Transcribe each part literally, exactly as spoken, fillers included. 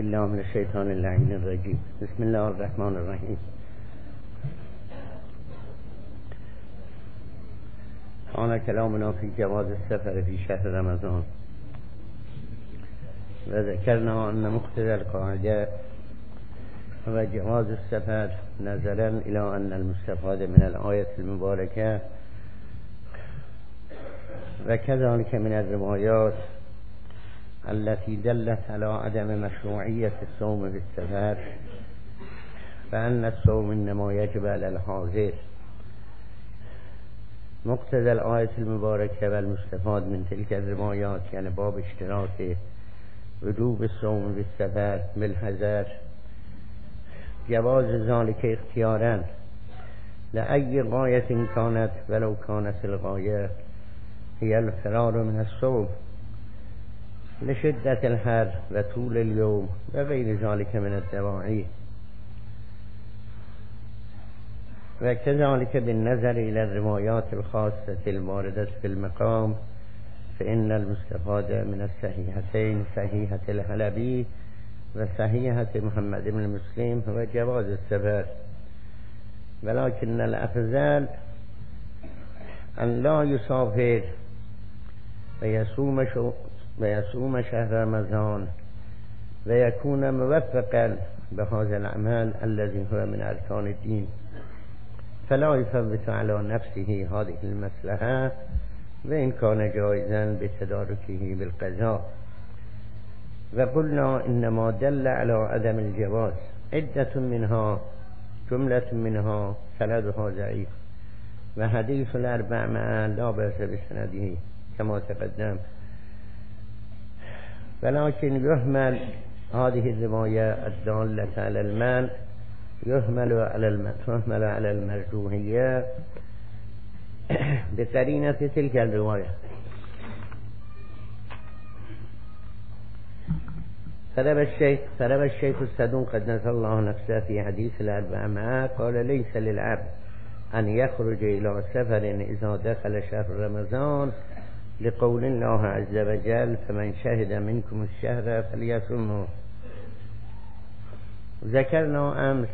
بالله من الشیطان اللعین الرجیم. بسم الله الرحمن الرحیم. آن کلامنا فی جواز السفر فی شهر رمضان و ذکرنا ان مقتضى القاعده و جواز السفر نظرا الى ان المستفاد من الآیة المبارکه و كذلك من الروايات التي دلت على عدم مشروعية الصوم بالسفر فأن الصوم إنما يجب على الحاضر. مقتضى الآية المباركة والمستفاد من تلك الروايات يعني باب اشتراك وجوب الصوم بالسفر بالحضر جواز ذلك اختيارا لأي غاية كانت ولو كانت الغاية هي الفرار من الصوم لشدة الحر وطول اليوم وغير ذلك من الدواعي، وكذلك بالنظر إلى الروايات الخاصة الواردة في المقام فإن المستفاد من الصحيحتين صحيحة الحلبي وصحيحة محمد بن مسلم هو جواز السفر، ولكن الأفضل أن لا يسافر ويصوم ويصوم شهر رمضان ويكون موفقا بهذا العمل الذي هو من أركان الدين، فلا يفوت على نفسه هذه المصلحة وإن كان جائزا بتداركه بالقضاء. وقلنا إنما دل على عدم الجواز عدة منها جملة منها سندها ضعيف وحديث الأربع معا لا بأس بسنده كما تقدم، ولكن يهمل هذه الرواية الدالة على المنع يهمل على الم... تهمل على المرجوحية بقرينة تلك الرواية. فرب الشيخ فرب الشيخ الصدوق قد نزل الله نفسه في حديث الأربع معا قال ليس للعبد أن يخرج إلى سفر إذا دخل شهر رمضان لقول الله عز وجل فمن شهد منكم الشهر فليصمه. ذكرنا أمس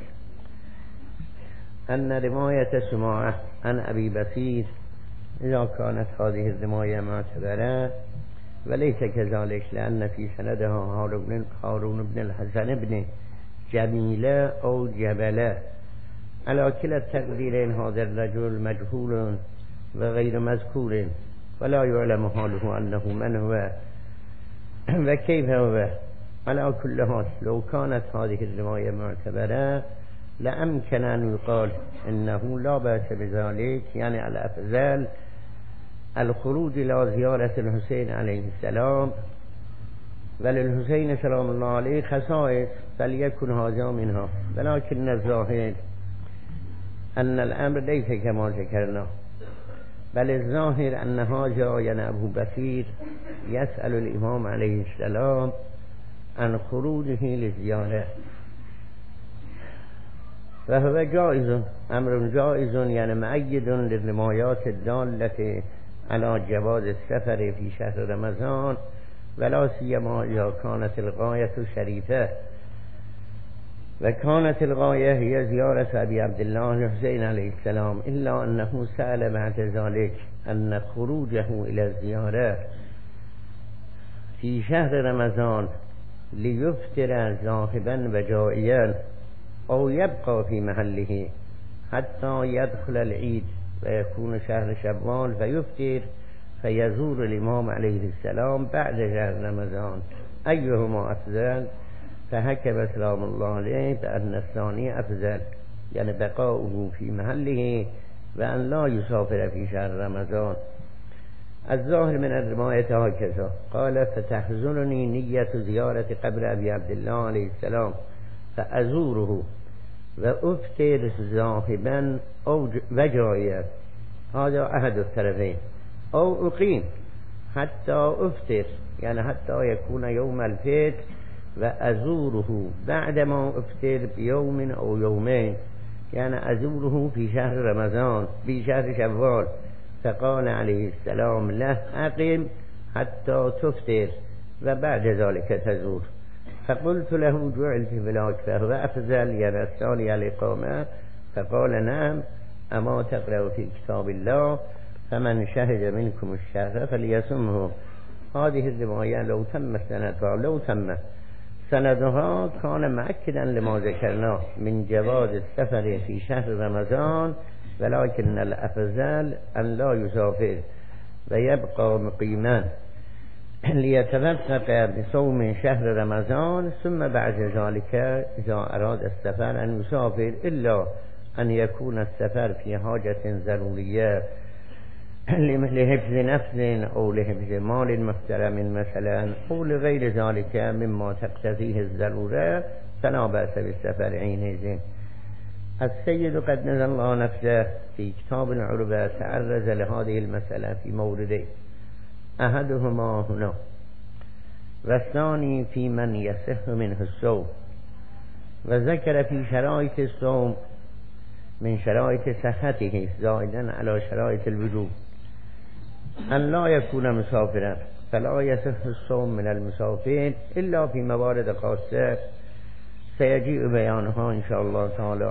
أن رواية سماعة عن أبي بصير إذا كانت هذه الرواية معتبرة وليس كذلك لأن في سندها هارون بن الحسن بن جميلة أو جبلة على كلا التقديرين هذا الرجل مجهول وغير مذكور ولا يعلم حاله أنه من هو وكيف هو. على كل حال لو كانت هذه الرواية معتبرة لأمكن أن يقال إنه لا بأس بذلك، يعني الأفضل الخروج إلى زيارة الحسين عليه السلام، وللحسين سلام الله عليه خصائص فليكن هذا منها، ولكن الظاهر أن الأمر ليس كما ذكرنا، بل الظاهر أن هذا يعني أبو بصير يسأل الإمام عليه السلام عن خروجه للزيارة، فهو جائز أمر جائز يعني مؤيد للروايات الدالة على جواز السفر في شهر رمضان ولا سيما إذا كانت الغاية شريفة، وكانت الغاية هي زيارة أبي عبد الله الحسين عليه السلام، إلا أنه سأل بعد ذلك أن خروجه إلى الزيارة في شهر رمضان ليفطر ذاهبا وجائيا أو يبقى في محله حتى يدخل العيد ويكون شهر شوال فيفطر فيزور الإمام عليه السلام بعد شهر رمضان أيهما أفضل؟ فحكم سلام الله عليه بأن الثاني أفضل، يعني بقاؤه في محله وأن لا يسافر في شهر رمضان. الظاهر من الرواية هكذا قال فتحزنني نية زيارة قبر أبي عبد الله عليه السلام فأزوره وأفطر ذاهبا أو وجائيا، هذا أحد الطرفين، أو أقيم حتى أفطر يعني حتى يكون يوم الفطر وأزوره بعدما أفطر بيوم أو يومين، يعني أزوره في شهر رمضان في شهر شوال، فقال عليه السلام له أقم حتى تفطر وبعد ذلك تزور. فقلت له جعلت بلاك فهو أفضل يعني الثاني الإقامة؟ فقال نعم أما تقرأ في كتاب الله فمن شهد منكم الشهر فليصمه. هذه الرواية لو تم سندها لو تم سندها كان مؤكدا لما ذكرناه من جواز السفر في شهر رمضان، ولكن الأفضل أن لا يسافر ويبقى مقيما ليتوفق بصوم شهر رمضان، ثم بعد ذلك إذا أراد السفر أن يسافر، إلا أن يكون السفر في حاجة ضرورية لحفظ نفس أو لحفظ مال محترم مثلا أو لغير ذلك مما تقتضيه الضرورة فلا بأس بالسفر حينئذ. السيد قد نزل الله نفسه في كتاب العربة تعرض لهذه المسألة في موردين، أحدهما هنا والثاني في من يصح منه الصوم، وذكر في شرائط الصوم من شرائط صحته زائدا على شرائط الوجوب أن لا يكون مسافرا، فلا يصح الصوم من المسافر إلا في موارد خاصة سيجيء بيانها إن شاء الله تعالى.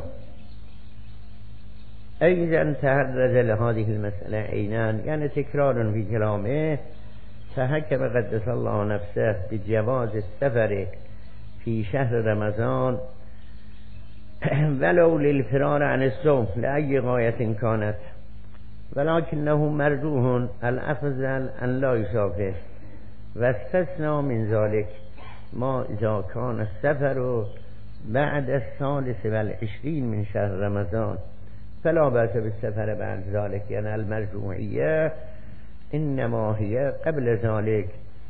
أيضا تعرض لهذه المسألة عينان يعني تكرار في كلامه، فحكم قدس الله نفسه بجواز السفر في شهر رمضان ولو للفرار عن الصوم لأي غاية كانت، ولكنه مرجوه الأفضل أن لا يسافر، واستثنى من ذلك ما إذا كان السفر بعد الثالث والعشرين من شهر رمضان فلا بأس بالسفر بعد ذلك، يعني المرجوعية إنما هي قبل ذلك.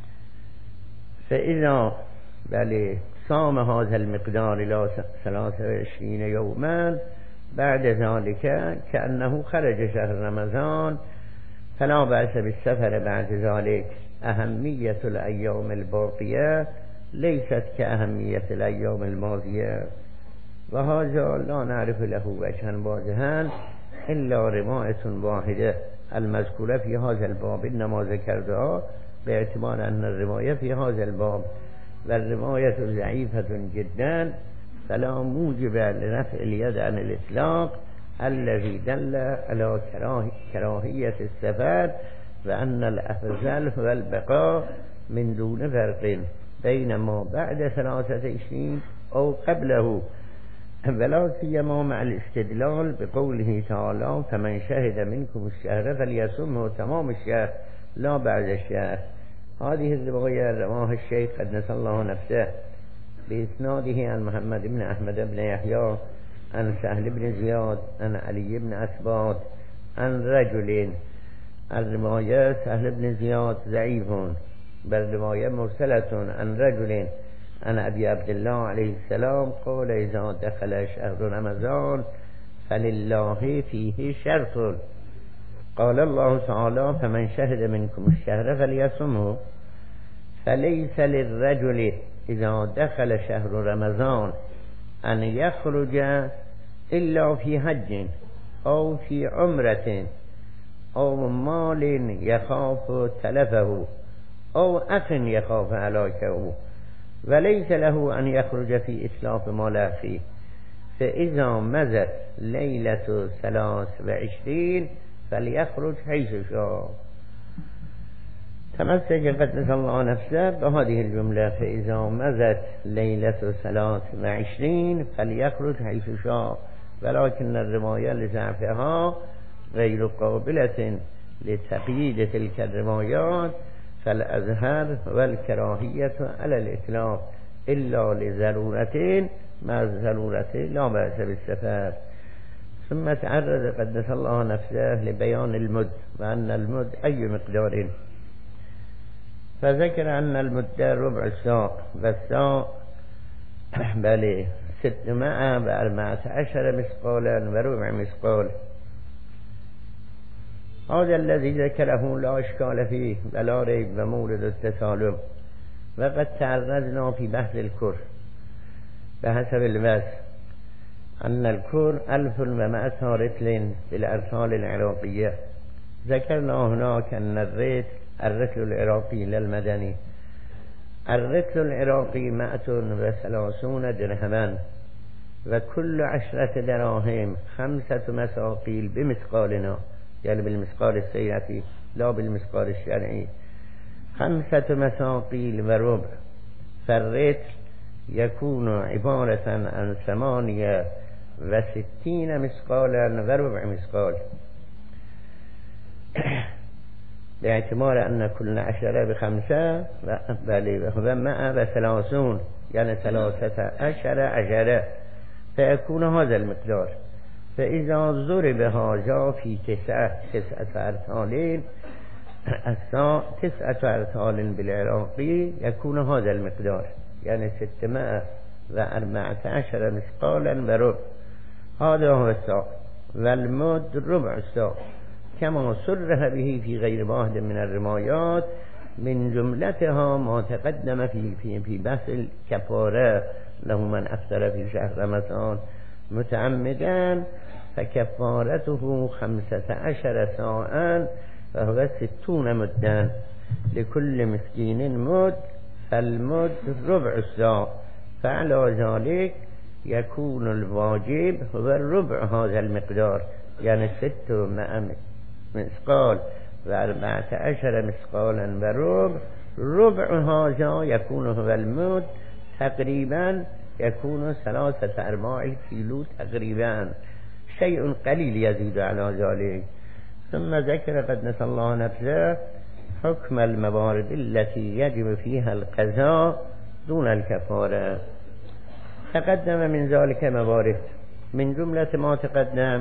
فإذا بل صام هذا المقدار إلى ثلاثة وعشرين يوما بعد ذلك كأنه خرج شهر رمضان فلا بأس بالسفر بعد ذلك. أهمية الأيام الباقية ليست كأهمية الأيام الماضية، وهذا لا نعرف له وجها واضحا إلا رواية واحدة المذكورة في هذا الباب إنما ذكرتها باعتبار أن الرواية في هذا الباب والرواية ضعيفة جدا، فلا موجب لرفع اليد عن الإطلاق الذي دل على كراهية السفر، وأن الأفضل هو البقاء من دون فرق بين ما بعد ثلاثة عشرين أو قبله، ولا سيما مع الاستدلال بقوله تعالى فمن شهد منكم الشهر فليصمه تمام الشهر لا بعد الشهر. هذه الرواية رواها الشيخ قد نسى الله نفسه بإسناده عن محمد بن أحمد بن يحيى عن سهل بن زياد عن علي بن أسباط عن رجل. الرواية سهل بن زياد ضعيف، بل رواية مرسلة عن رجل عن أبي عبد الله عليه السلام قال إذا دخل شهر رمضان فلله فيه شرط. قال الله تعالى فمن شهد منكم الشهر فليصمه، فليس للرجل إذا دخل شهر رمضان أن يخرج إلا في حج أو في عمرة أو مال يخاف تلفه أو أخ يخاف هلاكه، وليس له أن يخرج في إتلاف مال أخيه. فإذا مضت ليلة ثلاث وعشرين فليخرج حيث شاء. تمسك قدس الله نفسه بهذه الجملة فإذا مضت ليلة ثلاث وعشرين فليخرج حيث شاء، ولكن الرواية لضعفها غير قابلة لتقييد تلك الروايات، فالأظهر والكراهية على الإطلاق إلا لضرورتين، مع الضرورة لا بأس بالسفر. ثم تعرض قدس الله نفسه لبيان المد وأن المد أي مقدار، فذكر أن المد ربع الساق، والساق بل ستمائة وأربعة عشر مثقالا وربع مثقال. هذا الذي ذكره لا إشكال فيه ولا ريب ومورد التسالم، وقد تعرضنا في بحث الكر بحسب البث أن الكر ألف ومائة رتل بالأرسال العراقية. ذكرنا هناك أن الرتل الرتل العراقي للمدني الرطل العراقي مائة وثلاثون درهما و کل عشرة دراهم خمسة مساقیل بمثقالنا، یعنی بالمثقال السیرتی لا بالمثقال الشرعی، خمسة مساقیل و ربع. فالرطل يكون عبارة عن ثمانية وستين مثقالا و ربع مثقال، باعتبار أن كل عشرة بخمسة و مع وثلاثون يعني ثلاثة عشر عشرة، فيكون هذا المقدار. فإذا ضرب هذا في تسعة تسعة أرطال الساعة تسعة أرطال بالعراقي يكون هذا المقدار، يعني ستمائة وأربعة عشر مثقالا وربع. هذا هو الساع. والمد ربع الساع كما صرح به في غير واحد من الروايات، من جملتها ما تقدم في في في بحث الكفارة له من أفطر في شهر رمضان متعمدا فكفارته خمسة عشر ساعا فهو ستون مدا، لكل مسكين مد، فالمد ربع الساع. فعلى ذلك يكون الواجب هو ربع هذا المقدار، يعني ست مثقال وأربعة عشر مثقالا وربع. ربع هذا يكون هو المد، تقريبا يكون ثلاثة أرباع الكيلو تقريبا، شيء قليل يزيد على ذلك. ثم ذكر قدس الله نفسه حكم الموارد التي يجب فيها القضاء دون الكفارة. تقدم من ذلك موارد، من جملة ما تقدم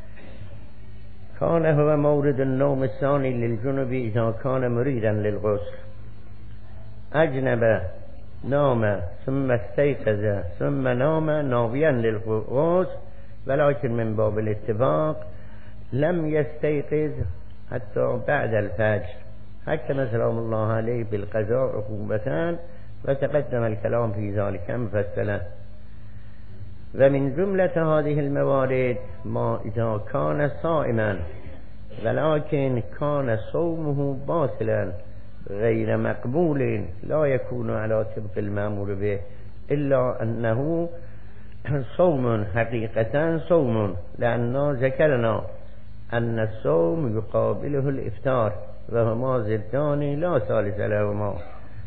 كان هو مورد النوم الثاني للجنب إذا كان مريدا للغسل، أجنب نام ثم استيقظ ثم نام ناويا للغسل، ولكن من باب الاتفاق لم يستيقظ حتى بعد الفجر، حكم سلام الله عليه بالقضاء عقوبة، وتقدم الكلام في ذلك مفصلا. ومن جملة هذه الموارد ما إذا كان صائما ولكن كان صومه باطلا غير مقبول، لا يكون على طبق المأمور به، إلا أنه صوم حقيقة صوم، لأننا ذكرنا أن الصوم يقابله الإفطار وهما ضدان لا ثالث لهما.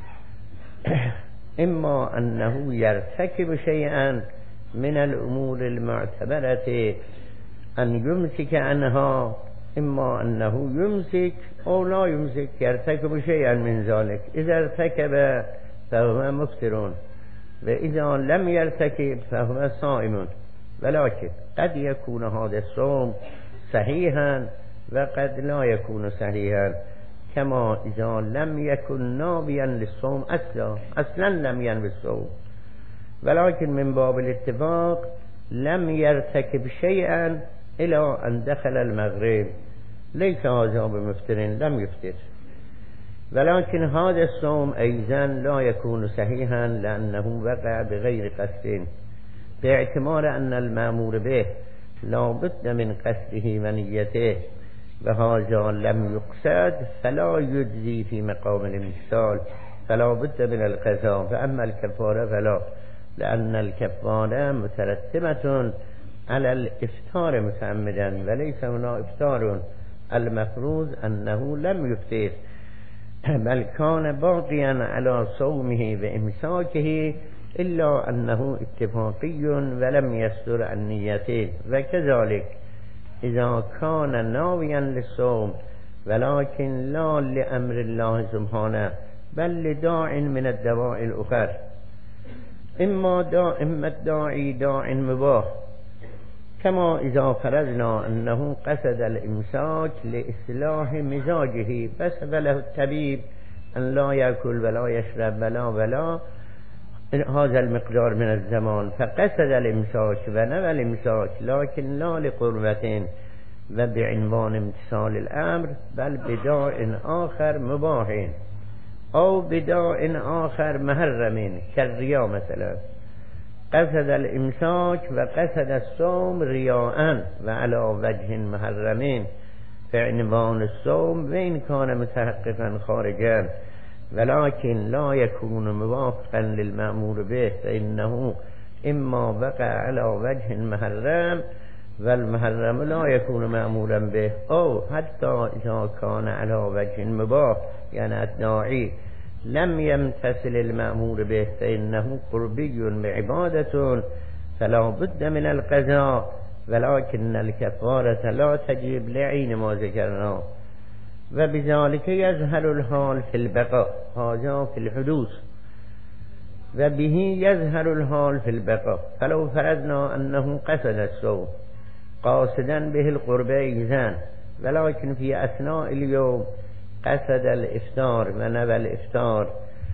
إما أنه يرتكب شيئا من الأمور المعتبرة أن يمسك عنها، إما أنه يمسك أو لا يمسك، يرتكب شيئا من ذلك. إذا ارتكب فهو مفطر، وإذا لم يرتكب فهو صائم. ولكن قد يكون هذا الصوم صحيحا وقد لا يكون صحيحا، كما إذا لم يكن ناويا للصوم أصلا أصلا لم ينوي الصوم، ولكن من باب الاتفاق لم يرتكب شيئا إلى أن دخل المغرب، ليس هذا بمفطر، لم يفطر. ولكن هذا الصوم أيضا لا يكون صحيحا لأنه وقع بغير قصد، باعتبار أن المأمور به لا بد من قصده ونيته، وهذا لم يقصد فلا يجزي في مقام الامتثال، فلا بد من القضاء. فأما الكفارة فلا، لأن الكفارة مترتبة على الإفطار متعمدا، وليس هنا إفطار، المفروض أنه لم يفطر بل كان باقيا على صومه وإمساكه، إلا أنه اتفاقي ولم يصدر عن نيته. وكذلك إذا كان ناويا للصوم ولكن لا لأمر الله سبحانه بل لداع من الدواعي الأخرى، إما داع إما الداعي داع مباح، كما إذا فرضنا أنه قصد الإمساك لإصلاح مزاجه، بسب له الطبيب أن لا يأكل ولا يشرب ولا ولا هذا المقدار من الزمان، فقصد الإمساك ونوى الإمساك لكن لا لقربة وبعنوان امتثال الأمر، بل بداع آخر مباح أو بداع آخر محرم كالرياء مثلا. قصد الإمساك وقصد الصوم رياء وعلى وجه محرم فعنوان الصوم وإن كان متحققا خارجا، ولكن لا يكون موافقا للمأمور به فإنه إما وقع على وجه محرم والمحرم لا يكون مأمورا به أو حتى إذا كان على وجه مباح يعني الداعي لم يمتثل المأمور به فإنه قربي بعبادة فلا بد من القضاء ولكن الكفارة لا تجب لعين ما ذكرنا وبذلك يظهر الحال في البقاء هذا في الحدوث وبه يظهر الحال في البقاء فلو فرضنا أنه قصد الصوم قاصدا به القرب إذن ولكن في أثناء اليوم قصد الإفطار ونوى الإفطار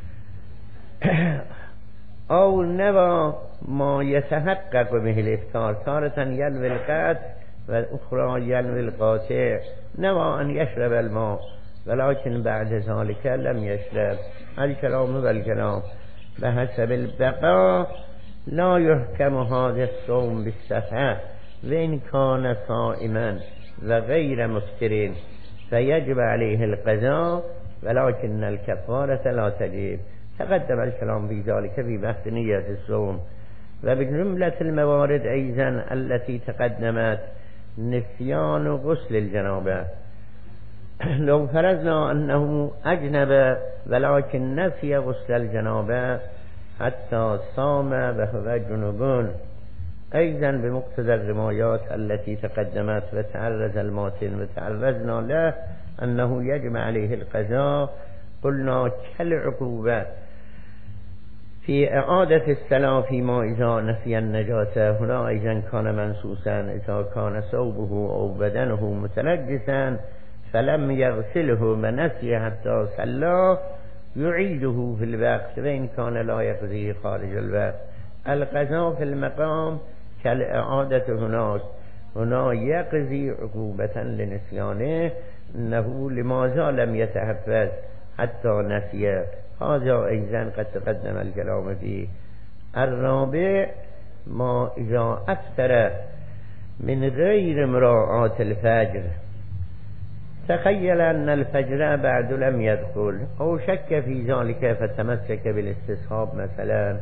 أو نوى ما يتحقق به الإفطار تارة ينوي القطع والأخرى ينوي القاطع نوى أن يشرب الماء ولكن بعد ذلك لم يشرب الكلام والكلام بحسب البقاء لا يحكم هذا الصوم بالصحة وإن كان صائما وغير مفطر فيجب عليه القضاء ولكن الكفارة لا تجب تقدم الكلام في ذلك في بحث نية الصوم وبجملة الموارد أيضا التي تقدمت نسيان غسل الجنابة لو فرضنا أنه أجنب ولكن نسي غسل الجنابة حتى صام وهو جنوب أيضا بمقتضى الروايات التي تقدمت وتعرض الماتن وتعرضنا له أنه يجب عليه القضاء قلنا كالعقوبة في إعادة الصلاة فيما إذا نسي النجاسة هنا أيضا كان منسوسا إذا كان ثوبه أو بدنه متنجسا فلم يغسله ونسي حتى صلى يعيده في الوقت وإن كان لا يقضيه خارج الوقت القضاء في المقام كالإعادة هناك هنا يقضي عقوبة لنسيانه إنه لماذا لم يتحفظ حتى نسيه هذا أيضا قد تقدم الكلام فيه الرابع ما إذا أفطر من غير مراعاة الفجر تخيل أن الفجر بعد لم يدخل أو شك في ذلك فتمسك بالاستصحاب مثلا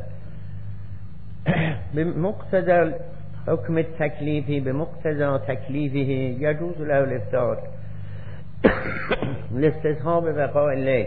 بمقتضى حكم التكليفي بمقتضى تكليفه يجوز له الإفطار لاستصحاب بقاء الليل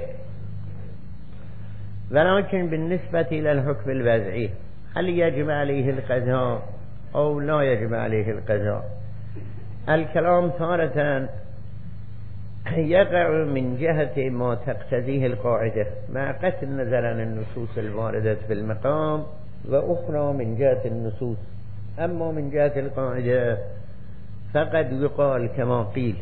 ولكن بالنسبة إلى الحكم الوضعي هل يجب عليه القضاء أو لا يجب عليه القضاء الكلام تارة يقع من جهة ما تقتضيه القاعدة مع قصد النظر عن النصوص الواردة في المقام وأخرى من جهة النصوص أما من جهة القاعدة فقد يقال كما قيل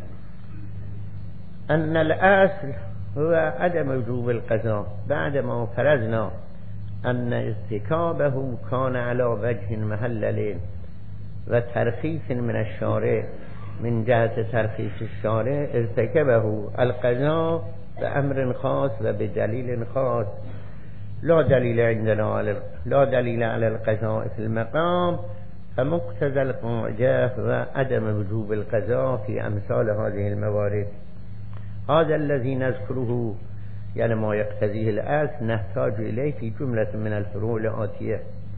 أن الأصل هو عدم وجوب القضاء بعدما فرضنا أن ارتكابه كان على وجه محلل وترخيص من الشارع من جهة ترخيص الشارع ارتكبه القضاء بأمر خاص وبدليل خاص لا دليل عندنا على لا دليل على القضاء في المقام فمقتضى القاعدة وعدم وجوب القضاء في أمثال هذه الموارد هذا الذي نذكره يعني ما يقتضيه الأصل نحتاج إليه في جملة من الفروع الآتية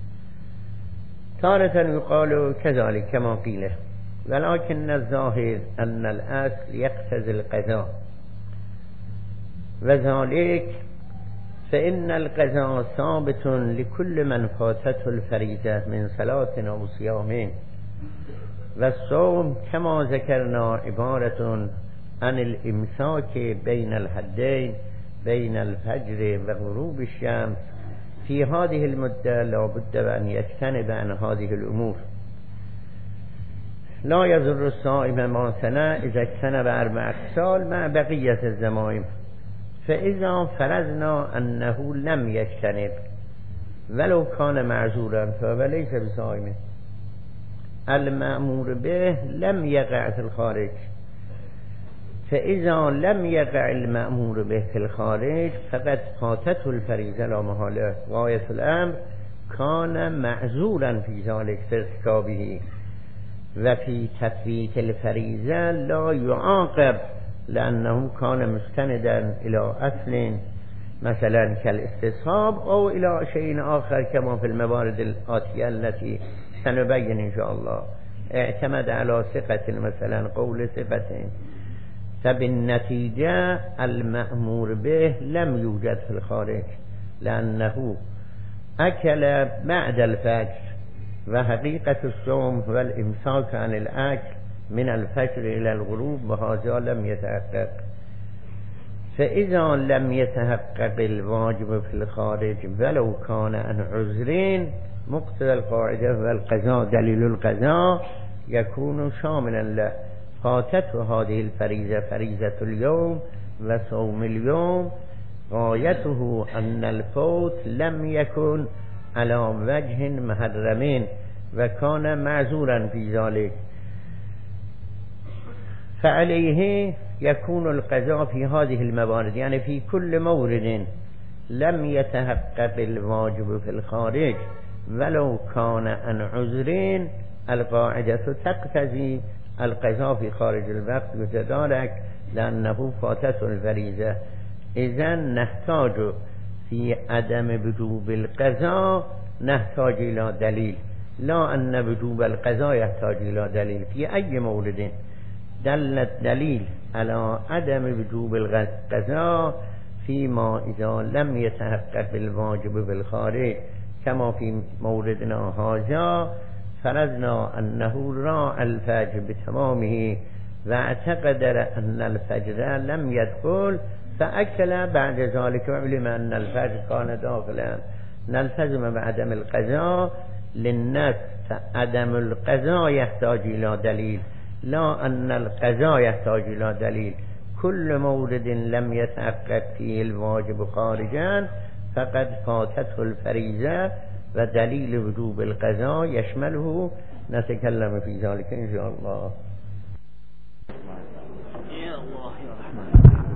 تارة يقال كذلك كما قيل ولكن الظاهر أن الأصل يقتضي القضاء وذلك فإن القضاء ثابت لكل من فاتته الفريضة من صلاة أو صيام والصوم كما ذكرنا عبارة عن الإمساك بين الحدين بين الفجر وغروب الشمس في هذه المدة لا بد أن يجتنب عن هذه الأمور لا يضر الصائم ما سنة إذا اجتنب أربع سال مع بقية الزمائم فإذا فرضنا أنه لم يجتنب ولو كان معذورا فهو ليس بصائم المأمور به لم يقع في الخارج فإذا لم يقع المأمور به في الخارج فقد فاتته الفريضة لا محالة غاية الأمر كان معذورا في ذلك في ارتكابه وفي تفويت الفريضة لا يعاقب لأنه كان مستندا إلى أصل مثلا كالاستصحاب أو إلى شيء آخر كما في الموارد الآتية التي سنبين إن شاء الله. اعتمد على ثقة مثلا قول ثقة، فبالنتيجة المأمور به لم يوجد في الخارج لأنه أكل بعد الفجر، وحقيقة الصوم هو الإمساك عن الأكل من الفجر إلى الغروب، وهذا لم يتحقق. فإذا لم يتحقق الواجب في الخارج ولو كان عن عذرين، مقتضى القاعدة والقضاء دليل القضاء يكون شاملا له. فاتته هذه الفريضة فريضة اليوم وصوم اليوم، غايته أن الفوت لم يكن على وجه محرمين وكان معذورا في ذلك، فعليه يكون القضاء في هذه الموارد، يعني في كل مورد لم يتحقق الواجب في الخارج ولو كان عن عذرين، القاعدة تقتضي القضاء في خارج الوقت يتدارك لأنه فاتته الفريضة. إذن نحتاج في عدم وجوب القضاء نحتاج إلى دليل، لا أن وجوب القضاء يحتاج إلى دليل. في أي مورد دل الدليل على عدم وجوب القضاء فيما إذا لم يتحقق الواجب بالخارج، كما في موردنا هذا فرضنا أنه راى الفجر بتمامه واعتقد أن الفجر لم يدخل فأكل بعد ذلك، وعلم أن الفجر كان داخلا، نلتزم بعدم القضاء للنفس. عدم القضاء يحتاج إلى دليل، لا أن القضاء يحتاج إلى دليل. كل مورد لم يتحقق فيه الواجب خارجا فقد فاتته الفريضة، ودليل وجوب القضاء يشمله. نتكلم في ذلك إن شاء الله. يا الله يا رحمن.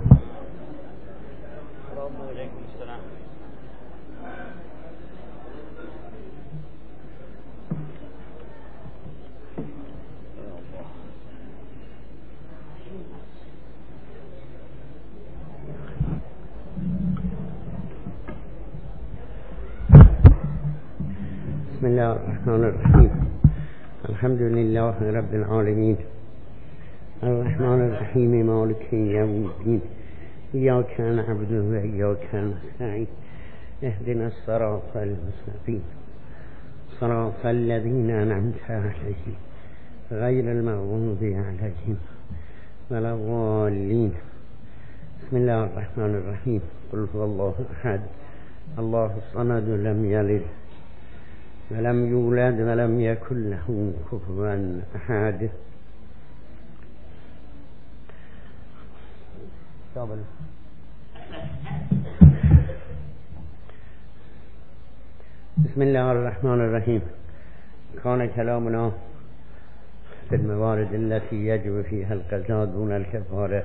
السلام عليكم. السلام. بسم الله الرحمن الرحيم. الحمد لله رب العالمين الرحمن الرحيم مالك يوم الدين، إياك نعبد وإياك نستعين، اهدنا الصراط المستقيم صراط الذين أنعمت عليهم غير المغضوب عليهم ولا الضالين. بسم الله الرحمن الرحيم. قل هو الله أحد الله الصمد لم يلد ولم يولد ولم يكن له كفوا أحد. بسم الله الرحمن الرحيم. كان كلامنا في الموارد التي يجب فيها القضاء دون الكفارة.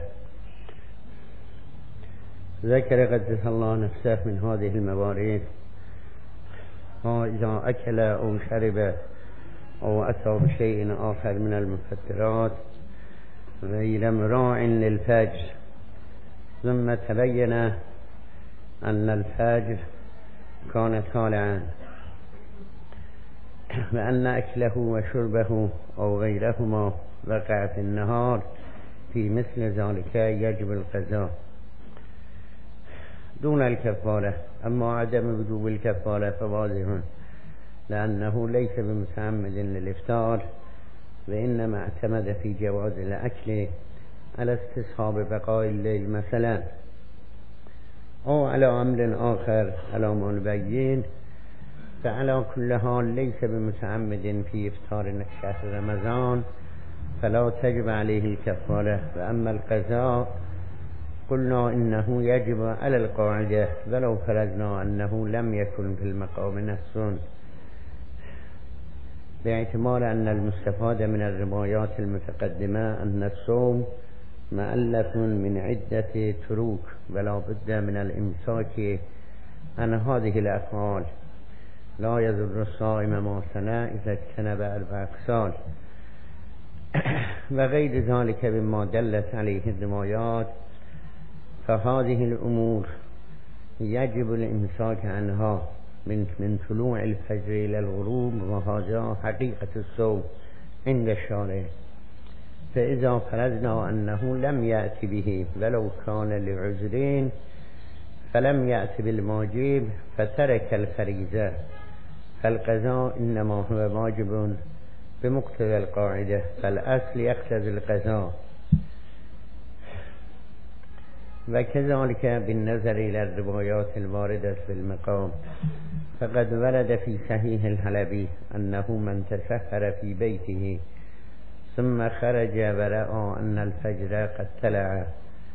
ذكر قدس الله نفسه من هذه الموارد ما إذا أكل أو شرب أو أتى بشيء آخر من المفطرات غير مراع للفجر ثم تبين أن الفجر كان طالعا وأن أكله وشربه أو غيرهما وقع في النهار، في مثل ذلك يجب القضاء دون الكفارة. أما عدم وجوب الكفارة فواضح لأنه ليس بمتعمد للإفطار، وإنما اعتمد في جواز الأكل على استصحاب بقاء الليل مثلا، أو على أمر آخر على ما نبين. فعلى كل حال ليس بمتعمد في إفطار شهر رمضان، فلا تجب عليه الكفارة. وأما القضاء قلنا إنه يجب على القاعدة ولو فرضنا أنه لم يكن في المقام نفس، باعتبار أن المستفاد من الروايات المتقدمة أن الصوم مؤلف من عدة تروك ولا بد من الإمساك عن هذه الأفعال. لا يضر الصائم ما صنع إذا اجتنب أربع خصال وغير ذلك مما دلت عليه الروايات. فهذه الأمور يجب الإمساك عنها من من طلوع الفجر إلى الغروب، وهذا حقيقة الصوم عند الشارع. فإذا فرضنا أنه لم يأتي به ولو كان لعذرين فلم يأتي بالواجب فترك الفريضة، فالقضاء إنما هو واجب بمقتضى القاعدة، فالأصل يقتضي القضاء. وكذلك بالنظر إلى الروايات الواردة في المقام، فقد ورد في صحيح الحلبي أنه من تسحر في بيته ثم خرج ورأى أن الفجر قد طلع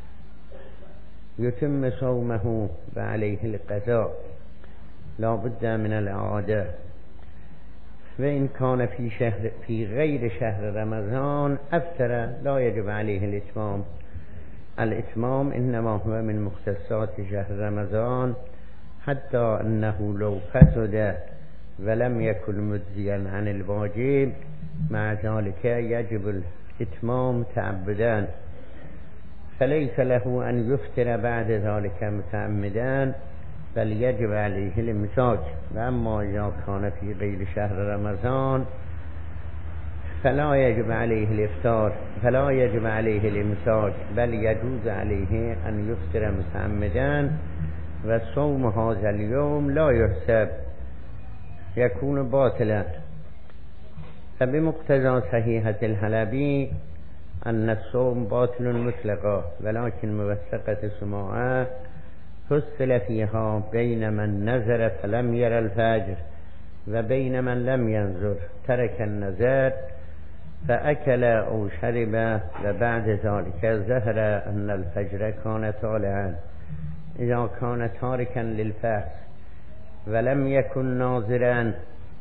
يتم صومه وعليه القضاء لا بد من الإعادة. وإن كان في شهر في غير شهر رمضان أفطر لا يجب عليه الإتمام. الإتمام إنما هو من مختصات شهر رمضان، حتى أنه لو فسد ولم يكن مجزيا عن الواجب مع ذلك يجب الإتمام تعبدا، فليس له أن يفطر بعد ذلك متعمدا، بل يجب عليه الإمساك. وأما إذا كان في غير شهر رمضان فلا يجب عليه الإفطار، فلا يجب عليه الإمساك، بل يجوز عليه أن يفطر متعمدا، وصوم هذا اليوم لا يحسب، يكون باطلا. فبمقتضى صحيحة الحلبي أن الصوم باطل مطلقا، ولكن موثقة سماعة فصل فيها بين من نظر فلم ير الفجر وبين من لم ينظر ترك النظر فأكل أو شرب، وبعد ذلك ظهر أن الفجر كان طالعا. إذا كان تاركا للفحش ولم يكن ناظرا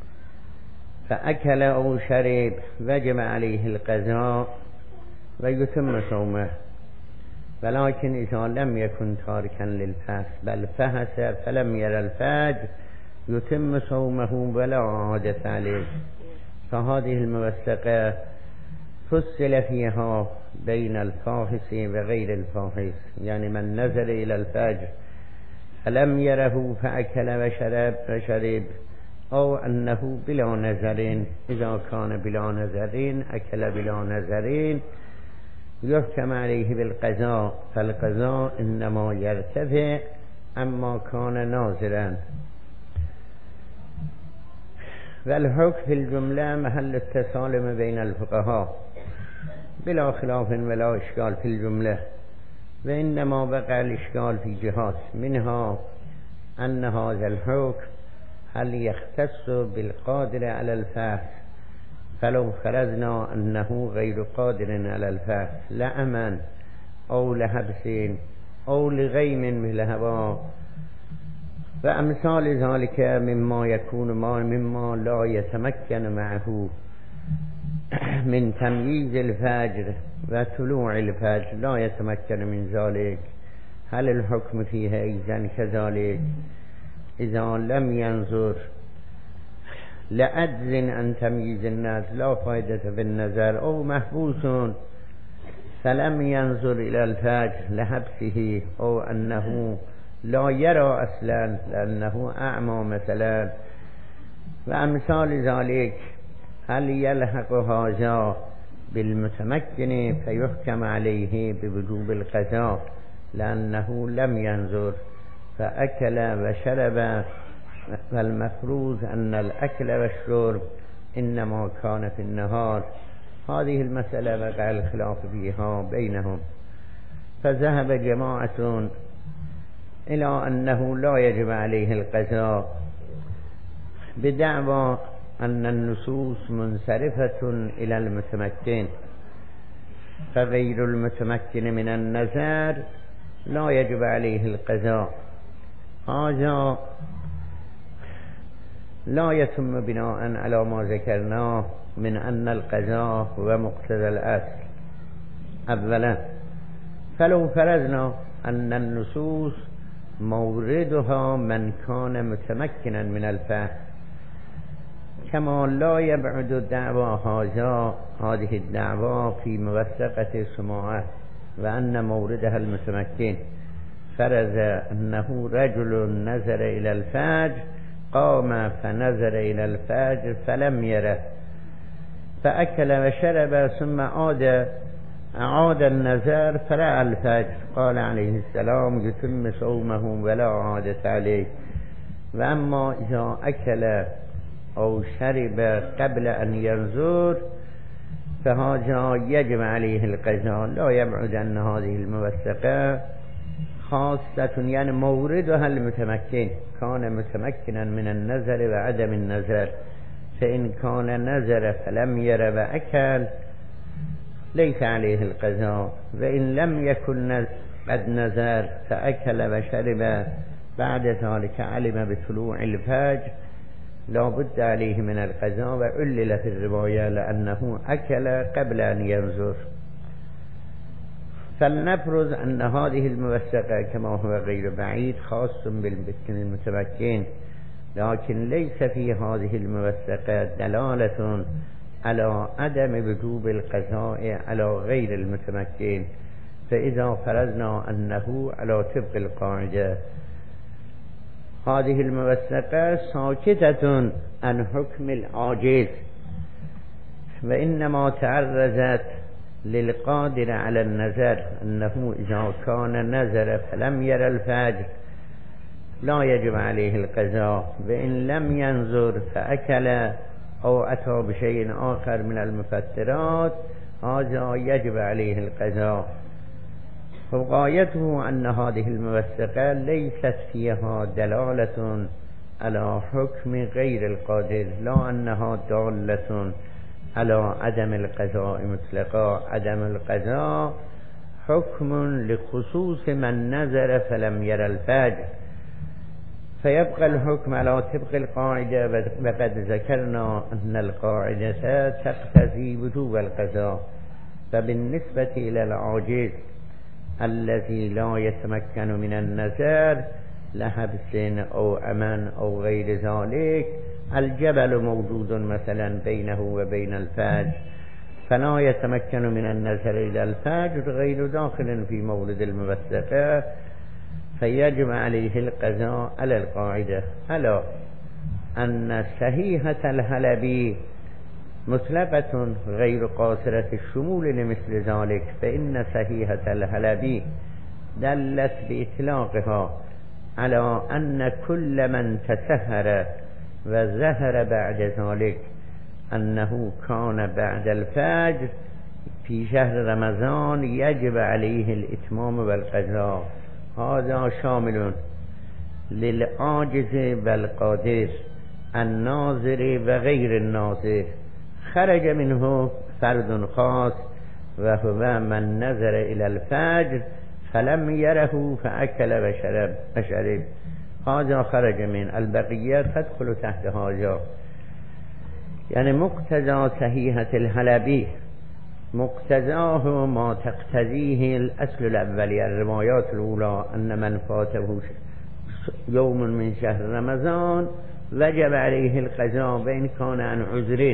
فأكل أو شرب وجب عليه القضاء ويتم صومه. ولكن إذا لم يكن تاركا للفحش بل فحش فلم ير الفجر يتم صومه ولا عادة عليه. فهذه الموثقة فصل فيها بين الفاحش وغير الفاحش، يعني من نظر إلى الفجر فلم يره فأكل وشرب وشرب، أو أنه بلا نظرين. إذا كان بلا نظرين أكل بلا نظرين يحكم عليه بالقضاء، فالقضاء إنما يرتفع أما كان ناظرا. والحكم في الجملة محل التسالم بين الفقهاء بلا خلاف ولا إشكال في الجملة، وإنما بقى الإشكال في جهات، منها أن هذا الحكم هل يختص بالقادر على الفحش، فلو فرضنا أنه غير قادر على الفحش لأمن أو لحبس أو لغيم بالهواء وأمثال ذلك مما يكون ما مما لا يتمكن معه من تمييز الفجر وطلوع الفجر، لا يتمكن من ذلك، هل الحكم فيها أيضا كذلك؟ إذا لم ينظر لأجز عن تمييز الناس لا فائدة بالنظر، أو محبوس فلم ينظر إلى الفجر لحبسه، أو أنه لا يرى أصلا لأنه أعمى مثلا، وأمثال ذلك، هل يلحق هذا بالمتمكن فيحكم عليه بوجوب القضاء لأنه لم ينظر فأكل وشرب؟ والمفروض أن الأكل والشرب إنما كان في النهار. هذه المسألة وقع الخلاف فيها بينهم، فذهب جماعة إلى أنه لا يجب عليه القضاء بدعوى أن النصوص منصرفة إلى المتمكن، فغير المتمكن من النظر لا يجب عليه القضاء. هذا لا يتم بناء على ما ذكرناه من أن القضاء هو مقتضى الأصل أولا. فلو فرضنا أن النصوص موردها من كان متمكنا من الفهم، كما لا يبعد الدعوى هذا هذه الدعوى في موثقة السماعة وأن موردها المتمكن، فرض أنه رجل نظر إلى الفجر قام فنظر إلى الفجر فلم يره فأكل وشرب ثم عاد أعاد النظر فرأى الفجر قال عليه السلام يتم صومه ولا عادة عليه. وأما إذا أكل أو شرب قبل أن ينظر فهذا يجب عليه القضاء. لا يبعد أن هذه الموثقة خاصة يعني موردها المتمكن، كان متمكنا من النظر وعدم النظر، فإن كان نظر فلم ير وأكل ليس عليه القضاء، وإن لم يكن قد نظر فأكل وشرب بعد ذلك علم بطلوع الفجر لا بد عليه من القضاء. وعلل في الرواية لأنه أكل قبل أن ينظر. فلنفرض أن هذه الموثقة كما هو غير بعيد خاص بالمسكين المتمكن، لكن ليس في هذه الموثقة دلالة على عدم وجوب القضاء على غير المتمكن. فإذا فرضنا أنه على طبق القاعدة هذه الموثقة ساكتة عن حكم العاجز، وإنما تعرضت للقادر على النظر أنه إذا كان نظر فلم ير الفجر لا يجب عليه القضاء، وإن لم ينظر فأكل أو أتى بشيء آخر من المفطرات هذا يجب عليه القضاء. وغايته أن هذه الموثقة ليست فيها دلالة على حكم غير القادر، لا أنها دالة على عدم القضاء مطلقا. عدم القضاء حكم لخصوص من نظر فلم ير الفجر، فيبقى الحكم على طبق القاعدة. وقد ذكرنا أن القاعدة تقتضي وجوب القضاء. فبالنسبة إلى العاجز الذي لا يتمكن من النظر لحبس أو أمن أو غير ذلك، الجبل موجود مثلا بينه وبين الفجر فلا يتمكن من النظر إلى الفجر غير داخل في مورد الموثقة، فيجب عليه القضاء على القاعدة. ألا أن صحيحة الحلبي مطلقة غير قاصرة الشمول لمثل ذلك، فإن صحيحة الحلبي دلت بإطلاقها على أن كل من تسهر وظهر بعد ذلك أنه كان بعد الفجر في شهر رمضان يجب عليه الإتمام والقضاء. هذا شامل للعاجز والقادر، الناظر وغير الناظر. خرج منه فرد خاص وهو من نظر إلى الفجر فلم يره فأكل وشرب وشرب هذا خرج من البقية تدخل تحت هذا. يعني مقتضى صحيحة الحلبي مقتضاه ما تقتضيه الأصل الأولي الروايات الأولى أن من فاته يوم من شهر رمضان وجب عليه القضاء وإن كان عن عذره.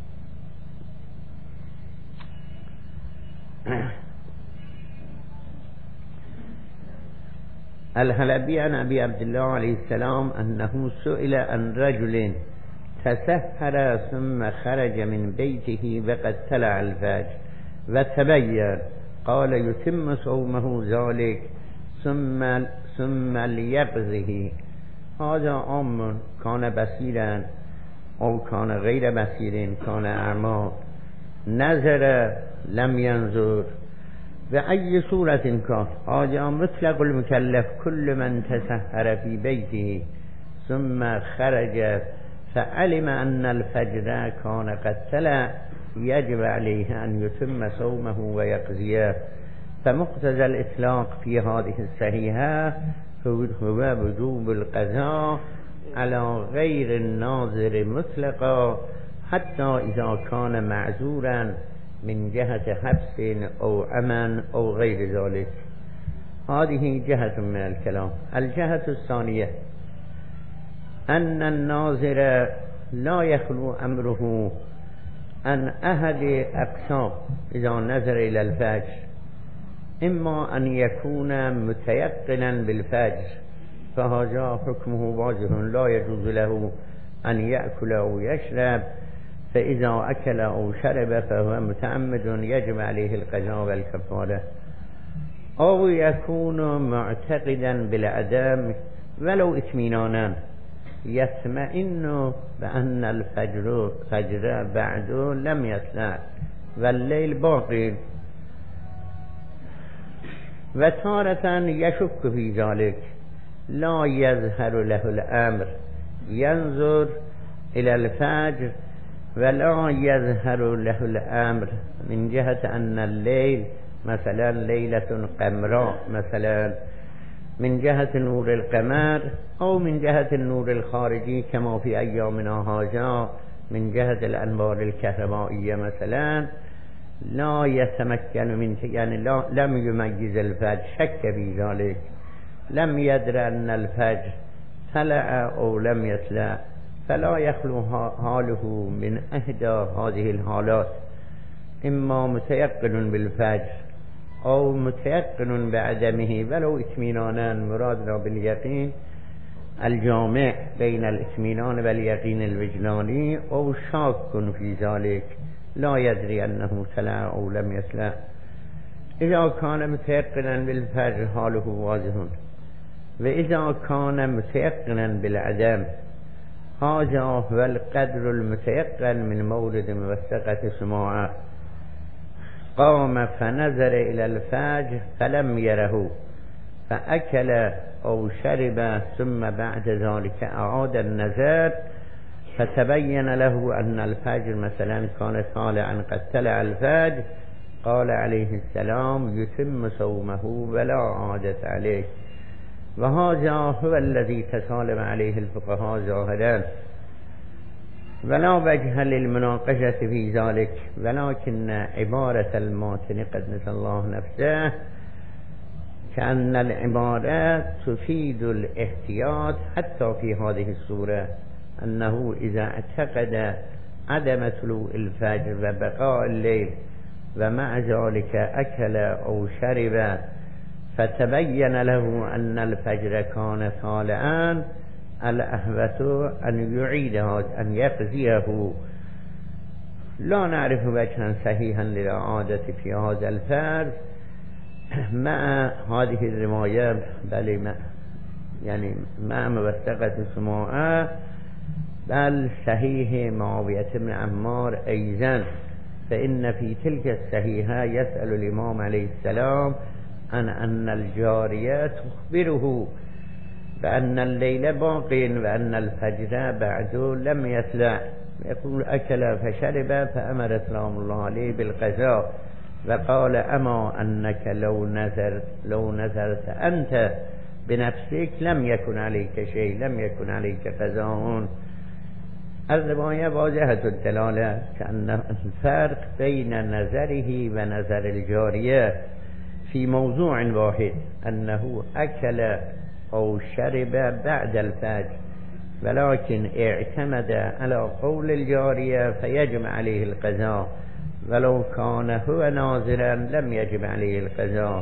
الحلبي عن أبي عبد الله عليه السلام أنه سئل عن رجل تسحر ثم خرج من بيته وقد طلع الفجر وتبين قال يتم صومه ذلك ثم ثم ليقضه. هذا عام كان بصيرا أو كان غير بصير، كان أعمى، نظر لم ينظر، بأي صورة كان. هذا مطلق المكلف كل من تسحر في بيته ثم خرج فعلم أن الفجر كان قد طلع يجب عليه أن يتم صومه ويقضيه. فمقتضى الإطلاق في هذه الصحيحة هو وجوب القضاء على غير الناظر مطلقا حتى إذا كان معذورا من جهة حبس أو أمن أو غير ذلك. هذه جهة من الكلام. الجهة الثانية أن الناظر لا يخلو أمره أن أحد أقسام إذا نظر إلى الفجر إما أن يكون متيقنا بالفجر فهذا حكمه واضح لا يجوز له أن يأكل أو يشرب، فإذا أكل أو شرب فهو متعمد يجب عليه القضاء والكفارة. أو يكون معتقدا بالعدم ولو اطمئنانا يطمئن بأن الفجر فجر بعد لم يطلع والليل باقي، وتارة يشك في ذلك لا يظهر له الأمر ينظر إلى الفجر ولا يظهر له الأمر من جهة أن الليل مثلا ليلة قمراء مثلا من جهة نور القمر أو من جهة النور الخارجي كما في أيامنا هذا من جهة الأنوار الكهربائية مثلا، لا يتمكن من يعني لا لم يميز الفجر، شك في ذلك، لم يدر أن الفجر طلع أو لم يطلع، فلا يخلو حاله من إحدى هذه الحالات، إما متيقن بالفجر أو متيقن بعدمه ولو اطمئنانا. مرادنا باليقين الجامع بين الاطمئنان واليقين الوجداني، أو شاك في ذلك لا يدري أنه طلع أو لم يطلع. إذا كان متيقنا بالفجر حاله واضح، وإذا كان متيقنا بالعدم هذا هو القدر المتيقن من مورد موثقة سماعه. قام فنظر إلى الفجر فلم يره فأكل أو شرب ثم بعد ذلك أعاد النظر فتبين له أن الفجر مثلا كان طالعا قد طلع الفجر، قال عليه السلام يتم صومه ولا عادة عليه. وهذا هو الذي تسالم عليه الفقهاء ظاهرا، ولا وجه للمناقشة في ذلك، ولكن عبارة الماتن قدس الله نفسه كأن العبارة تفيد الاحتياط حتى في هذه السورة، أنه إذا اعتقد عدم طلوع الفجر وبقاء الليل ومع ذلك أكل أو شرب فتبين له أن الفجر كان طالعا، الأهوة أن يعيده أن يقضيه. لا نعرف وجها صحيحا للعادة في هذا الفرض مع هذه الرواية، بل مع يعني مع موثقة سماعه، بل صحيح معاوية بن عمار أيضا، فإن في تلك الصحيحة يسأل الإمام عليه السلام عن أن الجارية تخبره بأن الليل باق وأن الفجر بعد لم يطلع، يقول أكل فشرب فأمر سلام الله عليه بالقضاء، وقال أما أنك لو نذرت لو نذرت أنت بنفسك لم يكن عليك شيء، لم يكن عليك قضاء. الرواية واضحة الدلالة كأن الفرق بين نظره ونظر الجارية في موضوع واحد، أنه أكل أو شرب بعد الفجر، ولكن اعتمد على قول الجارية فيجب عليه القضاء، ولو كان هو ناظرا لم يجب عليه القضاء.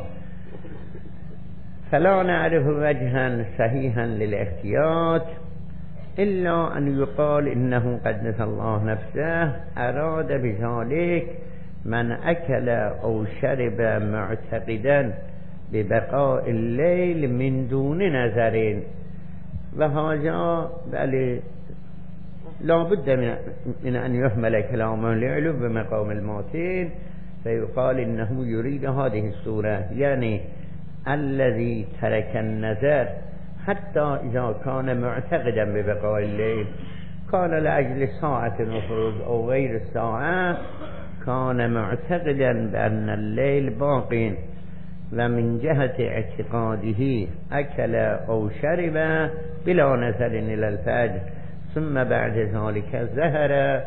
فلا نعرف وجها صحيحا للاحتياط إلا أن يقال إنه قدس الله نفسه أراد بذلك من أكل أو شرب معتقدا ببقاء الليل من دون نظر، وهذا بل لا بد من, من أن يحمل كلامه لعلو بمقام الماتين، فيقال إنه يريد هذه السورة، يعني الذي ترك النظر حتى إذا كان معتقدا ببقاء الليل، كان لأجل ساعة الخروج أو غير الساعة، كان معتقدا بأن الليل باق، ومن جهة اعتقاده أكل أو شرب بلا نظر إلى الفجر، ثم بعد ذلك ظهر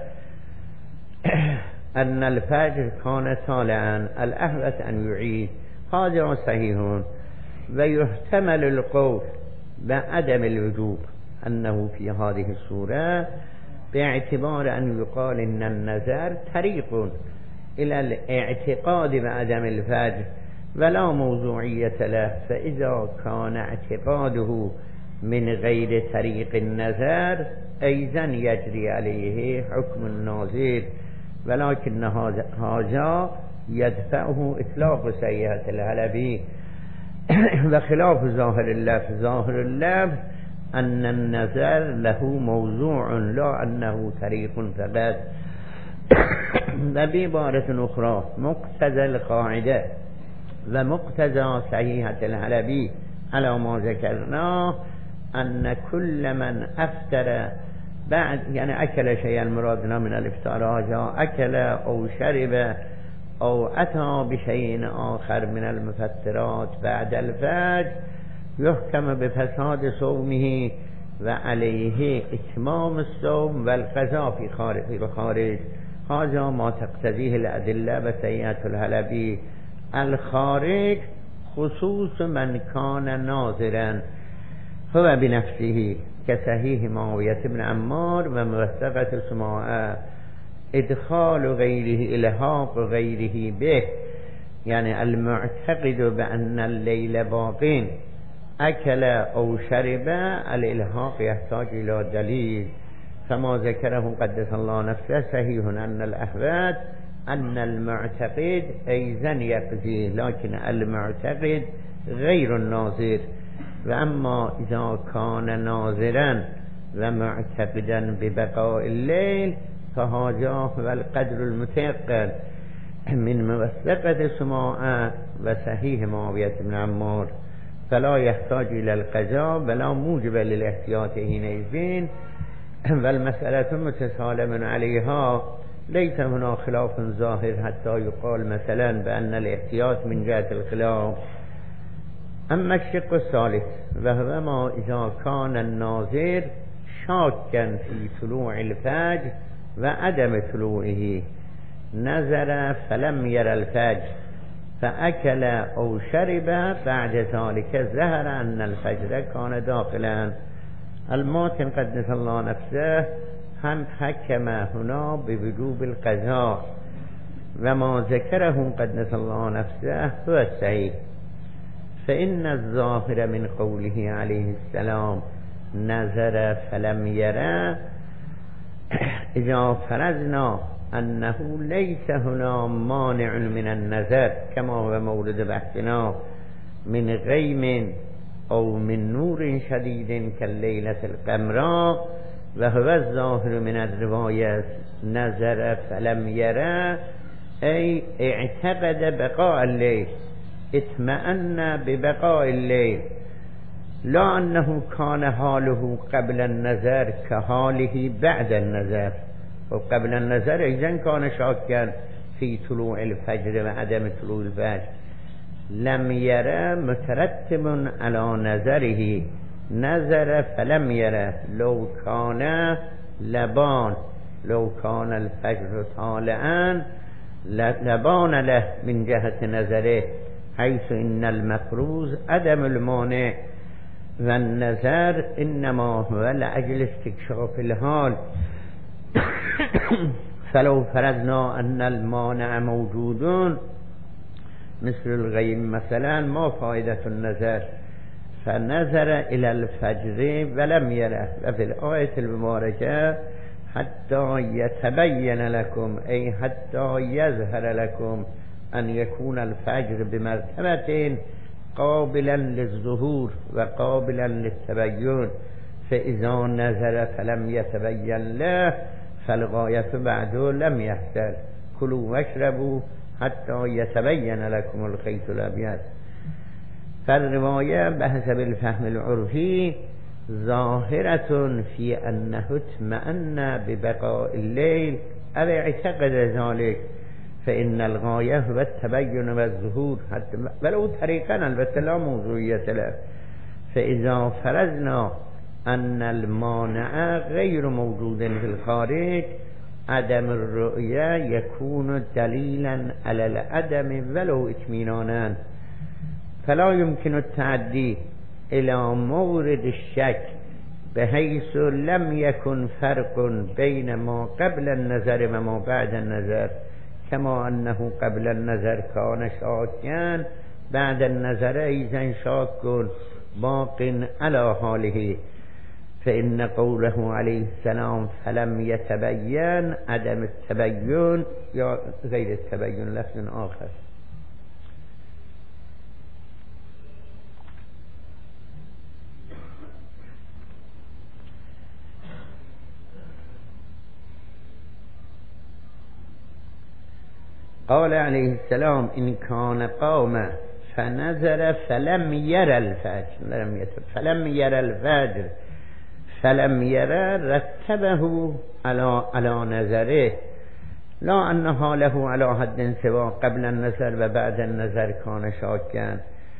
أن الفجر كان طالعا، الأحوط أن يعيد، هذا صحيح. ويحتمل القول بعدم الوجوب أنه في هذه السورة باعتبار أن يقال إن النظر طريق إلى الاعتقاد بعدم الفجر، ولا موضوعیت له فاذا كان اعتقاده من غیر طریق النظر ایضا یجری علیه حکم الناظر ولكن هذا يدفعه اطلاق صحیحة الحلبی و خلاف ظاهر اللفظ. ظاهر اللفظ ان النظر له موضوع لا انه طریق فقط. و بعبارة اخرى مقتضى القاعده و مقتضى صحیحة الحلبی على ما ذكرنا ان كل من افطر بعد یعنی اکل شیئا مرادنا من الافطار هذا اکل او شرب او اتا بشیء آخر من المفطرات بعد الفجر يحكم بفساد صومه و علیه اتمام الصوم و القضاء في خارج خارج هذا ما تقتضيه الادله و صحیحة الحلبی. الخارج خصوص من كان ناظرا هو بنفسه كصحيح معاوية بن عمار و موثقة سماعة ادخال غيره الحاق غيره به يعني المعتقد بأن الليل باق اكل او شرب الالحاق يحتاج الى دليل كما ذكره قدس الله نفسه. صحيح ان الاحوات ان المعتقد ايضا يقضي لكن المعتقد غير الناظر. و اما اذا كان ناظرا و معتقدا ببقاء الليل فهذا هو القدر المتيقن من موثقة سماعة و صحيح معاوية بن عمار فلا يحتاج الى القضاء ولا موجب للاحتياط حينئذ. والمسألة متسالم عليها ليس هنا خلاف ظاهر حتى يقال مثلا بأن الاحتياط من جهة الخلاف. اما الشق الثالث وهو ما اذا كان الناظر شاكا في طلوع الفجر و عدم طلوعه نظر فلم ير الفجر فاكل او شرب بعد ذلك ظهر ان الفجر كان داخلا. الماتن قدس الله نفسه هم حكم هنا بوجوب القضاء و ما ذكره قدس الله نفسه هو الصحيح. فإن الظاهر من قوله عليه السلام نظر فلم يرى اذا فرضنا انه ليس هنا مانع من النظر كما هو مورد بحثنا من غيم او من نور شديد كالليلة القمراء وهو الظاهر من الرواية نظر فلم يرى اي اعتقد بقاء الليل اطمأن ببقاء الليل لا انه كان حاله قبل النظر كحاله بعد النظر. وقبل النظر اذن كان شاكا في طلوع الفجر و عدم طلوع الفجر. لم يرى مترتب على نظره نظر فلم يرى لو كان لبان لو كان الفجر طالعا لبان له من جهة نظره حيث ان المفروض عدم المانع و النظر انما هو لأجل استكشاف الحال. فلو فرضنا ان المانع موجود مثل الغيم مثلا ما فائدة النظر فنظر الى الفجر ولم يره. وفي الآية المباركة حتى يتبين لكم اي حتى يظهر لكم ان يكون الفجر بمرتبة قابلا للظهور و قابلا للتبين فاذا نظر فلم يتبين له فالغاية بعده لم يحصل. كلوا واشربوا حتى يتبين لكم الخيط الابيض. فالرواية بحسب الفهم العرفي ظاهرة في انه اطمأن ببقاء الليل او اعتقد ذلك فإن الغاية هو التبين والظهور حتى ولو طريقا البته لا موضوعية له. فإذا فرضنا أن المانع غير موجود في الخارج عدم الرؤية يكون دليلا على العدم ولو اطمئنانا فلا يمكن التعدي إلى مورد الشك بحيث لم يكن فرق بين ما قبل النظر وما بعد النظر كما أنه قبل النظر كان شاكيا بعد النظر ایزن شاک باق على حاله فإن قوله عليه السلام فلم يتبين عدم التبين یا غیر التبين لفظ آخر. قال عليه السلام إن كان قام فنظر فلم ير الفجر لم يتب فلم ير الفجر فلم ير رتبه على على نظره لا أن حاله على حد سوا قبل النظر و بعد النظر كان شاكا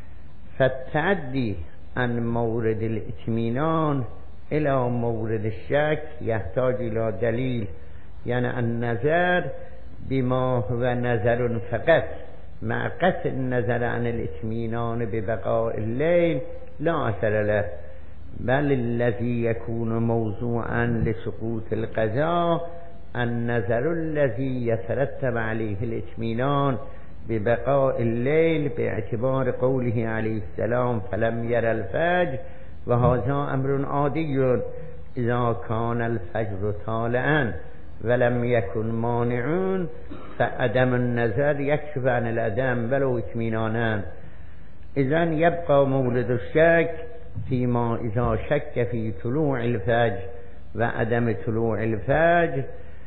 فالتعدي عن مورد الاطمینان إلى مورد الشك يحتاج إلى دليل يعني النظر بما هو نظر فقط مع قطع النظر عن الاطمینان ببقاء الليل لا أثر له بل الذي يكون موضوعا لسقوط القضاء النظر الذي يترتب عليه الاطمینان ببقاء الليل باعتبار قوله عليه السلام فلم ير الفجر وهذا أمر عادي إذا كان الفجر طالعا ولم يكن مانعون فعدم النظر يكشف عن العدم ولو اطمینانا إذن يبقى مولد الشك فيما إذا شك في طلوع الفجر وعدم طلوع الفجر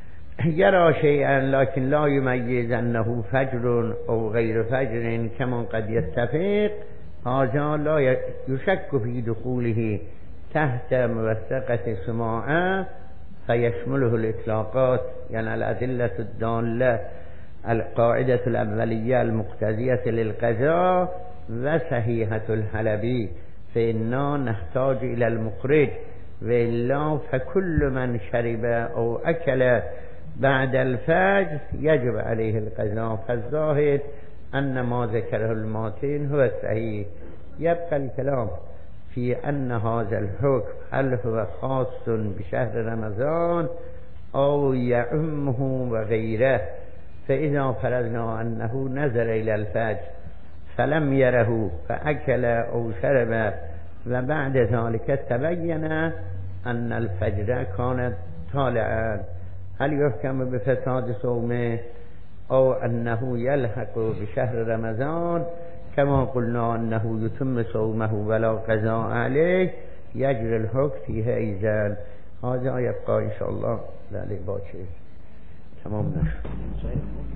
يرى شيئا لكن لا يميز أنه فجر أو غير فجر كما قد يتفق هذا لا يشك في دخوله تحت موثقة سماعة فيشمله الإطلاقات يعني الأدلة الدالة القاعدة الأولية المقتضية للقضاء وصحيحة الحلبي فإننا نحتاج إلى المخرج وإلا فكل من شرب أو أكل بعد الفجر يجب عليه القضاء فالظاهر أن ما ذكره الماتين هو الصحيح. يبقى الكلام في أن هذا الحكم هل هو خاص بشهر رمضان أو يعمه وغيره فإذا فرضنا أنه نظر إلى الفجر فلم يره فأكل أو شرب وبعد ذلك تبين أن الفجر كانت طالعا هل يحكم بفساد صومه أو أنه يلحق بشهر رمضان كما قلنا أنه يتم صومه ولا قضاء عليه يجري الحكم فيه أيضا. هذا يبقى إن شاء الله ذلك باشه تمام نشد.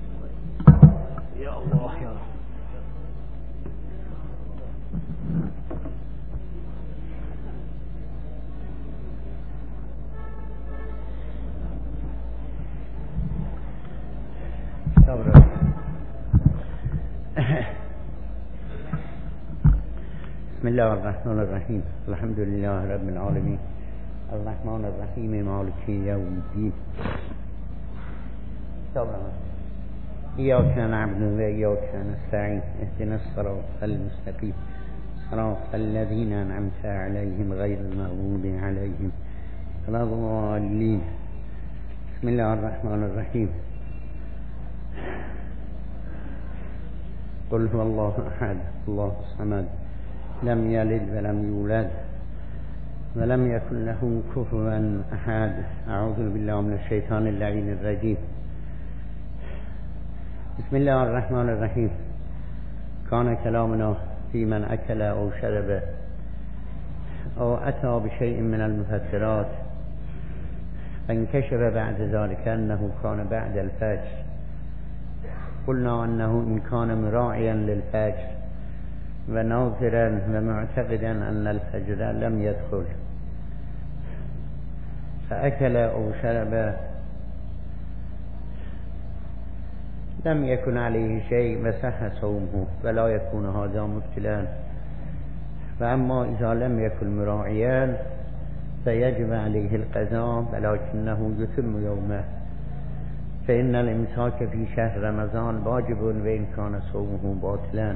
يا الله يا رب. بسم الله الرحمن الرحيم الحمد لله رب العالمين الرحمن الرحيم مالك يوم الدين إياك نعبد وإياك نستعين اهدنا الصراط المستقيم صراط الذين أنعمت عليهم غير المغضوب عليهم ولا الضالين. بسم الله الرحمن الرحيم قل هو الله أحد الله الصمد لم يلد ولم يولد ولم يكن له كفوا أحد. أعوذ بالله من الشيطان اللعين الرجيم. بسم الله الرحمن الرحيم. كان كلامنا في من أكل أو شرب أو أتى بشيء من المفسرات فانكشف بعد ذلك أنه كان بعد الفجر قلنا أنه إن كان مراعيا للفجر وناظرا ومعتقدا أن الفجر لم يدخل فأكل أو شرب لم يكن عليه شيء وصح صومه ولا يكون هذا مبتلا. فأما إذا لم يكن مراعيا فيجب عليه القضاء ولكنه يتم يومه فإن الإمساك في شهر رمضان واجب وإن كان صومه باطلا.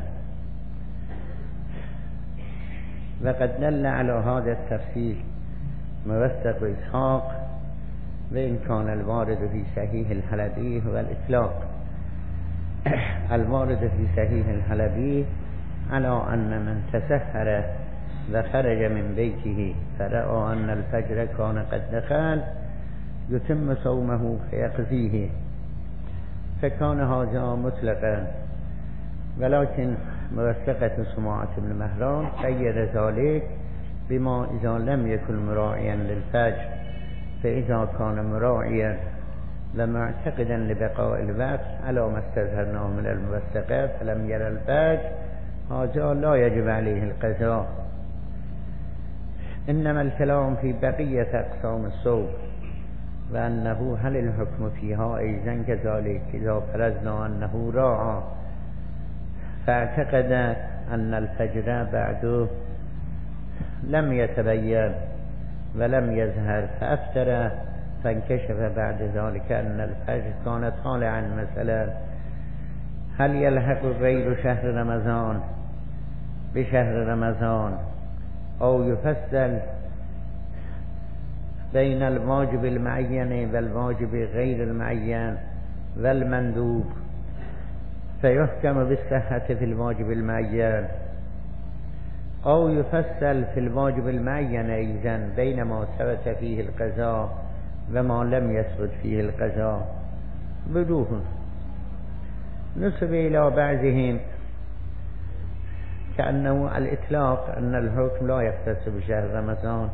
وقد دل على هذا التفصيل موثق إسحاق وإن كان الوارد في صحيح الحلبي هو الإطلاق. الوارد في صحيح الحلبي على أن من تسحر وخرج من بيته فرأى أن الفجر كان قد دخل يتم صومه فيقضيه، فكان هذا مطلقا. ولكن موثقة سماعة بن مهران قيد ذلك بما إذا لم يكن مراعيا للفجر، فإذا كان مراعيا ومعتقدا لبقاء الوقت على ما استظهرناه من الموثقات فلم يرى الفجر، هذا لا يجب عليه القضاء. إنما الكلام في بقية أقسام الصوم، وأنه هل الحكم فيها أيضا كذلك إذا فرضنا أنه راعى فاعتقد أن الفجر بعده لم يتبين ولم يظهر فأفتر، فانكشف بعد ذلك أن الفجر كان طالعا مثلا، هل يلحق غير شهر رمضان بشهر رمضان أو يفصل بين الواجب المعين والواجب غير المعين والمندوب فيحكم بالصحة في الواجب المعين، أو يفصل في الواجب المعين أيضا بين ما ثبت فيه القضاء وما لم يثبت فيه القضاء. بدوه نسب إلى بعضهم كأنه الإطلاق أن الحكم لا يختص بشهر رمضان،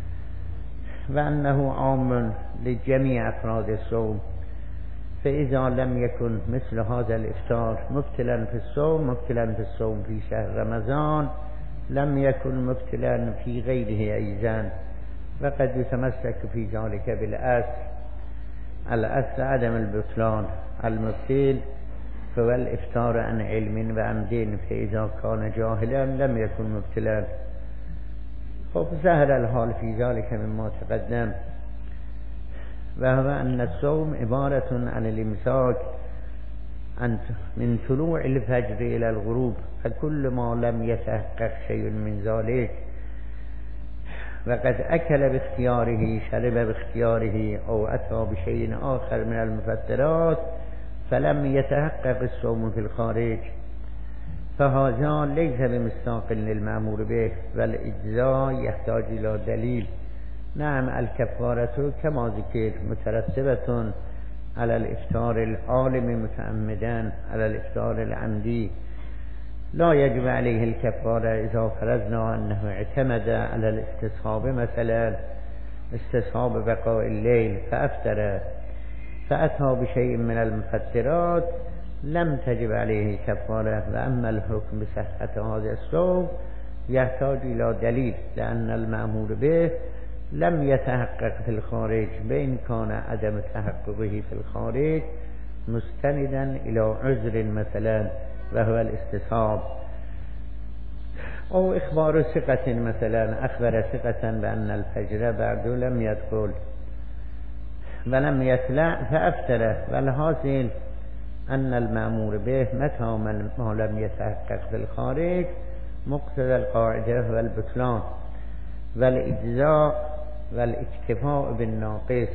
وأنه عام لجميع أفراد الصوم، فإذا لم يكن مثل هذا الإفطار مبتلا في الصوم مبتلا في الصوم في شهر رمضان لم يكن مبتلا في غيره أيضا. وقد يتمسك في ذلك بالأصل، الأصل عدم البطلان، المبتل فهو الإفطار عن علم وعمد، فإذا كان جاهلا لم يكن مبتلا. خب ظهر الحال في ذلك مما تقدم، وهو أن الصوم عبارة عن الإمساك من طلوع الفجر إلى الغروب، فكل ما لم يتحقق شيء من ذلك وقد أكل باختياره شرب باختياره أو أتى بشيء آخر من المفطرات فلم يتحقق الصوم في الخارج، فهذا ليس بمستاق للمأمور به، والإجزاء يحتاج إلى دليل. نعم الكفارة كما ذكر مترتبة على الإفطار العالم متعمدا على الإفطار العمدي، لا يجب عليه الكفارة إذا فرضنا أنه اعتمد على الاستصحاب، مثلا استصحاب بقاء الليل فأفتر فأتى بشيء من المفطرات لم تجب عليه كفارة. وأما الحكم بصحة هذا الصوم يحتاج إلى دليل، لأن المأمور به لم يتحقق في الخارج، بإن كان عدم تحققه في الخارج مستندا إلى عذر مثلا وهو الاستصحاب، أو إخبار ثقة مثلا أخبر ثقة بأن الفجر بعد لم يدخل ولم يطلع فأفتر. والحاصل أن المأمور به متى ما لم يتحقق في الخارج مقتضى القاعدة هو البطلان والإجزاء والاكتفاء بالناقص،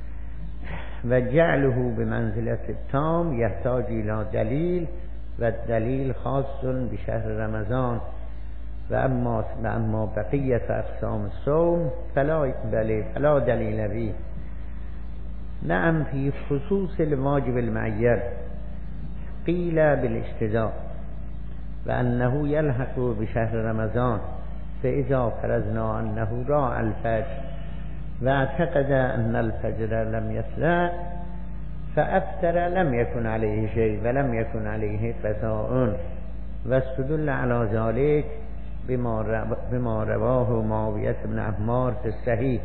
وجعله بمنزلة التام يحتاج إلى دليل، والدليل خاص بشهر رمضان. وأما وأما بقية أقسام الصوم فلا فلا دليل به. نعم في خصوص الواجب المعين قيل بالاجتزاء وأنه يلحق بشهر رمضان، فإذا فرضنا أنه راى الفجر واعتقد أن الفجر لم يطلع فأفتر لم يكن عليه شيء ولم يكن عليه قضاء، واستدل على ذلك بما رواه معاوية بن عمار في الصحيح.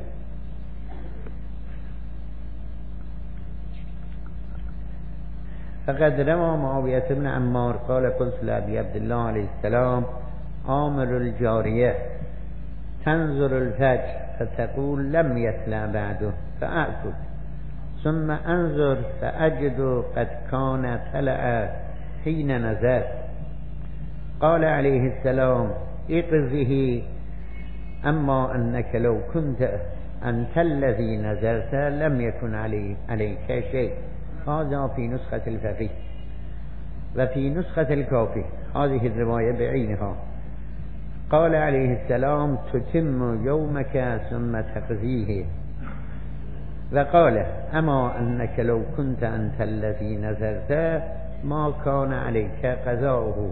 فقد روى معاوية بن عمار قال قلت لأبي عبد الله عليه السلام آمر الجارية تنظر الفجر فتقول لم يطلع بعده فأأكل، ثم أنظر فأجد قد كان طلع حين نزل. قال عليه السلام اقذه، أما أنك لو كنت أنت الذي نزلت لم يكن علي عليك شيء. هذا في نسخة الفقيه. وفي نسخة الكافي هذه الرواية بعينها قال عليه السلام تتم يومك ثم تقضيه. وقال أما أنك لو كنت أنت الذي نذرت ما كان عليك قضاؤه.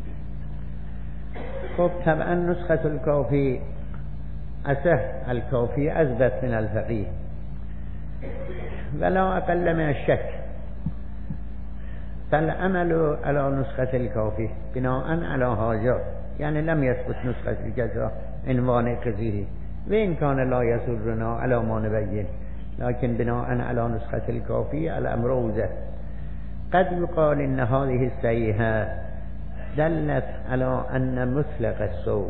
خب طبعا نسخة الكافي أصح، الكافي أثبت من الفقيه ولا أقل من الشك. فالعمل على نسخة الكافي بناء على هذا، يعني لم يثبت نسخة الجزاء عنوان قضيه، وإن كان لا يسرنا على ما نبين، لكن بناء على نسخة الكافي الأمر أوضح. قد يقال إن هذه الصحيحة دلت على أن مطلق الصوم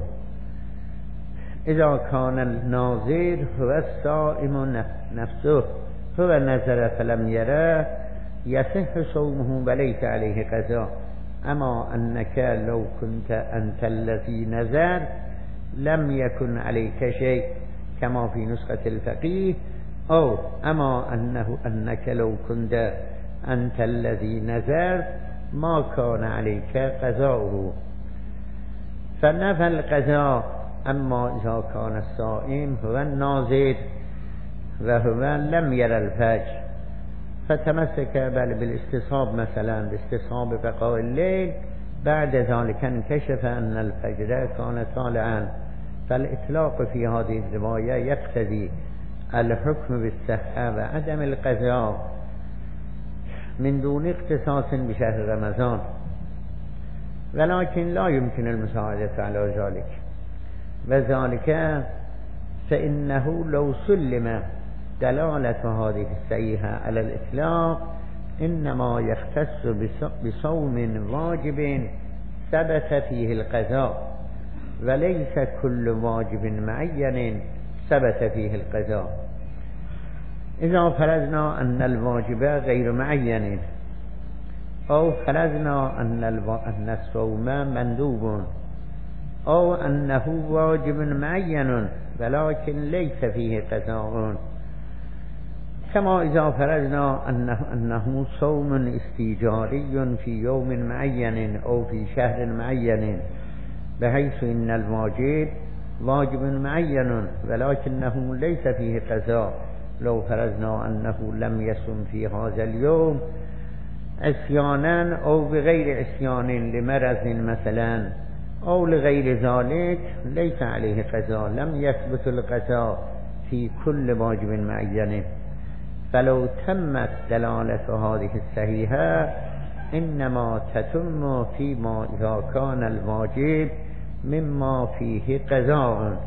إذا كان الناظر هو الصائم نفسه هو نذر فلم يره يصح صومه وليس عليه قضاء. أما أنك لو كنت أنت الذي نذر لم يكن عليك شيء كما في نسخة الفقيه، أو أما أنه أنك لو كنت أنت الذي نذر ما كان عليك قضاؤه. فنفى القضاء. أما إذا كان الصائم هو الناظر وهو لم يرى الفجر فتمسك بل بالاستصحاب، مثلا باستصحاب بقاء الليل، بعد ذلك انكشف أن الفجر كان طالعا، فالإطلاق في هذه الرواية يقتضي الحكم بالصحة وعدم القضاء من دون اختصاص بشهر رمضان، ولكن لا يمكن المساعدة على ذلك، وذلك فإنه لو سلم دلالة هذه الصحيحة على الإطلاق إنما يختص بصوم واجب ثبت فيه القضاء، وليس كل واجب معين ثبت فيه القضاء. إذا فرضنا أن الواجب غير معين، أو فرضنا أن أن الصوم مندوب، أو أنه واجب معين ولكن ليس فيه قضاء، كما إذا فرضنا أنه, أنه صوم استيجاري في يوم معين أو في شهر معين، بحيث إن الواجب واجب معين ولكنه ليس فيه قضاء. لو فرضنا أنه لم يصم في هذا اليوم عصيانا أو بغير عصيان لمرض مثلا أو لغير ذلك ليس عليه قضاء، لم يثبت القضاء في كل واجب معين. فلو تمت دلالة هذه الصحيحة إنما تتم فيما إذا كان الواجب مما فيه قضاء.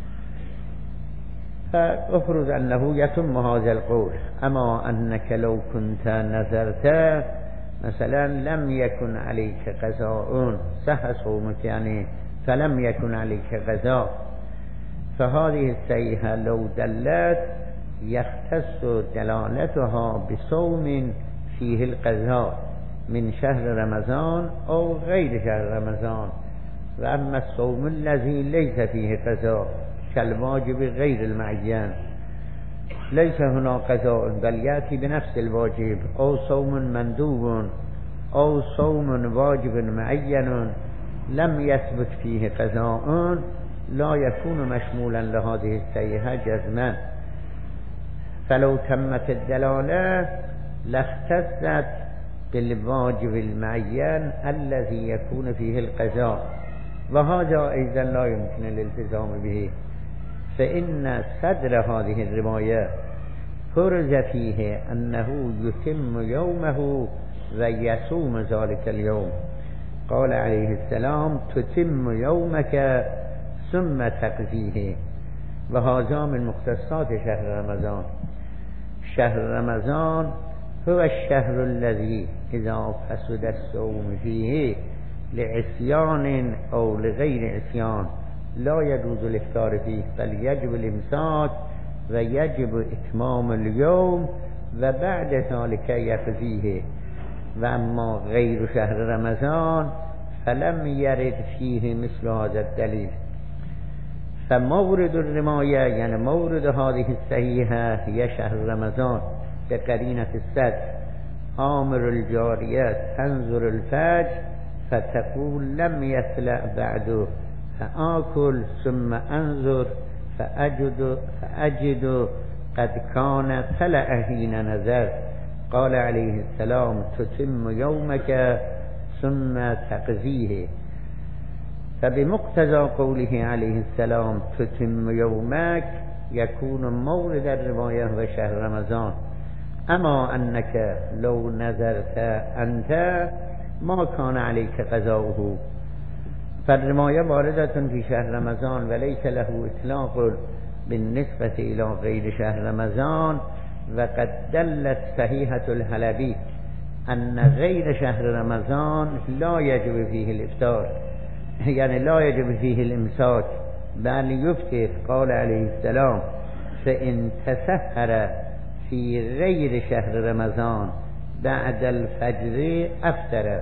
فأفرض أنه يتم هذا القول، أما أنك لو كنت نذرت مثلا لم يكن عليك قضاء صح صومك يعني فلم يكن عليك قضاء، فهذه الصحيحة لو دلت يختص دلالتها بصوم فيه القضاء من شهر رمضان أو غير شهر رمضان. وأما الصوم الذي ليس فيه قضاء كالواجب غير المعين ليس هنا قضاء بل يأتي بنفس الواجب، أو صوم مندوب أو صوم واجب معين لم يثبت فيه قضاء لا يكون مشمولا لهذه الصحيحة جزما. فلو تمت الدلالة لاختصت بالواجب المعين الذي يكون فيه القضاء، وهذا أيضا لا يمكن الالتزام به، فإن صدر هذه الرواية فرز فيه أنه يتم يومه ويصوم ذلك اليوم. قال عليه السلام تتم يومك ثم تقضيه، وهذا من مختصات شهر رمضان. شهر رمضان هو الشهر الذي إذا فسد الصوم فيه لعصيان أو لغير عصيان لا يجوز الافطار فيه، بل يجب الامساك ويجب إتمام اليوم وبعد ذلك يقضيه. وأما غير شهر رمضان فلم يرد فيه مثل هذا الدليل. فمورد الرماية يعني مورد هذه الصحيحة هي شهر رمضان بقرينة الصدر، آمر الجاریه تنظر الفجر فتقول لم يطلع بعد فآكل ثم انظر فأجد, فأجد قد كان طلع حين نظر. قال عليه السلام تتم يومك ثم تقضيه. فبمقتضى قوله عليه السلام تتم يومك يكون مورد الرواية و شهر رمضان. اما انك لو نظرت انت ما كان عليك قضاؤه. فالرواية واردة في شهر رمضان وليس له اطلاق بالنسبة الى غير شهر رمضان. وقد دلت صحيحة الحلبي ان غير شهر رمضان لا يجب فيه الافطار، يعني لا يجب فيه الامساك بل يفطر. قال عليه السلام فإن تسحر في غير شهر رمضان بعد الفجر افطر،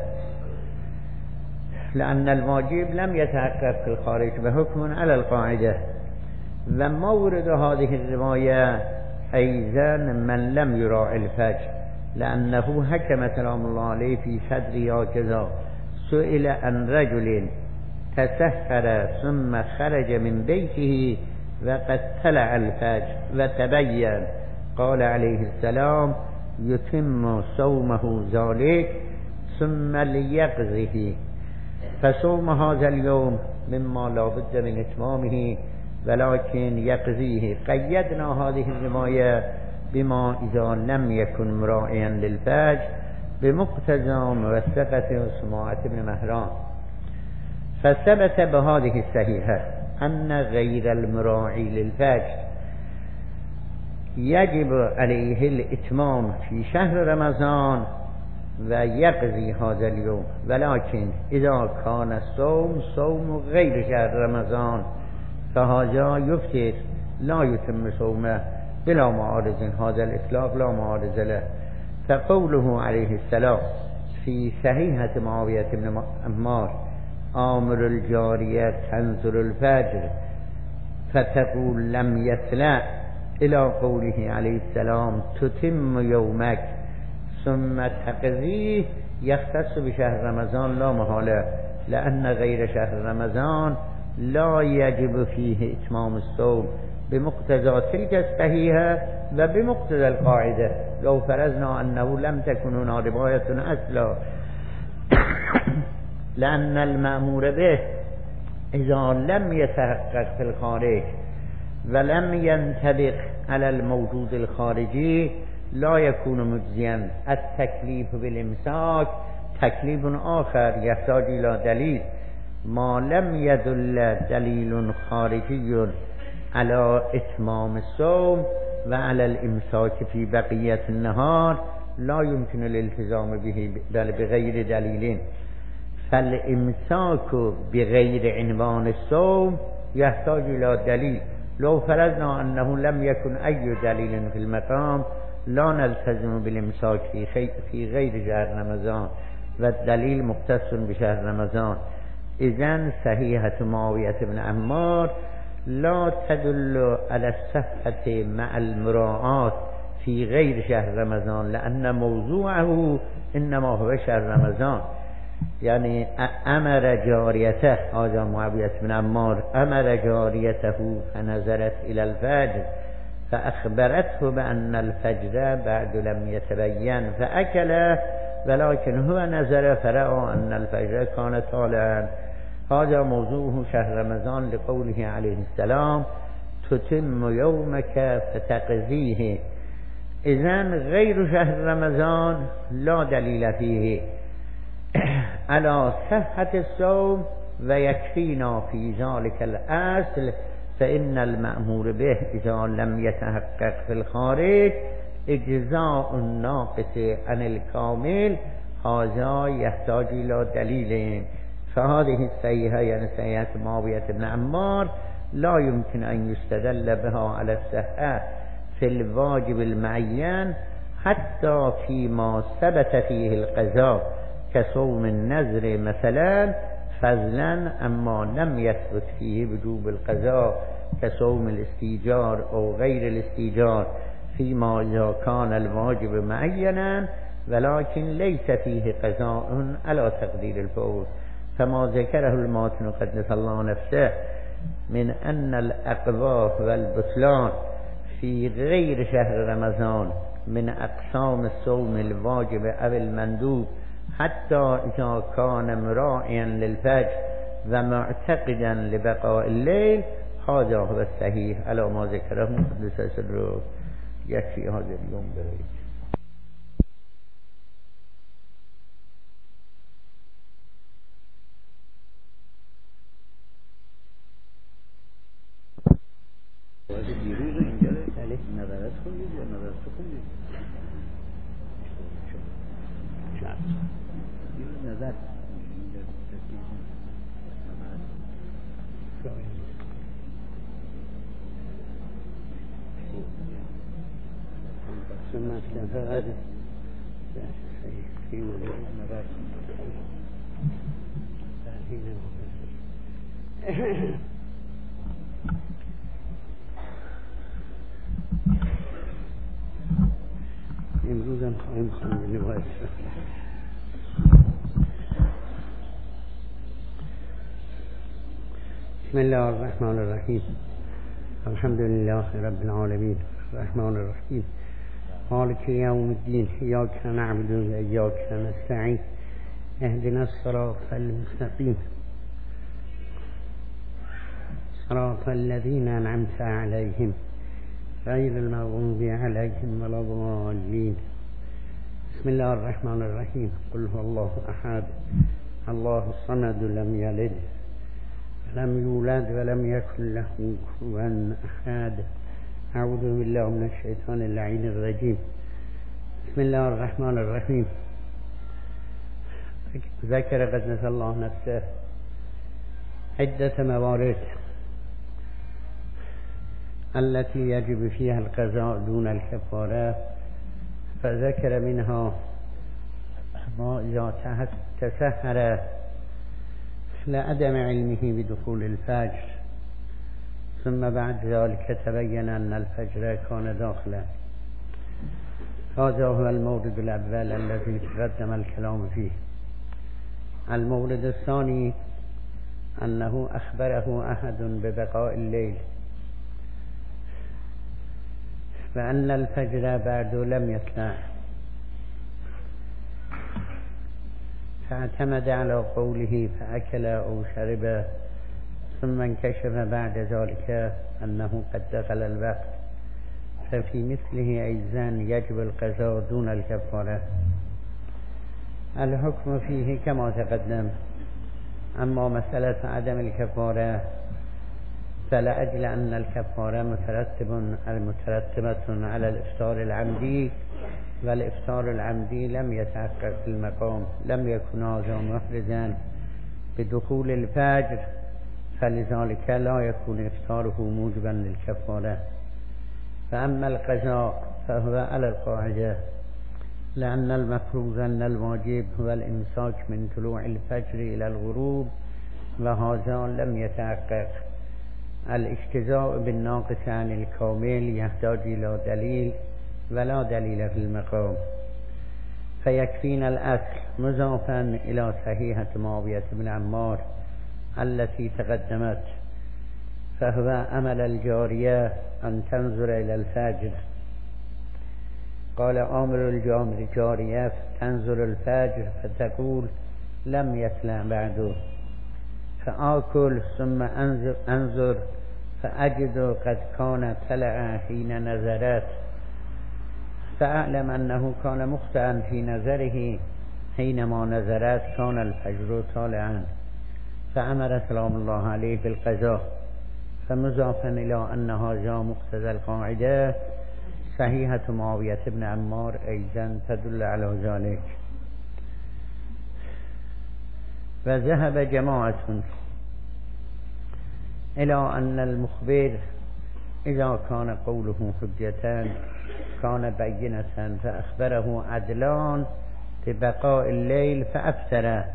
لأن الواجب لم يتحقق في الخارج بحكم على القاعدة. ومورد هذه الرواية أيضا من لم يراعي الفجر، لأنه حكم سلام الله عليه في صدر هكذا سئل عن رجل تسحر ثم خرج من بيته وقد طلع الفجر وتبين، قال عليه السلام يتم صومه ذلك ثم ليقضه. فصوم هذا اليوم مما لا بد من اتمامه ولكن يقضيه. قيدنا هذه الرواية بما إذا لم يكن مراعيا للفجر بمقتضى موثقة سماعة بن مهران. فثبت بهذه الصحيحة أن غير المراعي للفجر يجب عليه الإتمام في شهر رمضان ويقضي هذا اليوم. ولكن إذا كان الصوم صوم غير شهر رمضان فهذا يفطر لا يتم صومه بلا معارض. هذا الإطلاق لا معارض له. فقوله عليه السلام في صحيحة معاوية بن عمار آمر الجارية تنظر الفجر فتقول لم يطلع إلى قوله عليه السلام تتم يومك ثم تقضيه يختص بشهر رمضان لا محالة، لأن غير شهر رمضان لا يجب فيه إتمام الصوم بمقتضى تلك الصحيحة وبمقتضى القاعدة. لو فرضنا أنه لم تكن هنا رواية أصلا لأن المأمور به إذا لم يتحقق في الخارج ولم ينطبق على الموجود الخارجي لا يكون مجزيا. التكليف بالإمساك تكليف آخر يحتاج إلى دليل. ما لم يدل دليل خارجي على إتمام الصوم وعلى الإمساك في بقية النهار لا يمكن الالتزام به بل بغير دليل. فالإمساك بغير عنوان الصوم يحتاج إلى دليل. لو فرضنا أنه لم يكن أي دليل في المقام لا نلتزم بالإمساك في, في غير شهر رمضان والدليل مختص بشهر رمضان. إذن صحيحة معاوية بن عمار لا تدل على الصحة مع المراعاة في غير شهر رمضان، لأن موضوعه إنما هو شهر رمضان. يعني أمر جاريته، هذا معاوية بن عمار أمر جاريته فنظرت إلى الفجر فأخبرته بأن الفجر بعد لم يتبين فأكله، ولكن هو نظر فرأى أن الفجر كان طالعا. هذا موضوعه شهر رمضان لقوله عليه السلام تتم يومك فتقضيه. إذن غير شهر رمضان لا دليل فيه على صحة الصوم ويكفينا في ذلك الأصل. فإن المأمور به إذا لم يتحقق في الخارج إجزاء الناقص عن الكامل هذا يحتاج إلى دليل. فهذه الصحيحة يعني صحيحة معاوية بن عمار لا يمكن أن يستدل بها على الصحة في الواجب المعين حتى فيما ثبت فيه القضاء كصوم النذر مثلا فضلا، أما لم يثبت فيه وجوب القضاء كصوم الاستيجار أو غير الاستيجار فيما إذا كان الواجب معينا ولكن ليس فيه قضاء على تقدير الفور، فما ذكره الماتن قدس الله نفسه من أن الأقضاء والبطلان في غير شهر رمضان من أقسام الصوم الواجب أو المندوب حتى إذا كان مراعيا للفجر ومعتقدا لبقاء الليل، هذا هو الصحيح على ما ذكره قدس سره. يكفي هذا اليوم بريد. دیروز اینجا نظرت خوندید یا نظرت خوندید؟ چند دیروز نظر مثلا فقط في مدير نظر امروز هم خواهیم خواهیم لباس. بسم الله الرحمن الرحیم. الحمد لله رب العالمین الرحمن الرحیم مالک یوم الدین ایاک نعبد و ایاک نستعین اهدنا الصراط المستقیم صراط الذین انعمت علیهم غیر المغضوب علیهم ولا الضالین. بسم الله الرحمن الرحیم. قل هو الله احد الله الصمد لم یلد ولم یولد ولم یکن له کفوا احد. اعوذ بالله من الشیطان اللعین الرجیم. بسم الله الرحمن الرحیم. ذکر قدس الله نفسه عدة موارد التي يجب فيها القضاء دون الكفارة، فذكر منها ما إذا تسهر لعدم علمه بدخول الفجر، ثم بعد ذلك تبين أن الفجر كان داخلا. هذا هو المورد الأول الذي تقدم الكلام فيه. المورد الثاني أنه أخبره أحد ببقاء الليل، فأن الفجر بعد لم يطلع، فاعتمد على قوله فأكل أو شرب، ثم انكشف بعد ذلك أنه قد دخل الوقت، ففي مثله أيضا يجب القضاء دون الكفارة. الحكم فيه كما تقدم. أما مسألة عدم الكفارة فلأجل أن الكفارة مترتب المترتبة على الإفطار العمدي، والإفطار العمدي لم يتحقق في المقام، لم يكن هذا محرزا بدخول الفجر، فلذلك لا يكون إفطاره موجبا للكفارة. فأما القضاء فهو على القاعدة، لأن المفروض أن الواجب هو الإمساك من طلوع الفجر إلى الغروب، وهذا لم يتحقق. الاجتزاء بالناقص عن الكامل يحتاج إلى دليل، ولا دليل في المقام. فيكفينا الأصل مضافا إلى صحيحة معاوية بن عمار التي تقدمت، فهو أمل الجارية أن تنظر إلى الفجر. قال آمر الجارية تنظر الفجر فتقول لم يطلع بعده، فآكل ثم أنظر, أنظر فأجد قد كان طلع حين نظرت، فأعلم أنه كان مخطئا في نظره، حينما نظرت كان الفجر طالعا، فأمر سلام الله عليه بالقضاء. فمضافا إلى أن هذا مقتضى القاعدة، صحيحة معاوية بن عمار أيضا تدل على ذلك. وذهب جماعة إلى أن المخبر إذا كان قوله حجة كان بينة، فأخبره عدلان ببقاء الليل فأفسر،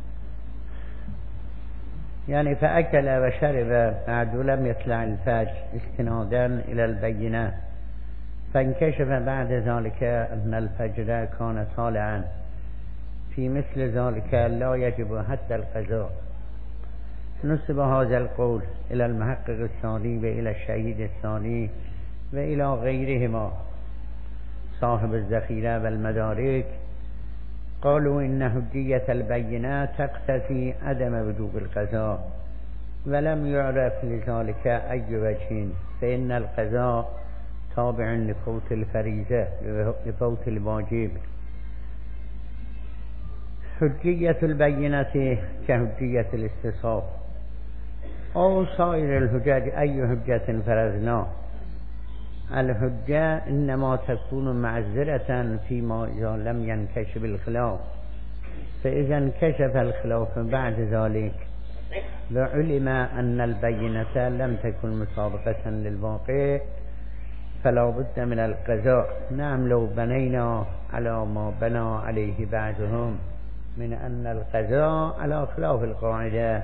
يعني فأكل وشرب بعد لم يطلع الفجر استنادا إلى البينة، فانكشف بعد ذلك أن الفجر كان طالعا في مثل ذلك لا يجب حتى القضاء. نسب هذا القول إلى المحقق الثاني وإلى الشهيد الثاني وإلى غيرهما صاحب الذخيرة والمدارك. قالوا إن حجية البينات تقتضي عدم وجوب القضاء، ولم يعرف لذلك أي وجه، فإن القضاء تابع لفوت الفريضة لفوت الواجب. حجية البينة كحجية الاستصحاب أو سائر الحجج. أي حجة فرضنا؟ الحجة إنما تكون معذرة فيما إذا لم ينكشف الخلاف، فإذا انكشف الخلاف بعد ذلك وعلم أن البينة لم تكن مطابقة للواقع فلا بد من القضاء. نعم، لو بنينا على ما بنى عليه بعضهم من أن القضاء على خلاف القاعدة،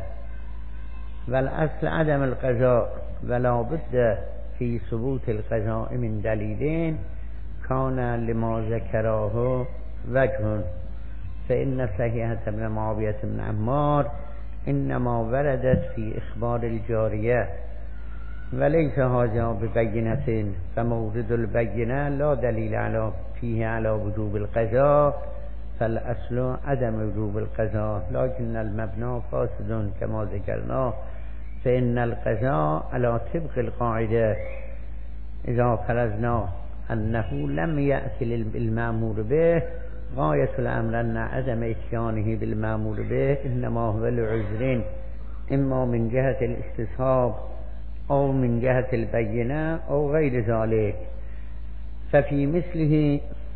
والأصل عدم القضاء، ولا بد في ثبوت القضاء من دليلين كان لما ذكره وجه. فإن صحيحة ابن معاوية بن عمار إنما وردت في إخبار الجارية وليس هذا ببينة، فمورد البينة لا دليل على فيه على وجوب القضاء، فالأصل عدم وجوب القضاء، لكن المبنى فاسد كما ذكرنا. فإن القضاء على طبق القاعدة إذا فرضنا أنه لم يأتي المأمور به، غاية الأمر أن عدم إتيانه بالمأمور به إنما هو لعذر، إما من جهة الاستصحاب أو من جهة البينة أو غير ذلك. ففي مثله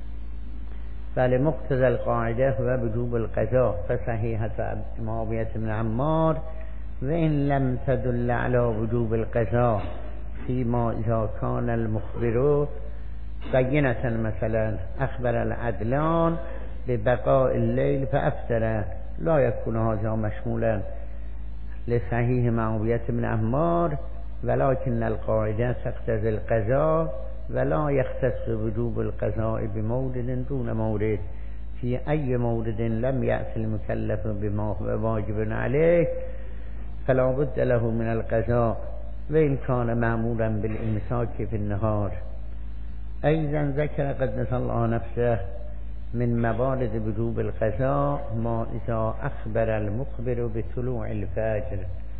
فلمقتضى القاعدة هو وجوب القضاء. فصحيحة معاوية بن عمار وإن لم تدل على وجوب القضاء فيما إذا كان المخبر بينة، مثلا أخبر العدلان ببقاء الليل فأفتر، لا يكون هذا مشمولا لصحيح معاوية بن عمار، ولكن القاعدة تقتضي القضاء ولا يختص وجوب القضاء بمورد دون مورد. في أي مورد لم يأتي المكلف بما هو واجب عليه فلا بد له من القضاء، وإن كان مأمورا بالإمساك في النهار. أيضا ذكر قدس الله نفسه من موارد وجوب القضاء ما إذا أخبر المخبر بطلوع الفجر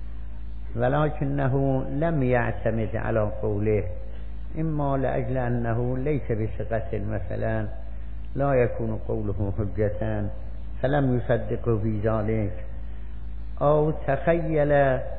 ولكنه لم يعتمد على قوله، إما لأجل أنه ليس بثقة مثلا لا يكون قوله حجة فلم يصدقه في ذلك، أو تخيل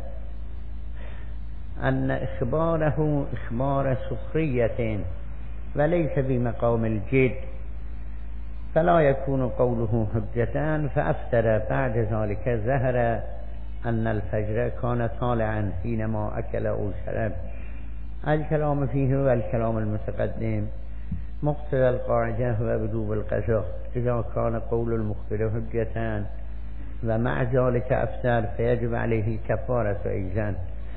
أن إخباره إخبار سخرية وليس بمقام الجد فلا يكون قوله حجة، فأفتر بعد ذلك ظهر أن الفجر كان طالعا حينما أكل أو شرب. الكلام فيه هو الكلام المتقدم. مقتضى القاعدة هو وجوب القضاء إذا كان قول المخبر حجة ومع ذلك أفتر فيجب عليه الكفارة أيضا،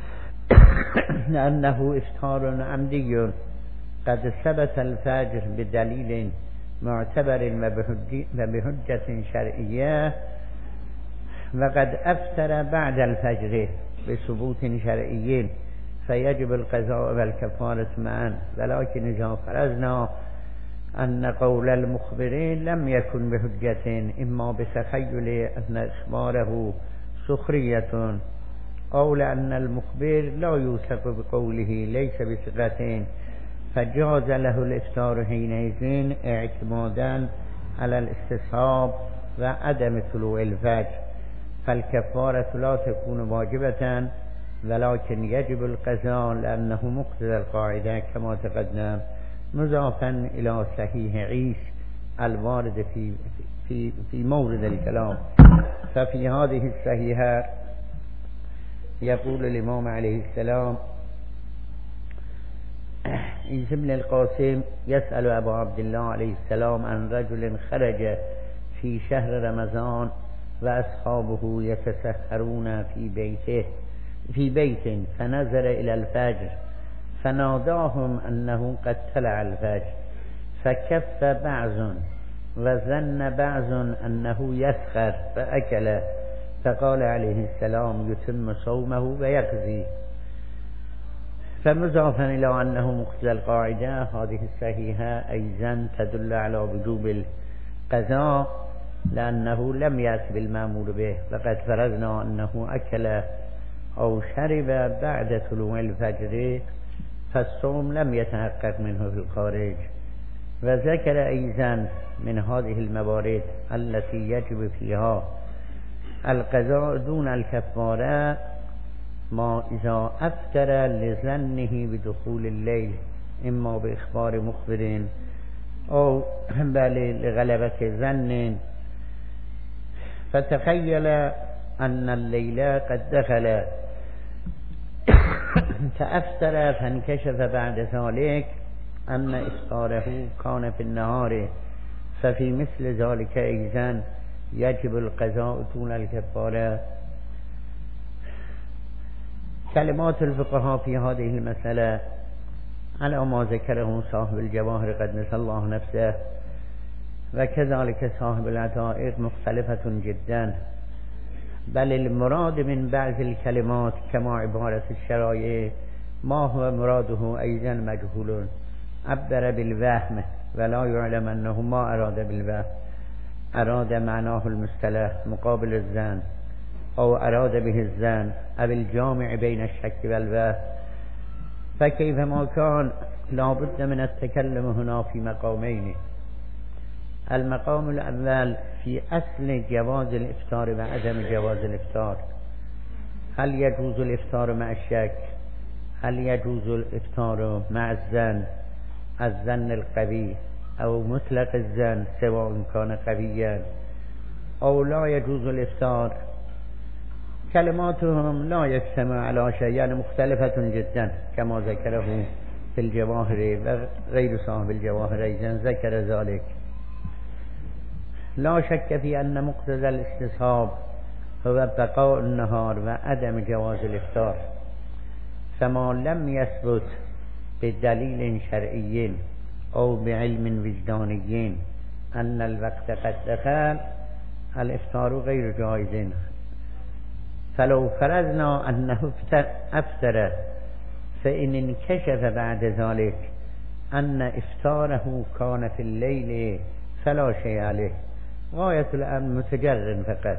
لأنه إفطار عمدي قد ثبت الفجر بدليل معتبر وبحجة شرعية، وقد أفتر بعد الفجر بثبوت شرعي، فيجب القضاء والكفارة معا. ولكن إذا فرضنا أن قول المخبرين لم يكن بحجة، إما بتخيل أن إخباره سخرية أو لأن المخبر لا يوثق بقوله ليس بثقة، فجاز له الإفطار حينئذ اعتمادا على الاستصحاب وعدم طلوع الفجر، فالكفارة لا تكون واجبة ولكن يجب القضاء لأنه مقتضى القاعدة كما تقدم، مضافا إلى صحيح عيسى الوارد في في في مورد الكلام. ففي هذه الصحيحة يقول الإمام عليه السلام: عيسى بن القاسم يسأل أبو عبد الله عليه السلام عن رجل خرج في شهر رمضان وأصحابه يتسحرون في بيته في بيت فنظر إلى الفجر فناداهم انه قد طلع الفجر فكف بعض وظن بعض انه يسخر فاكل فقال عليه السلام يتم صومه ويقضي. فمضافا الى انه مقتضى القاعده هذه الصحيحه ايضا تدل على وجوب القضاء لانه لم يأت بالمأمور به وقد فرضنا انه اكل او شرب بعد طلوع الفجر فالصوم لم يتحقق منه في الخارج. وذكر ايضا من هذه الموارد التي يجب فيها القضاء دون الكفاره ما اذا افطر لظنه بدخول الليل اما باخبار مخبر او بل لغلبة ظن فتخيل ان الليل قد دخل فافطر فانكشف بعد ذلك ان افطاره كان في النهار ففي مثل ذلك ايضا يجب القضاء دون الكفاره. كلمات الفقهاء في هذه المسألة على ما ذكره صاحب الجواهر قدس الله نفسه وكذلك صاحب العتائق مختلفة جدا، بل المراد من بعض الكلمات كما عبارة الشرائع ما هو مراده أيضا مجهول، عبر بالوهم ولا يعلم أنه ما أراد بالوهم، أراد معناه المصطلح مقابل الظن أو أراد به الظن أو الجامع بين الشك والوهم. فكيفما كان لابد من التكلم هنا في مقامين. المقام الأول في أصل جواز الإفطار وعدم جواز الإفطار، هل يجوز الإفطار مع الشك؟ هل يجوز الإفطار مع الظن الظن القوي أو مطلق الظن سواء كان قويا أو لا يجوز الإفطار؟ كلماتهم لا يجتمع على شيء، يعني مختلفة جدا كما ذكره في الجواهر وغير صاحب الجواهر أيضا ذكر ذلك. لا شك في أن مقتضى الاستصحاب هو بقاء النهار وعدم جواز الإفطار، فما لم يثبت بدليل شرعي أو بعلم وجداني أن الوقت قد دخل الإفطار غير جائز. فلو فرضنا أنه أفطر فإن انكشف بعد ذلك أن إفطاره كان في الليل فلا شيء عليه، غاية الأمر متجر فقط.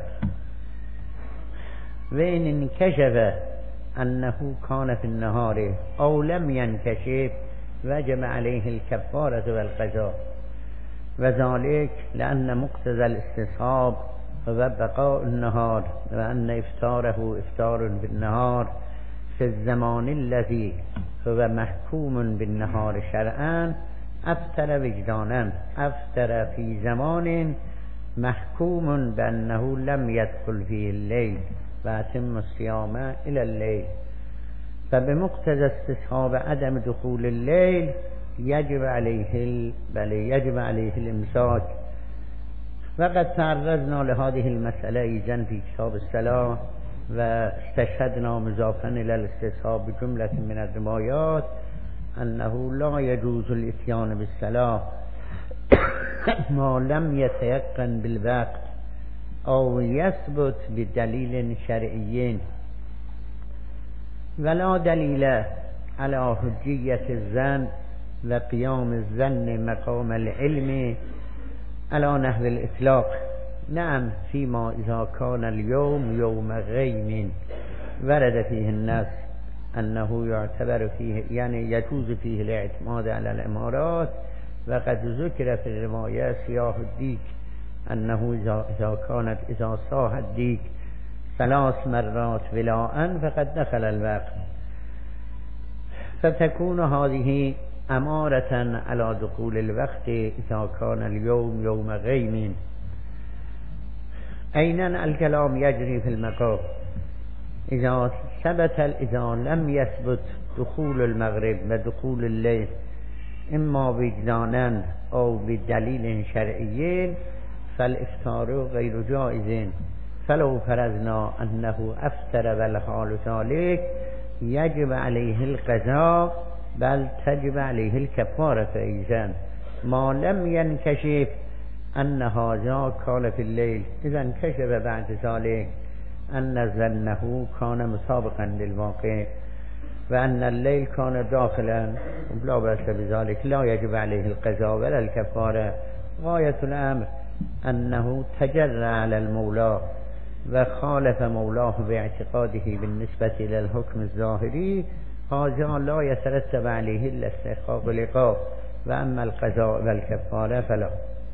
وإن انكشف أنه كان في النهار أو لم ينكشف وجب عليه الكفارة والقضاء، وذلك لأن مقتضى الاستصحاب هو بقاء النهار وأن إفطاره إفطار بالنهار في الزمان الذي هو محكوم بالنهار شرعا أفطر وجدانا، أفطر في زمان محكوم بأنه لم يدخل فيه الليل وأتم الصيام إلى الليل. فبمقتضى استصحاب عدم دخول الليل يجب عليه بل يجب عليه الإمساك. وقد تعرضنا لهذه المسألة إذن في كتاب الصلاة واستشهدنا مضافا إلى الاستصحاب بجملة من الروايات أنه لا يجوز الإتيان بالصلاة ما لم يتيقن بالوقت أو يثبت بدليل شرعي، ولا دليل على حجية الظن وقيام الظن مقام العلم على نحو الإطلاق. نعم فيما إذا كان اليوم يوم غيم ورد فيه النص أنه يعتبر فيه يعني يجوز فيه الاعتماد على الإمارات، وقد ذكر في الرواية سياح الديك أنه إذا كانت إذا صاح الديك ثلاث مرات ولاء فقد دخل الوقت، فتكون هذه أمارة على دخول الوقت إذا كان اليوم يوم غيم. أين الكلام يجري في المقام؟ إذا ثبت إذا لم يثبت دخول المغرب ودخول الليل إما وجدانا أو بدليل شرعي فالإفطار غير جائز. فلو فرضنا أنه أفطر والحال ذلك يجب عليه القضاء بل تجب عليه الكفارة أيضا ما لم ينكشف أن هذا كان في الليل. إذا انكشف بعد ذلك أن ظنه كان مسابقا للواقع وأن الليل كان داخلا لا بأس بذلك، لا يجب عليه القضاء ولا الكفارة. غاية الأمر أنه تجرى على المولى وخالف مولاه باعتقاده بالنسبة إلى الحكم الظاهري، هذا لا يترتب عليه إلا استحقاق العقاب، وأما القضاء والكفارة فلا.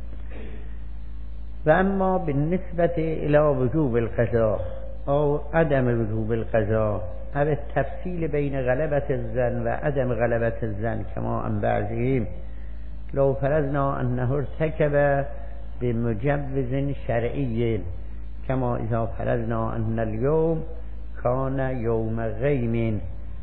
وأما بالنسبة إلى وجوب القضاء أو عدم وجوب القضاء أو التفصيل بين غلبة الظن وعدم غلبة الظن كما عن بعضهم، لو فرضنا أنه ارتكب بمجوز شرعي كما إذا فرضنا أن اليوم كان يوم غيم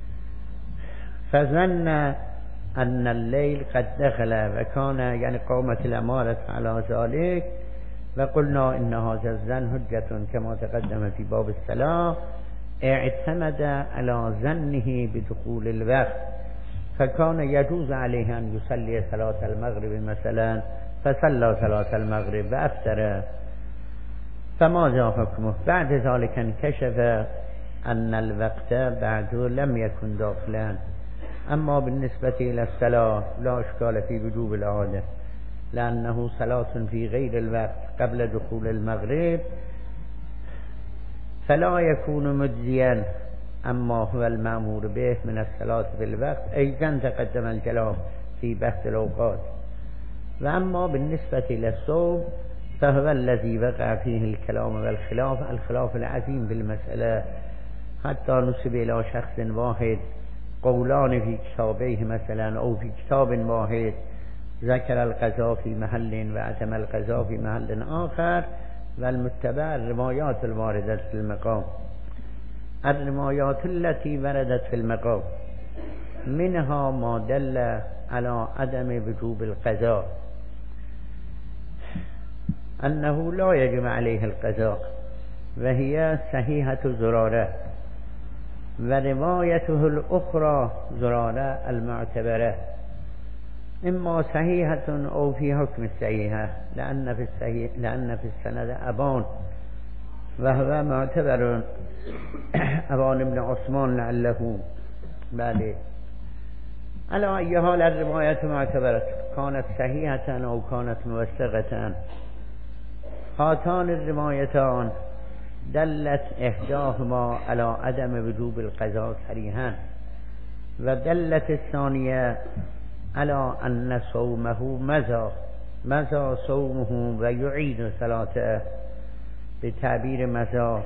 فظن أن الليل قد دخل وكان يعني قامت الأمارة على ذلك، وقلنا إن هذا الظن حجة كما تقدم في باب الصلاة، اعتمد على ظنه بدخول الوقت، فكان يجوز عليه أن يصلي صلاة المغرب مثلا، فصلى صلاة المغرب وأفطر، فماذا حكمه؟ بعد ذلك انكشف أن الوقت بعد لم يكن داخلا. أما بالنسبة إلى الصلاة لا إشكال في وجوب العادة، لأنه صلاة في غير الوقت قبل دخول المغرب فلا يكون مجزيا. أما هو المأمور به من الصلاة في الوقت أيضا تقدم الكلام في بحث الأوقات. وأما بالنسبة إلى الصوم فهو الذي وقع فيه الكلام والخلاف، الخلاف العظيم بالمسألة، حتى نسب إلى شخص واحد قولان في كتابه مثلا أو في كتاب واحد ذكر القضاء في محل وعدم القضاء في محل آخر، والمتبع الروايات الواردة في المقام. الروايات التي وردت في المقام منها ما دل على عدم وجوب القضاء، أنه لا يجب عليه القضاء، وهي صحيحة زرارة، وروايته الأخرى زرارة المعتبرة إما صحيحة أو في حكم الصحيحة، لأن في الصحيح لأن في السند أبان وهو معتبر أبان بن عثمان لعله بله. على أي حال الرواية معتبرة، كانت صحيحة أو كانت موثقة. هاتان الروايتان دلت إحداهما على عدم وجوب القضاء صريحا، ودلت الثانية على أن صومه مزى مزى صومه ويعيد صلاته بتعبير مزى.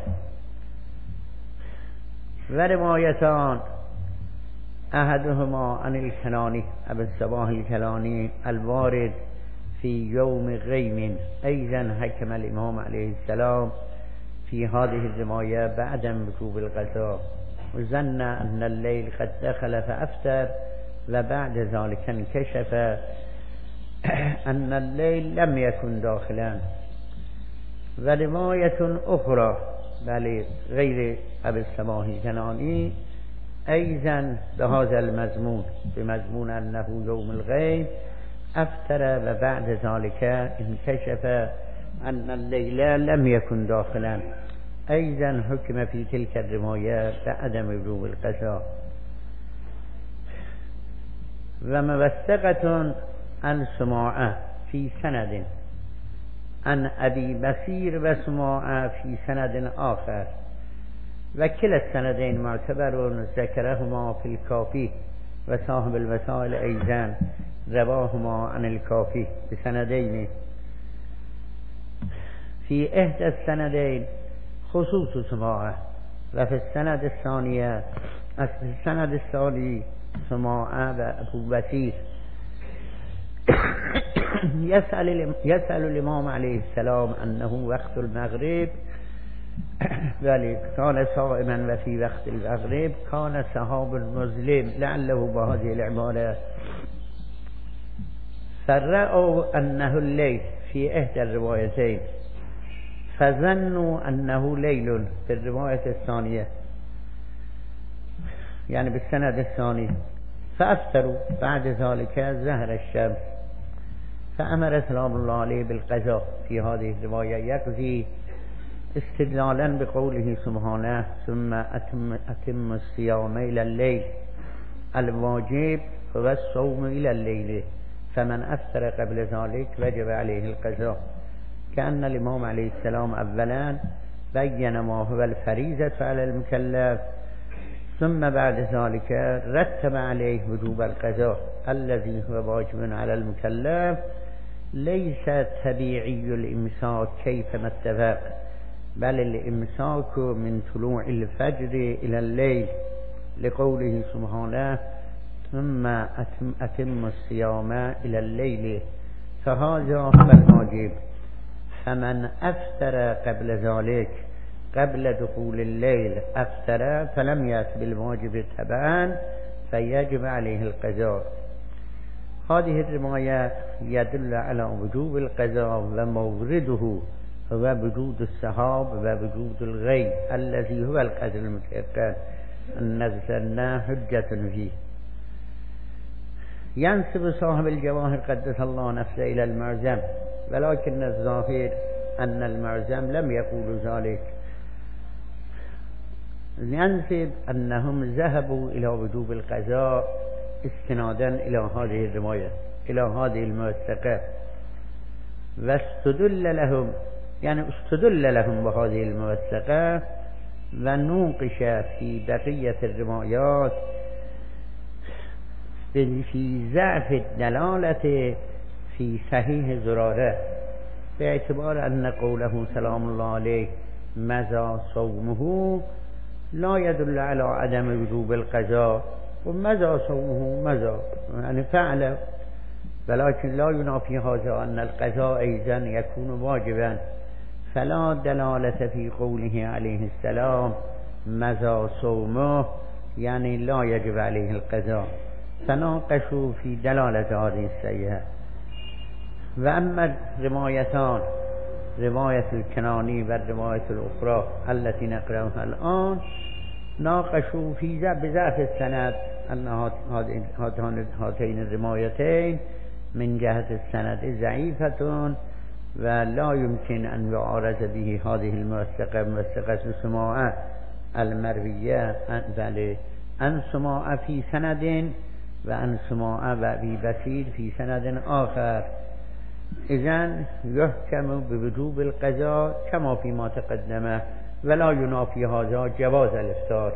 وروايتان أحدهما عن الكناني أبي الصباح الكناني الوارد في يوم غيم، أيضا حكم الإمام عليه السلام في هذه الرواية بعدم وجوب القضاء، وظن أن الليل قد دخل فأفطر، وبعد ذلك انكشف أن الليل لم يكن داخلا. ورواية أخرى بل غير أبي الصباح الكناني أيضا بهذا المضمون، بمضمون أنه يوم الغيب أفطر، وبعد ذلك انكشف أن الليل لم يكن داخلا، أيضا حكم في تلك الرواية بعدم وجوب القضاء. وموثقة عن سماعة في سند عن أبي بصير وسماعة في سند آخر، وكلا السندين معتبر، ذكرهما في الكافي، وصاحب الوسائل أيضا رواهما عن الكافي بسندين. في إحدى السندين خصوص سماعة، وفي السند الثانية في السند الثاني سماعة وأبو بصير. يسأل يسأل الإمام عليه السلام أنه وقت المغرب، ذلك كان صائما، وفي وقت المغرب كان سحاب مظلم، لعله بهذه العبارة فرأوا أنه الليل في إحدى الروايتين، فظنوا أنه ليل في الرواية الثانية، يعني بالسند الثاني، فأفطروا بعد ذلك ظهر الشمس فأمر سلام الله عليه بالقضاء. في هذه الرواية يقضي استدلالا بقوله سبحانه ثم أتم, أتم الصيام إلى الليل، الواجب هو الصوم إلى الليل، فمن أفطر قبل ذلك وجب عليه القضاء. كأن الإمام عليه السلام أولا بين ما هو الفريضة على المكلف، ثم بعد ذلك رتب عليه وجوب القضاء الذي هو واجب على المكلف، ليس طبيعي الإمساك كيفما اتفق، بل الإمساك من طلوع الفجر إلى الليل، لقوله سبحانه ثم أتم, أتم الصيام إلى الليل، فهذا هو الواجب. فمن أفطر قبل ذلك قبل دخول الليل أفطر فلم يأت بالواجب تبعا فيجب عليه القضاء. هذه الرواية يدل على وجوب القضاء ومورده هو وجود السحاب ووجود الغيم الذي هو القدر المتيقن أن نزلنا حجة فيه. ينسب صاحب الجواهر قدس الله نفسه إلى المعزم، ولكن الظاهر أن المعزم لم يقول ذلك. ينسب أنهم ذهبوا إلى وجوب القضاء استنادا إلى هذه الرواية، إلى هذه الموثقة، واستدل لهم يعني استدل لهم بهذه الموثقة، ونوقش في بقية الروايات في ضعف الدلالة في صحيح زرارة، باعتبار أن قوله سلام الله عليه ماذا صومه لا يدل على عدم وجوب القضاء، وماذا صومه ماذا يعني فعل، ولكن لا ينافي هذا أن القضاء أيضا يكون واجبا، فلا دلالة في قوله عليه السلام ماذا صومه يعني لا يجب عليه القضاء. تناقشوا في دلالة هذه السيئة. وأما الروايتان رواية الكناني والرواية الأخرى التي نقرأها الآن ناقشوا في بضعف السند أن هاتين الروايتين من جهة السند ضعيفة ولا يمكن أن يعارض به هذه الموثقة موثقة سماعة المروية أن سماعة في سند وأن سماعة وأبي بكير في سند آخر. إذن يحكم بوجوب القضاء كما فيما تقدم، ولا ينافي هذا جواز الافطار.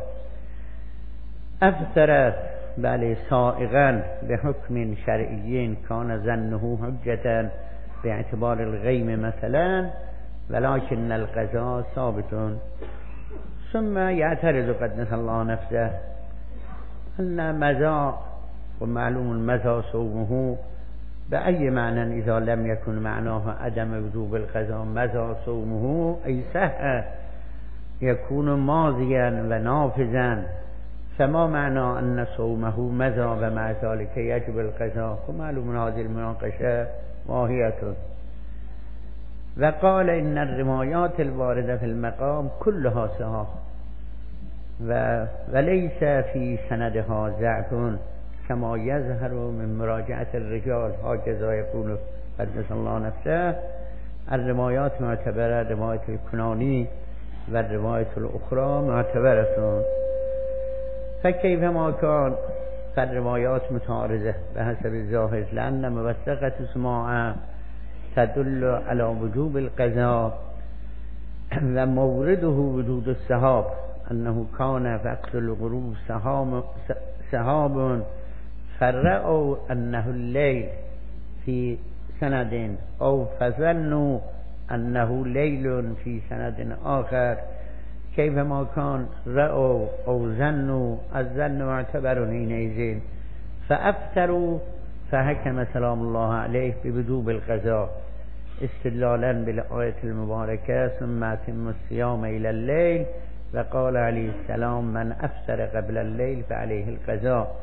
أفطر بل سائغا بحكم شرعي كان ظنه حجة باعتبار الغيم مثلا، ولكن القضاء ثابت. ثم يعترض قدس الله نفسه أن ماذا ومعلوم المذا صومه بأي معنى إذا لم يكن معناه عدم وجوب القضاء مذا صومه أي صح يكون ماضيا ونافذا، فما معنى أن صومه مذا ومع ذلك يجب القضاء؟ ومعلوم هذه المناقشة واهية. وقال إن الروايات الواردة في المقام كلها صحيحة وليس في سندها ضعف كما يظهر من مراجعة الرجال، هكذا يقول قدس الله نفسه. الروايات معتبرة، رواية الكناني والرواية الأخرى معتبرة، فكيف ما كان فالروايات متعارضة بحسب الظاهر، لأن موثقة سماعة تدل على وجوب القضاء ومورده وجود السحاب، أنه كان وقت الغروب سحاب فرأوا أنه الليل في سند أو فظنوا أنه ليل في سند آخر. كيفما كان رأوا أو ظنوا، الظن معتبر حينئذ. فأفطروا فحكم سلام الله عليه بوجوب القضاء استدلالا بالآية المباركة ثم أتم الصيام إلى الليل، وقال عليه السلام من أفطر قبل الليل فعليه القضاء.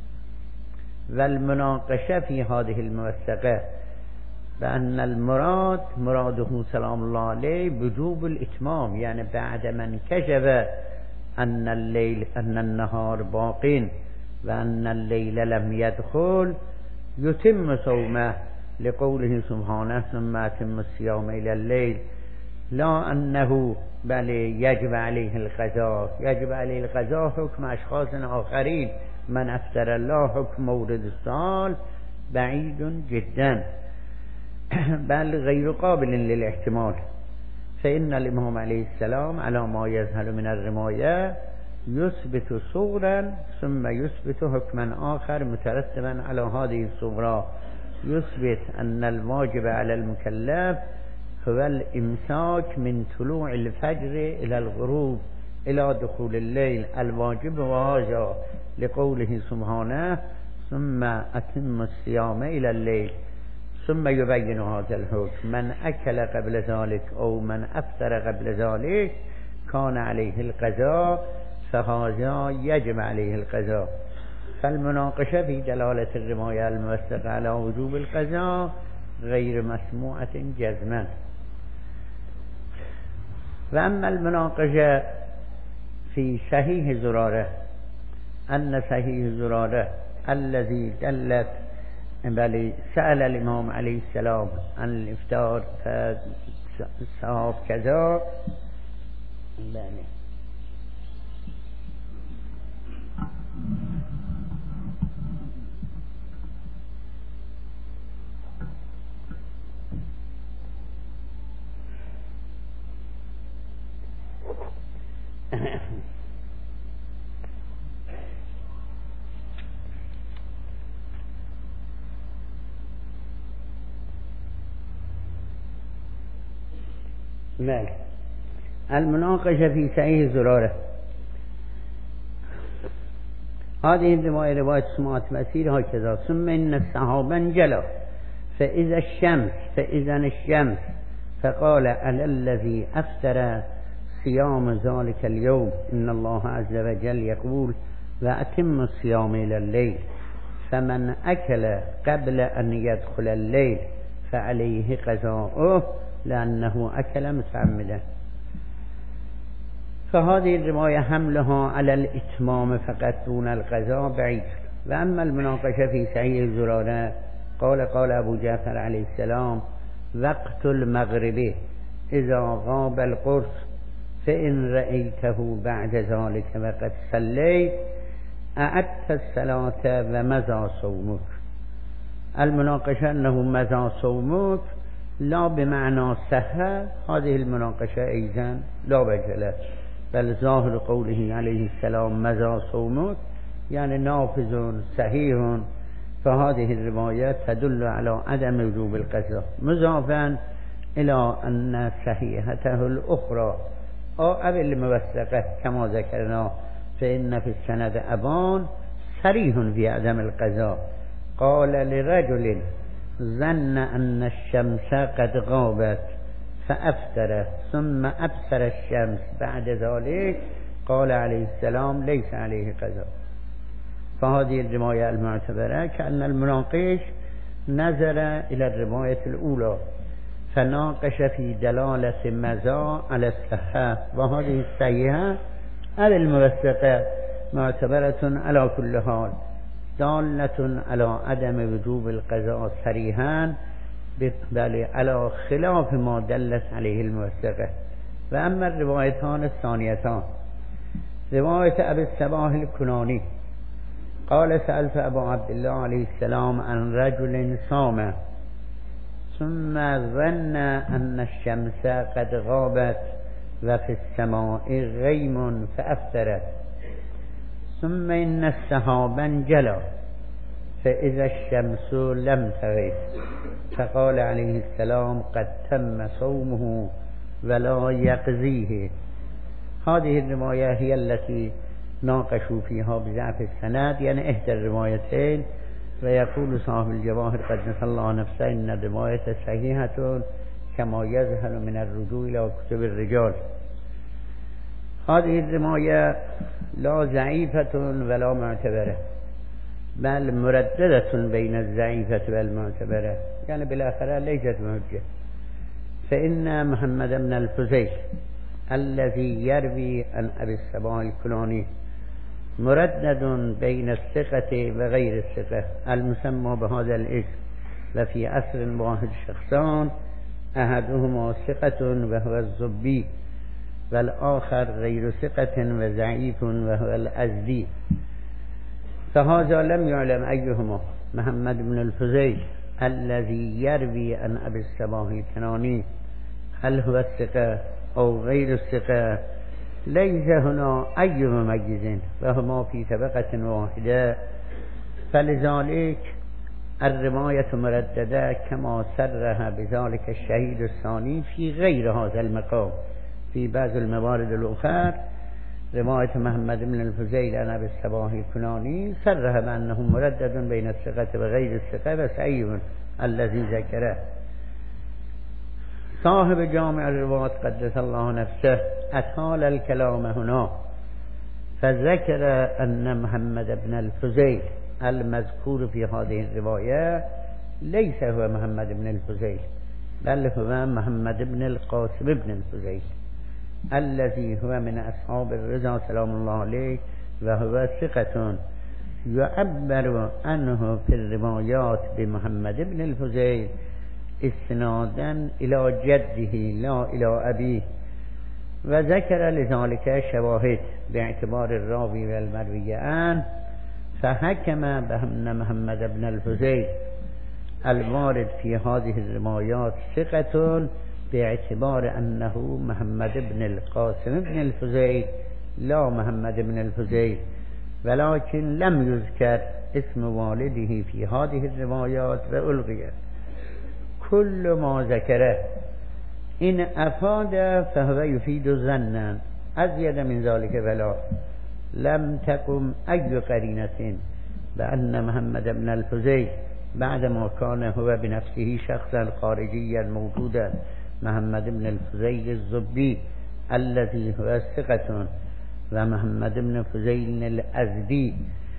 والمناقشة في هذه الموثقة بأن المراد مراده سلام الله عليه وجوب الإتمام، يعني بعد من كشف أن الليل أن النهار باق و ان اللیل لم یدخل یتم صومه لقوله سبحانه ثم اتم الصیام الی اللیل لا انه بله یجب علیه القضاء. یجب علیه القضاء حکم اشخاص آخرین، من افطر الله حکم مورد السؤال بعید جدا بل غیر قابل للاحتمال. فإن الامام علیه السلام على ما یظهر من الرمایه یثبت صورا ثم یثبت حکما آخر مترتبا على هذه الصورة. یثبت ان الواجب على المكلف هو الامساك من طلوع الفجر الى الغروب الى دخول الليل الواجب وهذا لقوله سبحانه ثم اتم الصيام الى الليل ثم يبين هذا الحكم من اكل قبل ذلك او من افطر قبل ذلك كان عليه القضاء فهذا يجب عليه القضاء. فالمناقشه في دلاله الرمايه الموثقه على وجوب القضاء غير مسموعه جزما. وأما المناقشة في صحيح زرارة أن صحيح زرارة الذي دلت بل سأل الإمام عليه السلام عن الإفطار فصاب كذا بله بله المناقشة في صحيح زرارة هذه الرواية رواية سمعت مسير هكذا ثم إن الصحابة انجلوا فإذا الشمس فإذا الشمس فقال على الذي أفطر صيام ذلك اليوم إن الله عز وجل يقول وأتم الصيام إلى الليل فمن أكل قبل أن يدخل الليل فعليه قضاؤه لأنه أكل متعمدا. فهذه الرواية حملها على الإتمام فقط دون القضاء بعيد. وأما المناقشة في صحيح زرارة قال قال أبو جعفر عليه السلام وقت المغرب إذا غاب القرص فإن رأيته بعد ذلك وقد صليت أعدت الصلاة ومضى صومك. المناقشة أنه مضى صومك لا بمعنى صحة، هذه المناقشة أيضا لا وجه بل ظاهر قوله عليه السلام مضى صومك يعني نافذ صحيح. فهذه الرواية تدل على عدم وجوب القضاء مضافا إلى أن صحيحته الأخرى أو الموثقة كما ذكرنا فإن في السند أبان صريح في عدم القضاء. قال لرجل ظن أن الشمس قد غابت فأفطر ثم أبصر الشمس بعد ذلك قال عليه السلام ليس عليه قضاء. فهذه الرواية المعتبرة كأن المناقش نظر إلى الرواية الأولى فناقش في دلالة مضى على الصحة وهذه الصحيحة على الموثقة معتبرة على كل حال دالة على عدم وجوب القضاء صريحا بل على خلاف ما دلت عليه الموثقة. وأما الروايتان الثانيتان رواية أبي الصباح الكناني قال سألت أبو عبد الله عليه السلام عن رجل صام ثم ظن أن الشمس قد غابت وفي السماء غيم فأفطرت ثم إن السحاب انجلى فإذا الشمس لم تغب فقال عليه السلام قد تم صومه ولا يقضيه. هذه الرواية هي التي ناقشوا فيها بضعف السند يعني إحدى الروايتين. ويقول صاحب الجواهر قدس الله نفسه إن الرواية صحيحة كما يظهر من الرجوع إلى كتب الرجال. هذه الرواية لا ضعيفة ولا معتبرة بل مرددة بين الضعيفة والمعتبرة يعني بالآخرة ليست مهجة. فإن محمد بن الفزيل الذي يروي عن أبي الصباح الكناني مردد بين الثقة وغير الثقة المسمى بهذا الاسم، وفي عصر واحد شخصان أحدهما ثقة وهو الزبي، والآخر غير ثقة وضعيف وهو الأزدي. فهذا لم يعلم أيهما محمد بن الفضيل الذي يروي عن أبي الصباح الكناني هل هو الثقة أو غير الثقة. ليس هنا أي مميز وهما في طبقة واحدة، فلذلك الرواية مرددة كما صرح بذلك الشهيد الثاني في غير هذا المقام. في بعض الموارد الأخرى رواية محمد بن الفضيل عن أبي الصباح الكناني صرح بأنه مردد بين الثقة وغير الثقة وصحيح الذي ذكره. صاحب جامع الروات قدس الله نفسه أطال الكلام هنا فذكر أن محمد بن الفضيل المذكور في هذه الرواية ليس هو محمد بن الفضيل، بل هو محمد بن القاسم بن الفضيل الذي هو من أصحاب الرضا سلام الله عليه، وهو ثقة يعبر عنه في الروايات بمحمد بن الفضيل استنادا إلى جده لا إلى أبيه. وذكر لذلك شواهد باعتبار الراوي والمروي عنه، فحكم بأن محمد بن الفضيل الوارد في هذه الروايات ثقة باعتبار أنه محمد بن القاسم بن الفضيل لا محمد بن الفضيل، ولكن لم يذكر اسم والده في هذه الروايات وألغي. كل ما ذكره إن أفاد فهو يفيد ظنا، أزيد من ذلك فلا. لم تقم أي قرينة بأن محمد بن الفضيل بعدما كان هو بنفسه شخصا خارجيا موجودا محمد بن الفضيل الزبي الذي هو ثقة، ومحمد بن الفضيل الأزدي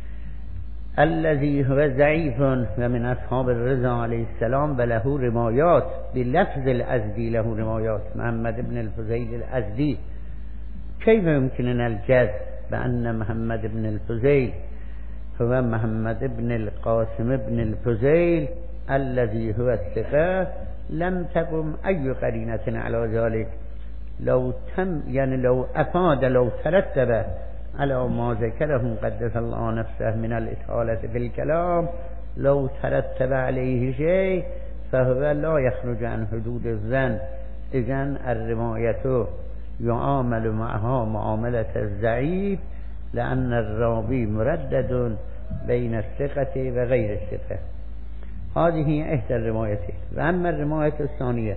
الذي هو ضعيف ومن أصحاب الرضا عليه السلام وله روايات بلفظ الأزدي، له روايات محمد بن الفضيل الأزدي. كيف يمكننا الجزم بأن محمد بن الفضيل هو محمد بن القاسم بن الفضيل الذي هو الثقة؟ لم تقم أي قرينة على ذلك. لو تم يعني لو أفاد لو ترتب على ما ذكره قدس الله نفسه من الإطالة في الكلام، لو ترتب عليه شيء فهو لا يخرج عن حدود الظن. إذن الرواية يعامل معها معاملة الضعيف لأن الراوي مردد بين الثقة وغير الثقة. هذه إحدى الروايتين. وأما الرواية الثانية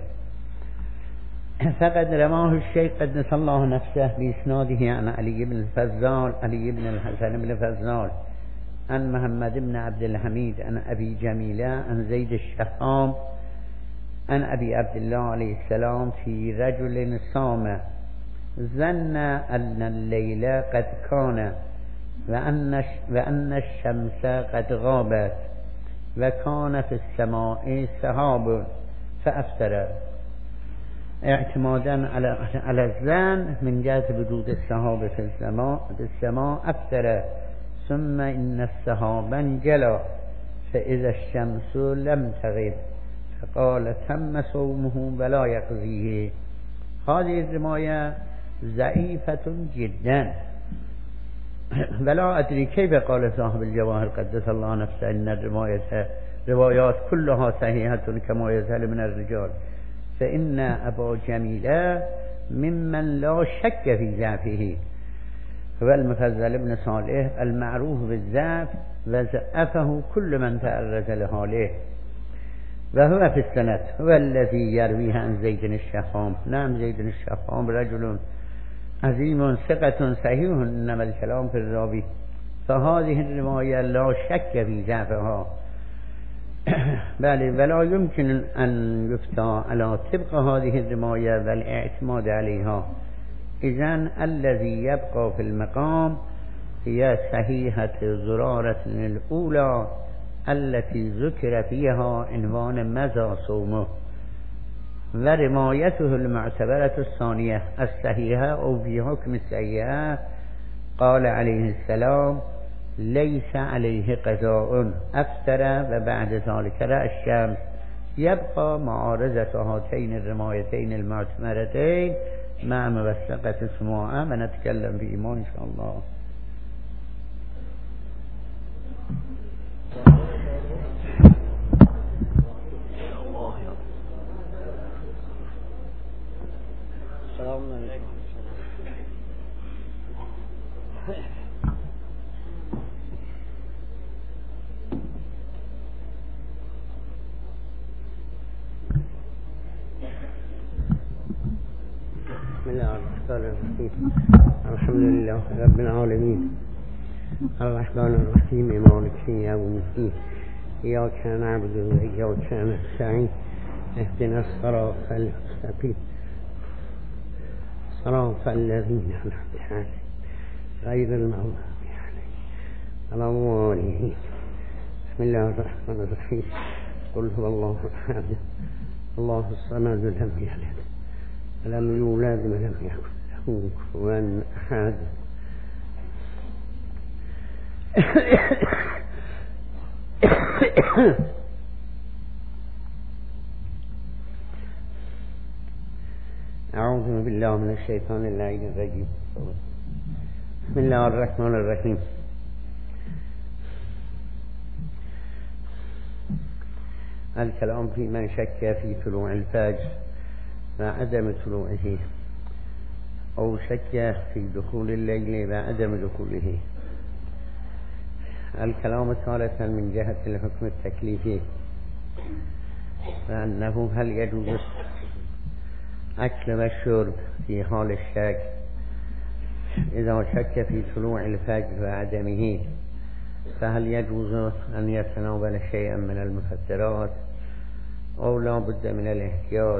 فقد رواه الشيخ قدس الله نفسه بإسناده عن علي بن الفضال علي بن الحسن بن الفضال عن محمد بن عبد الحميد عن أبي جميلة عن زيد الشهام عن أبي عبد الله عليه السلام في رجل صام ظن أن الليل قد كان وأن وأن الشمس قد غابت وكان في السماء سحاب فأفطر، اعتمادا على على الظن من جهة وجود السحاب في السماء في السماء أفطر. ثم إن السحاب انجلى فإذا الشمس لم تغب فقال تم صومه ولا يقضيه. هذه الرواية ضعيفة جدا، ولا أدري كيف قال صاحب الجواهر قدس الله نفسه إن الرواية روايات كلها صحيحة كما يزال من الرجال، فإن أبا جميلة ممن لا شك في ضعفه، هو المفضل بن صالح المعروف بالضعف وضعفه كل من تعرض لحاله، وهو في السند هو الذي يرويه عن زيد الشهام. نعم زيد الشهام رجل عظيم ثقة صحيح، إنما الكلام في الراوي، فهذه الرواية لا شك في ضعفها بل ولا يمكن أن يفتى على طبق هذه الرواية والاعتماد عليها. إذن الذي يبقى في المقام هي صحيحة زرارة الأولى التي ذكر فيها عنوان ماذا صومه، وروايته المعتبرة الثانية الصحيحة أو في حكم السيئة قال عليه السلام ليس عليه قضاء أفطر و بعد ذلك رأى الشمس يبقى معارضة هاتين الرمايتين المعتمرتين مع موثقة سماعة ونتكلم فيهما إن شاء الله. السلام عليكم. بسم الله الرحمن الرحيم. الحمد لله رب العالمين الرحمن الرحيم مالك يوم الدين إياك نعبد وإياك نستعين اهدنا الصراط المستقيم صراط الذين أنعمت عليهم غير المغضوب عليهم ولا الضالين. بسم الله الرحمن الرحيم. قل هو الله أحد الله الصمد لم يلد ولم يولد ولم يكن له كفوا أحد. أعوذ بالله من الشيطان اللعين الرجيم. بسم الله الرحمن الرحيم. الكلام في من شك في طلوع الفجر وعدم طلوعه أو شك في دخول الليل وعدم دخوله. الكلام ثالثا من جهة الحكم التكليفي وأنه هل يجوز أكل والشرب في حال الشك إذا شك في طلوع الفجر وعدمه، فهل يجوز أن يتناول شيئا من المفطرات أو لا بد من الاحتياط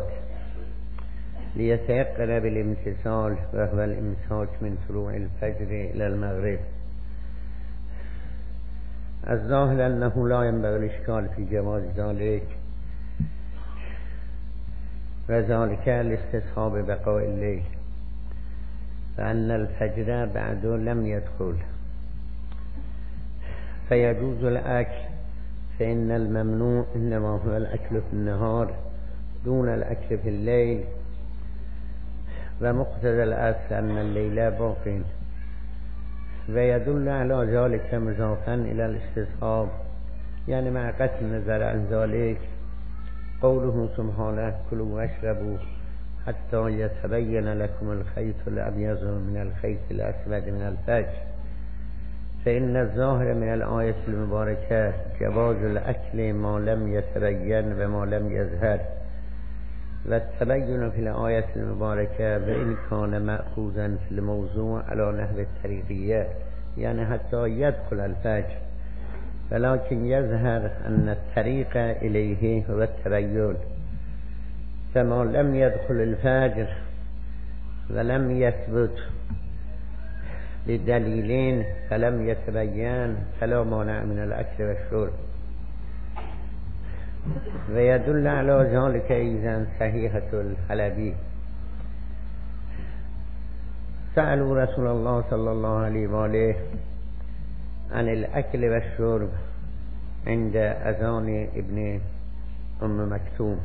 ليتيقن بالامتثال وهو الامساك من طلوع الفجر إلى المغرب. الظاهر أنه لا ينبغي الإشكال في جواز ذلك، وذلك لاستصحاب بقاء الليل، فأن الفجر بعد لم يدخل فيجوز الأكل، فإن الممنوع إنما هو الأكل في النهار دون الأكل في الليل، ومقتضى الأصل أن الليل باق، ويدل على ذلك مضافا إلى الاستصحاب يعني مع قطع النظر عن ذلك قوله سبحانه كلوا واشربوا حتى يتبين لكم الخيط الأبيض من الخيط الأسود من الفجر، فإن الظاهر من الآية المباركة جواز الأكل ما لم يتبين وما لم يظهر، والتبين في الآية المباركة وإن كان مأخوذا في الموضوع على نحو الطريقية يعني حتى يدخل الفجر، ولكن يظهر أن الطريق إليه هو التبين، فما لم يدخل الفجر ولم يثبت لدليلين فلم يتبين فلا مانع من الأكل والشرب. ويدل على ذلك أيضا صحيحة الحلبي سألوا رسول الله صلى الله عليه وآله عن الأكل والشرب عند أذان ابن أم مكتوم،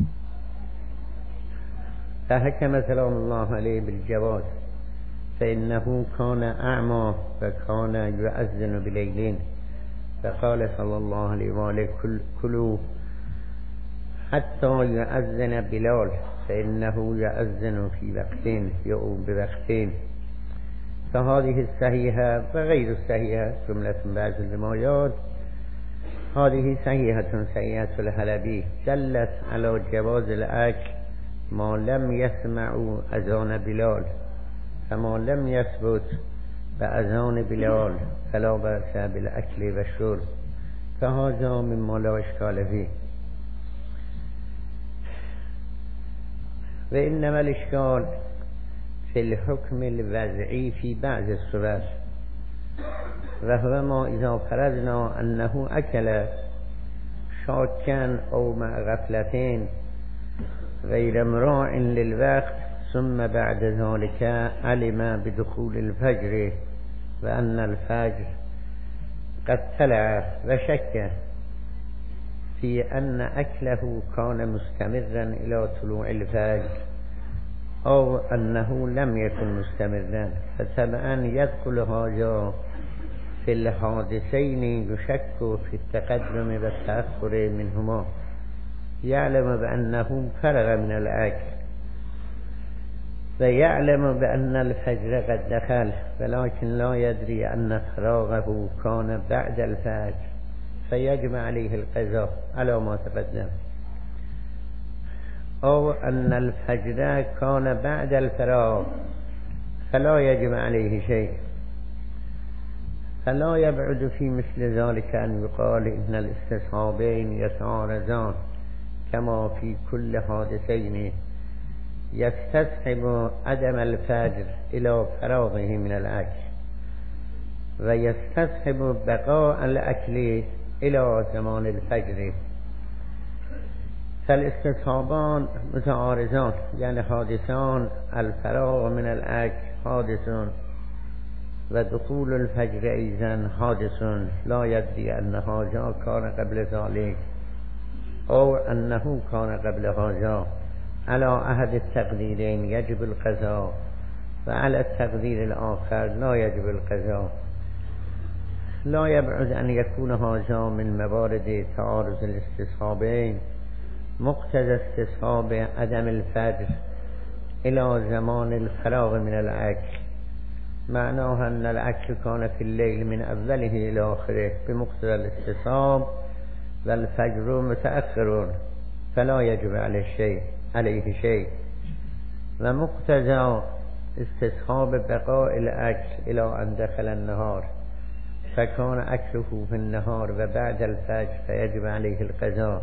فحكم سلام الله عليه بالجواز، فإنه كان أعمى وكان يؤذن بليل، فقال صلى الله عليه وآله كلوا حتى يؤذن بلال فإنه يؤذن في وقتين أو بوقتين. فهذه الصحيحة وغير الصحيحة جملة بعض الروايات هذه صحيحة صحيحة الحلبي دلت على جواز الأكل ما لم يسمعوا أذان بلال، فما لم يثبت بأذان بلال فلا بأس بالأكل والشرب، فهذا مما لا إشكال فيه. وإنما الإشكال في الحكم الوضعي في بعض الصور، وهو ما إذا فرضنا أنه أكل شاكا أو مع غفلتين غير مراع للوقت ثم بعد ذلك علم بدخول الفجر وأن الفجر قد طلع وشك في أن أكله كان مستمرا إلى طلوع الفجر أو أنه لم يكن مستمرا، فطبعا يدخل هذا في الحادثين يشك في التقدم والتأخر منهما. يعلم بأنه فرغ من الأكل ويعلم بأن الفجر قد دخل، ولكن لا يدري أن فراغه كان بعد الفجر، فيجب عليه القضاء على ما تقدم. أو أن الفجر كان بعد الفراغ فلا يجب عليه شيء. فلا يبعد في مثل ذلك أن يقال إن الاستصحابين يتعارضان، كما في كل حادثين يستصحب عدم الفجر إلى فراغه من الأكل، ويستصحب بقاء الأكل إلى زمان الفجر. فالاستصحابان متعارضان، يعني حادثان. الفراغ من الأكل حادث ودخول الفجر أيضا حادث، لا يدري أن هذا كان قبل ذلك أو أنه كان قبل هذا. على أحد التقديرين يجب القضاء، وعلى التقدير الآخر لا يجب القضاء. لا يبعد أن يكون هذا من موارد تعارض الاستصحابين. مقتضى استصحاب عدم الفجر إلى زمان الفراغ من الأكل معناه أن الأكل كان في الليل من أوله إلى آخره بمقتضى الاستصحاب، والفجر متأخر فلا يجب عليه شيء عليه شيء. ومقتضى استصحاب بقاء الأكل إلى أن دخل النهار، فكان أكله في النهار وبعد الفجر فيجب عليه القضاء.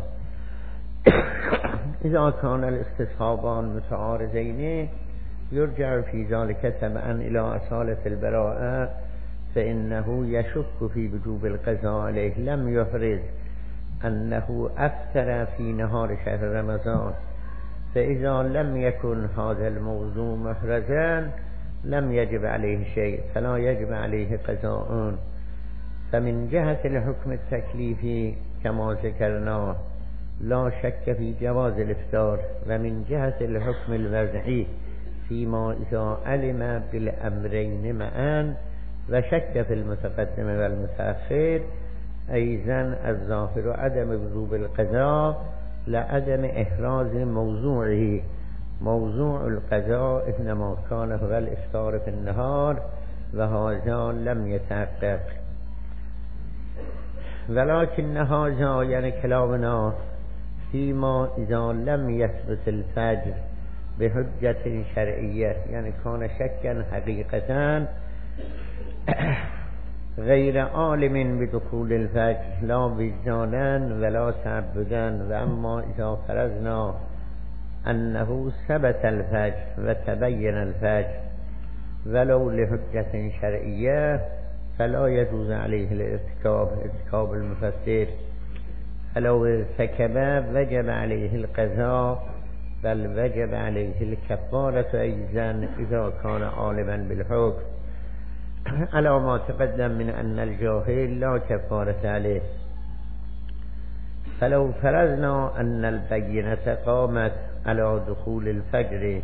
إذا كان الاستصحابان متعارضين يرجع في ذلك تبعا إلى أصالة البراءة، فإنه يشك في وجوب القضاء عليه. لم يفرض أنه أفطر في نهار شهر رمضان، فإذا لم يكن هذا الموضوع محرزا لم يجب عليه شيء، فلا يجب عليه قضاء. فمن جهة الحكم التكليفي كما ذكرنا لا شك في جواز الافطار، ومن جهة الحكم الوضعي فيما إذا علم بالأمرين معا وشك في المتقدم والمتأخر أيضا الظاهر عدم وجوب القضاء لعدم إحراز موضوعه. موضوع القضاء إنما كان هو الإفطار في النهار وهذا لم يتحقق. ولكن هذا يعني كلامنا فيما إذا لم يثبت الفجر بحجة شرعية، يعني كان شكا حقيقة غير عالم بدخول الفجر لا وجدانا ولا تعبدا. وأما إذا فرضنا أنه ثبت الفجر وتبين الفجر ولو لحجة شرعية فلا يجوز عليه الارتكاب ارتكاب المفسر. فلو ارتكب وجب عليه القضاء، بل وجب عليه الكفارة أيضا إذا كان عالما بالحكم، على ما تقدم من أن الجاهل لا كفارة عليه. فلو فرضنا أن البينة قامت على دخول الفجر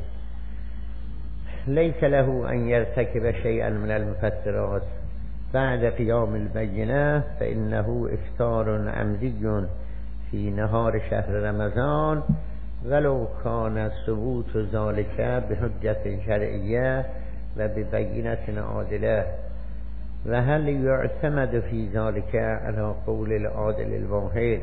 ليس له أن يرتكب شيئا من المفسرات بعد قيام البينة، فإنه إفطار عمدي في نهار شهر رمضان ولو كان ثبوت ذلك بحجة شرعية وببينة عادلة. وهل يعتمد في ذلك على قول العادل الواحد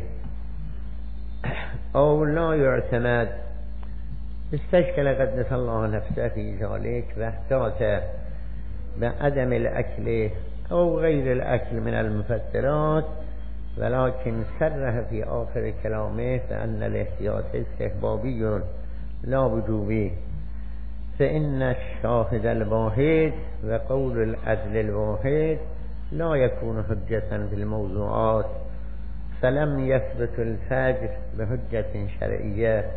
أو لا يعتمد؟ استشكل قدس الله نفسه في ذلك واحتاط بعدم الأكل أو غير الأكل من المفطرات، ولكن سرح في آخر كلامه فأن الاحتياط استحبابي لا وجوبي. فإن الشاهد الواحد وقول العدل الواحد لا يكون حجة في الموضوعات، فلم يثبت الفجر بحجة شرعية.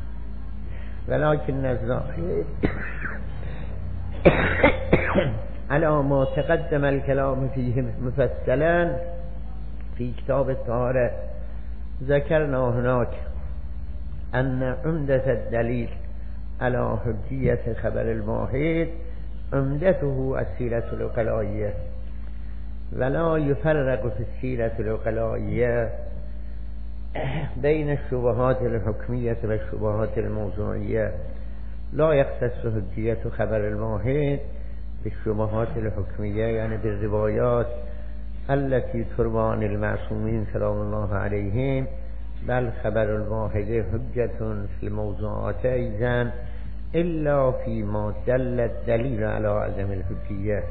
ولكن الظاهر على ما تقدم الكلام فيه مفصلا في كتاب الطهارة. ذكرنا هناك أن عمدة الدليل على حجية خبر الواحد عمدته السيرة العقلائية، ولا يفرق في السيرة العقلائية بين الشبهات الحكمية والشبهات الموضوعية. لا يختص حجية خبر الواحد بالشبهات الحكمية، يعني بالروايات التي تروى عن المعصومين سلام الله عليهم، بل خبر الواحد حجة في الموضوعات أيضا إلا فيما دل الدليل على عدم الحجية.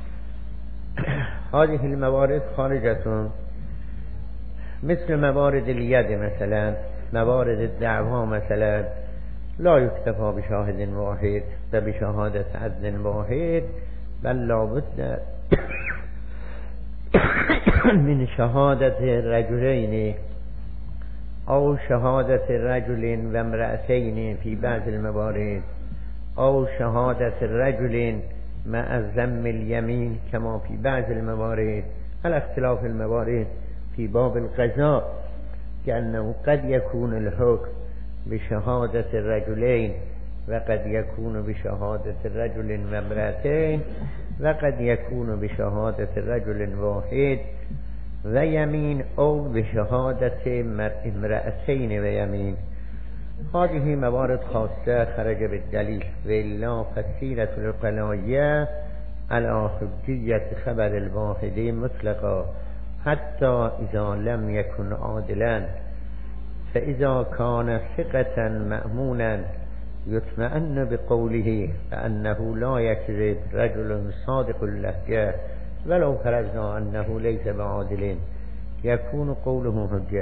هذه الموارد خارجة، مثل موارد اليد مثلا، موارد الدعوة مثلا، لا يكتفى بشاهد واحد وبشهادة عدل واحد، بل لا بد من شهادة رجلين أو شهادة رجل وامرأتين في بعض الموارد، أو شهادة رجل مع ذم اليمين كما في بعض الموارد، على اختلاف الموارد. في باب القضاء كأنه قد يكون الحكم بشهادة الرجلين، وقد يكون بشهادة الرجل وامرأتين، وقد يكون بشهادة الرجل واحد ويمين، أو بشهادة امرأتين ويمين. هذه موارد خاصة خرج بالدليل، وإلا فالسيرة العقلائية على حجية خبر الواحد مطلقا حتى إذا لم يكن عادلا. فإذا كان ثقة مأمونا يطمئن بقوله فأنه لا يكذب رجل صادق اللهجة ولو فرضنا أنه ليس بعادل، يكون قوله حجة.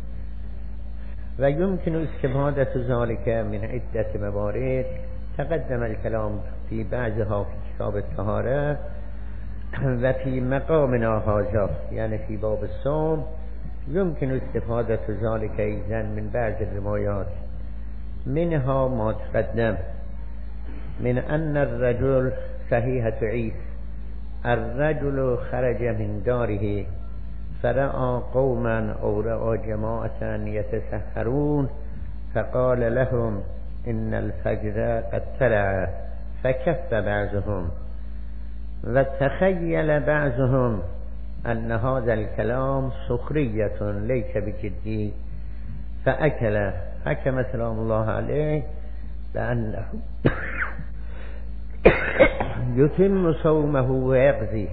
ويمكن استفادة ذلك من عدة موارد تقدم الكلام في بعضها في كتاب الطهارة، وفي مقامنا هذا يعني في باب الصوم يمكن استفادة ذلك أيضا من بعض الروايات، منها ما تقدم من أن الرجل صحيحة عيسى الرجل خرج من داره فرأى قوما أو رأى جماعة يتسحرون فقال لهم إن الفجر قد طلع، فكف بعضهم، وتخيل بعضهم أن هذا الكلام سخرية ليس بجدي، فأكل. حكم سلام الله عليه بأنه يتم صومه ويقضي.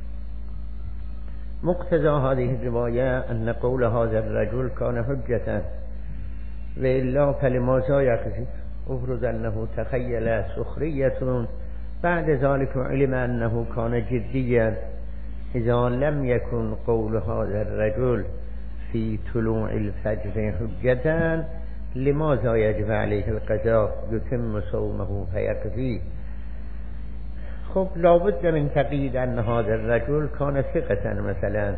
مقتضى هذه الرواية أن قول هذا الرجل كان حجة، وإلا فلماذا يقضي؟ أفرض أنه تخيل سخرية، بعد ذلك علم أنه كان جديا. إذا لم يكن قول هذا الرجل في طلوع الفجر حجة، لماذا يجب عليه القضاء؟ يتم صومه فيقضي. خب لابد من تقييد أن هذا الرجل كان ثقة مثلا،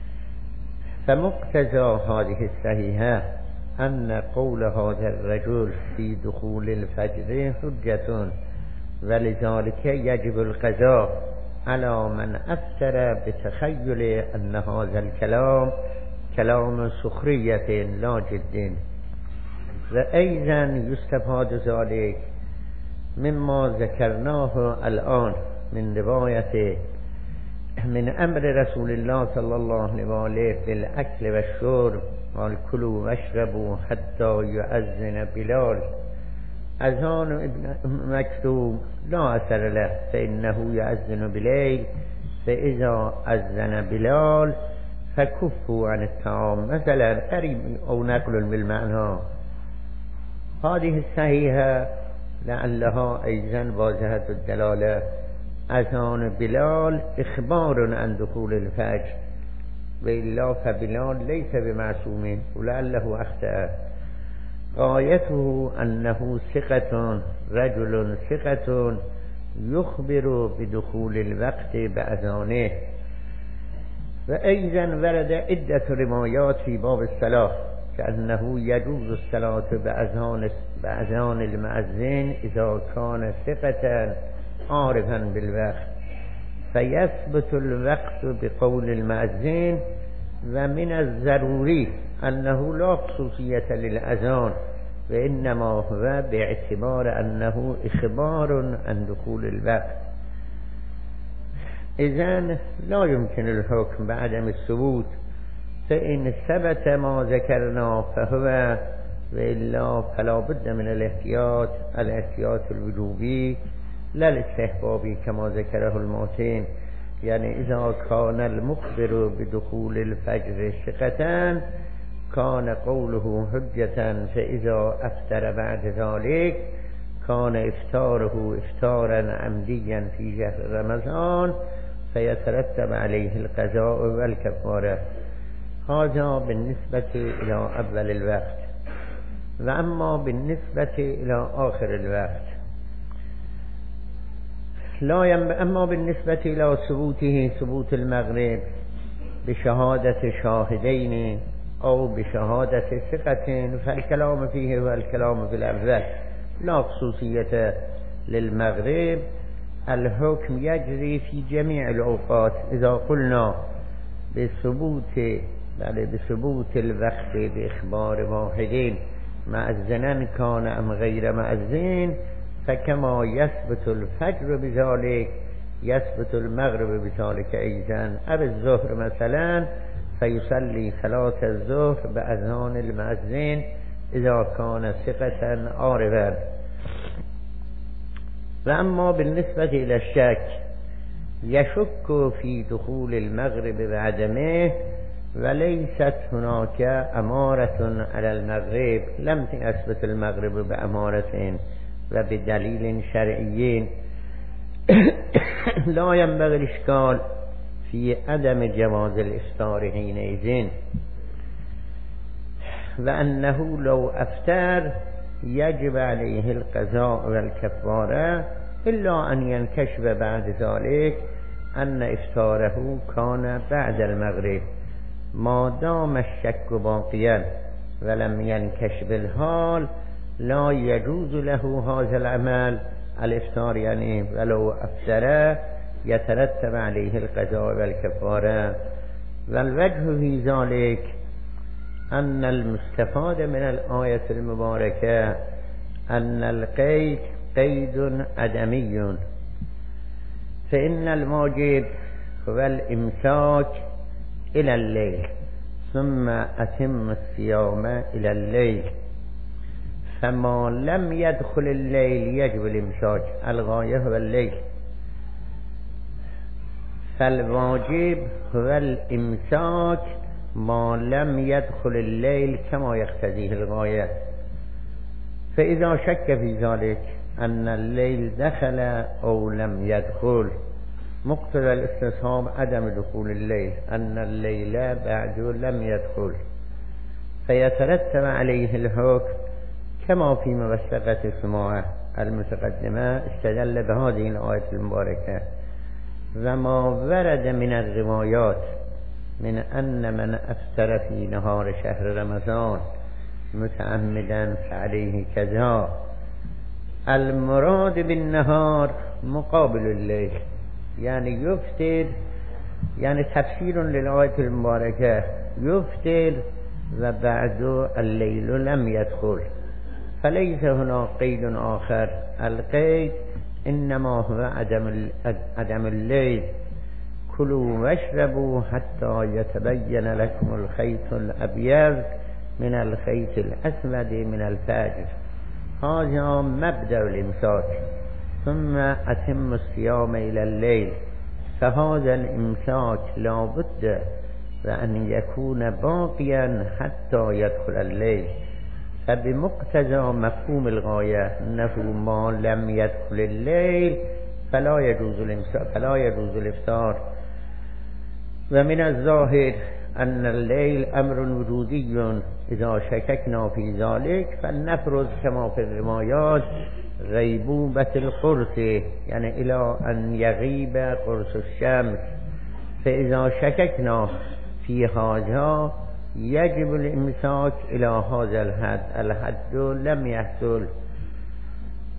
فمقتضى هذه الصحيحة أن قول هذا الرجل في دخول الفجر حجة، ولذلك يجب القضاء على من أفتر بتخيل أن هذا الكلام كلام سخرية لا جد. وأيضا يستفاد ذلك مما ذكرناه الآن من رواية من أمر رسول الله صلى الله عليه وآله بالأكل والشرب، قال كلوا واشربوا حتى يؤذن بلال. أذان ابن مكتوم لا أثر له، فإنه يؤذن بليل، فإذا أذن بلال فكفوا عن الطعام مثلا، قريب أو نقل بالمعنى. هذه الصحيحة لعلها أيضا واضحة الدلالة. أذان بلال إخبار عن دخول الفجر، وإلا فبلال ليس بمعصوم، ولعله أخطأ. غايته أنه ثقة، رجل ثقة يخبر بدخول الوقت بأذانه. وأيضا ورد عدة روايات في باب الصلاة كأنه يجوز الصلاة بأذان بأذان المؤذن إذا كان ثقة عارفا بالوقت، فيثبت الوقت بقول المؤذن. و من الضروری انه لا خصوصیت للأذان و انما هو باعتبار انه اخبار عن دخول الوقت. اذن لا يمكن الحكم بعدم الثبوت، فإن ثبت ما ذكرنا فهو وإلا فلا بد من الاحتياط الاحتياط الوجوبي لا الاستحبابي كما ذكره الماتن. يعني إذا كان المخبر بدخول الفجر ثقة كان قوله حجة، فإذا أفطر بعد ذلك كان إفطاره إفطارا عمديا في شهر رمضان فيترتب عليه القضاء والكفارة. هذا بالنسبة إلى أول الوقت. وأما بالنسبة إلى آخر الوقت لا ينب... أما بالنسبة إلى ثبوته ثبوت المغرب بشهادة شاهدين أو بشهادة ثقة فالكلام فيه هو الكلام في الأول، لا خصوصية للمغرب. الحكم يجري في جميع الأوقات. إذا قلنا بثبوت بل بثبوت الوقت بإخبار واحدين مأذنا كان أم غير مأذن فكما يثبت الفجر بذلك يثبت المغرب بذلك أيضا. أو الظهر مثلا فيصلي صلاة الظهر بأذان المأذن إذا كان ثقة عارفا. وأما بالنسبة إلى الشك يشك في دخول المغرب وعدمه وليست هناك أمارة على المغرب، لم يثبت المغرب بأمارة وبدليل شرعي لا ينبغي الإشكال في عدم جواز الإفطار حينئذ، وأنه لو أفطر يجب عليه القضاء والكفارة إلا أن ينكشف بعد ذلك أن إفطاره كان بعد المغرب. ما دام الشك باقيا ولم ينكشف الحال لا يجوز له هذا العمل الإفطار، يعني ولو أفطر يترتب عليه القضاء والكفارة. والوجه في ذلك أن المستفاد من الآية المباركة أن القيد قيد عدمي، فإن الواجب هو الإمساك إلى الليل ثم أتم الصيام إلى الليل، فما لم يدخل الليل يجب الإمساك، الغاية هو الليل، فالواجب هو الإمساك ما لم يدخل الليل كما يقتضيه الغاية. فإذا شك في ذلك أن الليل دخل أو لم يدخل مقتضى الاستصحاب عدم دخول الليل، أن الليل بعد لم يدخل، فيترتب عليه الحكم كما في موثقة السماعة المتقدمة استدل بهذه الآية المباركة. وما ورد من الروايات من أن من أفطر في نهار شهر رمضان متعمدا فعليه كذا، المراد بالنهار مقابل الليل، يعني يفطر، يعني تفسير للآية المباركة يفطر وبعد الليل لم يدخل، فليس هنا قيد آخر. القيد إنما هو عدم عدم الليل. كلوا واشربوا حتى يتبين لكم الخيط الأبيض من الخيط الأسود من الفجر، هذا مبدأ الإمساك. ثم أتم الصيام إلى الليل، فهذا الإمساك لا بد وأن يكون باقيا حتى يدخل الليل، فبمقتضى مفهوم الغاية أنه ما لم يدخل الليل فلا يجوز الإمساك فلا يجوز الإفطار. ومن الظاهر أن الليل أمر وجودي، إذا شككنا في ذلك فلنفرض كما في الروايات غيبوبة القرص، يعني إلى أن يغيب قرص الشمس، فإذا شككنا في هذا يجب الإمساك إلى هذا الحد، الحد لم يحصل.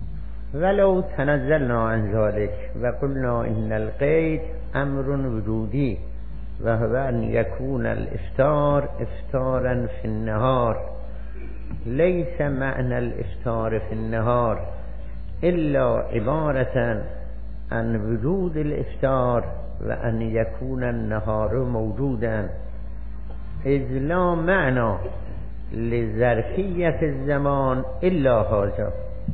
ولو تنزلنا عن ذلك وقلنا إن القيد أمر وجودي وهو أن يكون الإفطار إفطارا في النهار، ليس معنى الإفطار في النهار إلا عبارة عن وجود الإفطار وأن يكون النهار موجودا، إذ لا معنى لظرفية الزمان إلا هذا.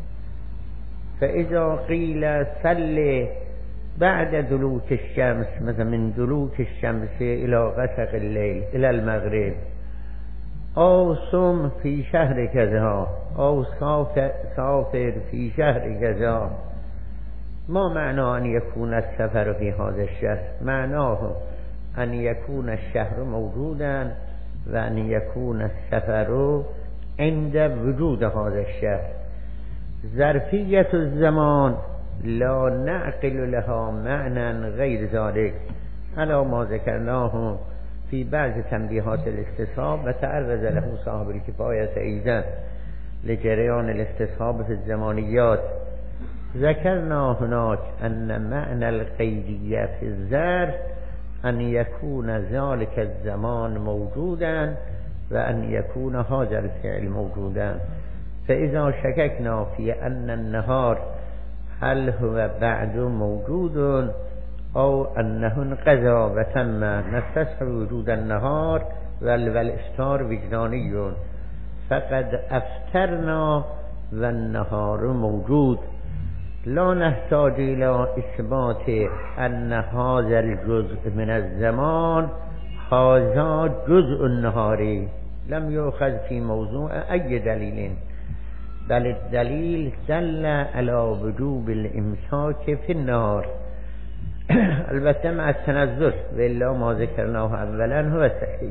فإذا قيل صل بعد دلوك الشمس، مثلا من دلوك الشمس إلى غسق الليل إلى المغرب، أو صم في شهر كذا، أو سافر في شهر كذا، ما معنى أن يكون السفر في هذا الشهر؟ معناه أن يكون الشهر موجودا وأن يكون السفر عند وجود هذا الشهر. ظرفية الزمان لا نعقل لها معنى غير ذلك، على ما ذكرناه في بعض تنبيهات الاستصحاب، وتعرض له صاحب الكفاية أيضا لجريان الاستصحاب في الزمانيات. ذكرنا هناك أن معنى القيدية في الظرف أن يكون ذلك الزمان موجودا وأن يكون هذا الفعل موجودا. فإذا شككنا في أن النهار هل هو بعد موجود أو أنه انقضى وتم، نستصحب وجود النهار والإفطار وجداني، فقد أفطرنا والنهار موجود، لا نحتاج إلى إثبات أن هذا الجزء من الزمان هذا جزء النهاري، لم يؤخذ في موضوع أي دليل، بل الدليل دل على وجوب الإمساك في النهار. البته مع التنزل، وإلا ما ذكرناه أولا هو صحيح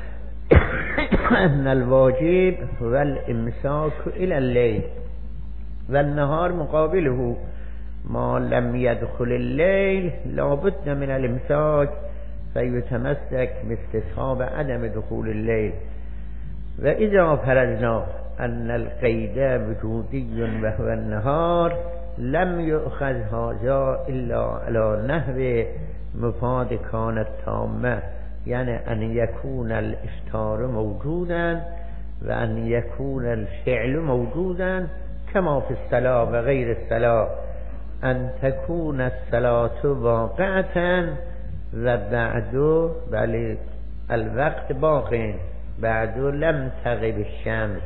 أن الواجب هو الإمساك إلى الليل، والنهار مقابله، ما لم يدخل الليل لابد من الإمساك، فيتمسك باستصحاب عدم دخول الليل. وإذا فرضنا أن القيد وجودي وهو النهار، لم يؤخذ هذا إلا على نحو مفاد كانت تامة، يعني أن يكون الإفطار موجودا وأن يكون الفعل موجودا، كما في الصلاة وغير الصلاة، أن تكون الصلاة واقعة وبعد بل الوقت باق، بعد لم تغب الشمس،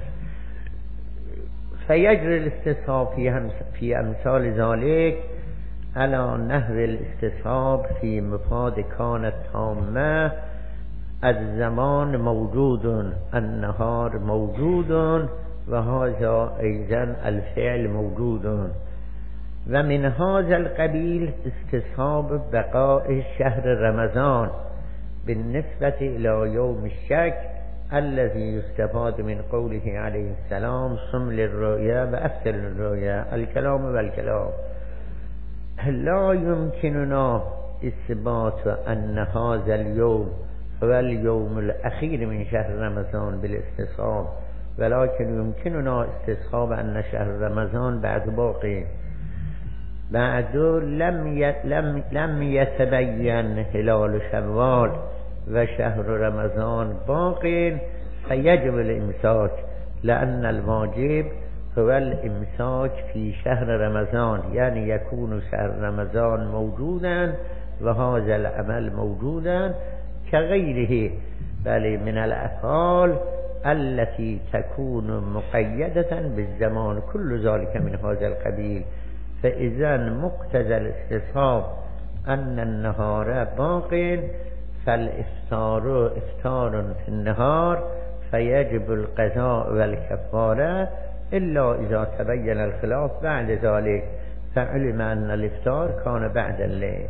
فيجري الاستصحاب في أمثال ذلك على نحو الاستصحاب في مفاد كانت تامة، الزمان موجود، النهار موجود، وهذا أيضا الفعل موجود. ومن هذا القبيل استصحاب بقاء شهر رمضان بالنسبة إلى يوم الشك الذي يستفاد من قوله عليه السلام صم للرؤيا وأفطر للرؤيا، الكلام والكلام. لا يمكننا إثبات أن هذا اليوم هو اليوم الأخير من شهر رمضان بالاستصحاب، ولكن يمكننا استصحاب أن شهر رمضان بعد باقي، بعد لم لم لم يتبين هلال شوال وشهر رمضان باق، فيجب الإمساك، لأن الواجب هو الإمساك في شهر رمضان، يعني يكون شهر رمضان موجودا وهذا العمل موجودا كغيره، بل من الأفعال التي تكون مقيدة بالزمان، كل ذلك من هذا القبيل. فإذا مقتضى الاستصحاب أن النهار باق، فالإفطار إفطار في النهار، فيجب القضاء والكفارة، إلا إذا تبين الخلاف بعد ذلك، فعلم أن الإفطار كان بعد الليل.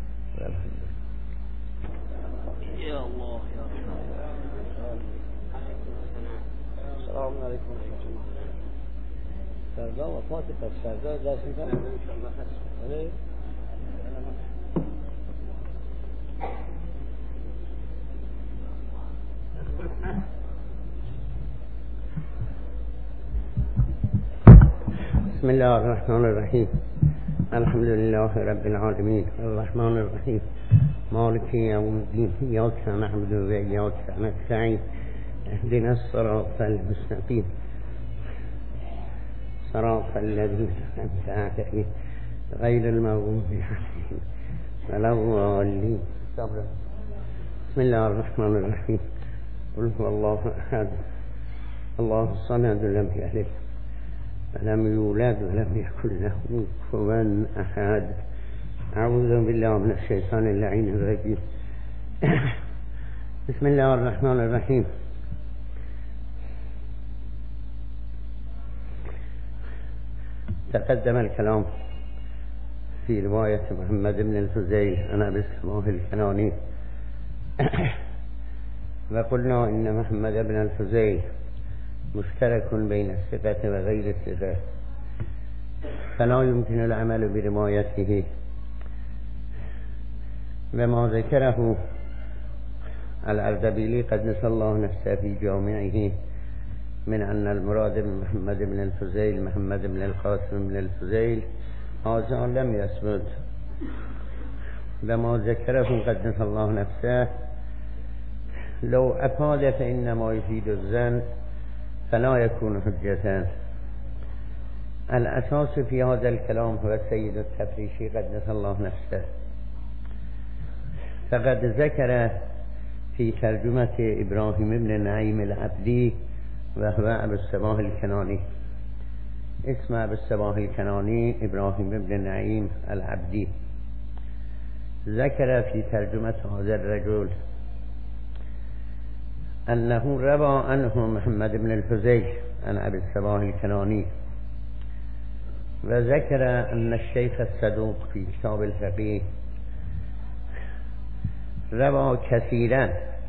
يا الله يا السلام عليكم ورحمة الله. فردا وفات فردا درس می‌کنم ان شاء الله. آره بسم الله الرحمن الرحیم. الحمد لله رب العالمین الرحمن الرحیم مالک یوم الدین. ایاک نعبد و ایاک نستعین اهدنا الصراط المستقیم صراط الذین أنعمت عليهم غیر المغضوب عليهم ولا الضالین. بسم الله الرحمن الرحیم. قل هو الله احد الله الصمد لم يلد ولم يولد ولم يكن له كفوا احد. اعوذ بالله من الشیطان اللعین الرجیم. بسم الله الرحمن الرحیم. تقدم الكلام في رواية محمد بن الفزيل عن أبي الصباح الكناني، وقلنا إن محمد بن الفزيل مشترك بين الثقة وغير الثقة، فلا يمكن العمل بروايته. وما ذكره الأردبيلي قدس الله نفسه في جامعه من أن المراد بمحمد بن الفزيل محمد بن القاسم بن الفزيل هذا لم يثبت. وما ذكره قدس الله نفسه لو أفاد فإنما يفيد الظن فلا يكون حجة. الأساس في هذا الكلام هو السيد التفريشي قدس الله نفسه، فقد ذكر في ترجمة إبراهيم بن نعيم العبدي وهو أبو الصباح الكناني. اسم أبو الصباح الكناني إبراهيم بن نعيم العبدي. ذكر في ترجمة هذا الرجل أنه روى عنه محمد بن الفزيل عن أبي الصباح الكناني، وذكر أن الشيخ الصدوق في كتاب الفقيه روى كثيرا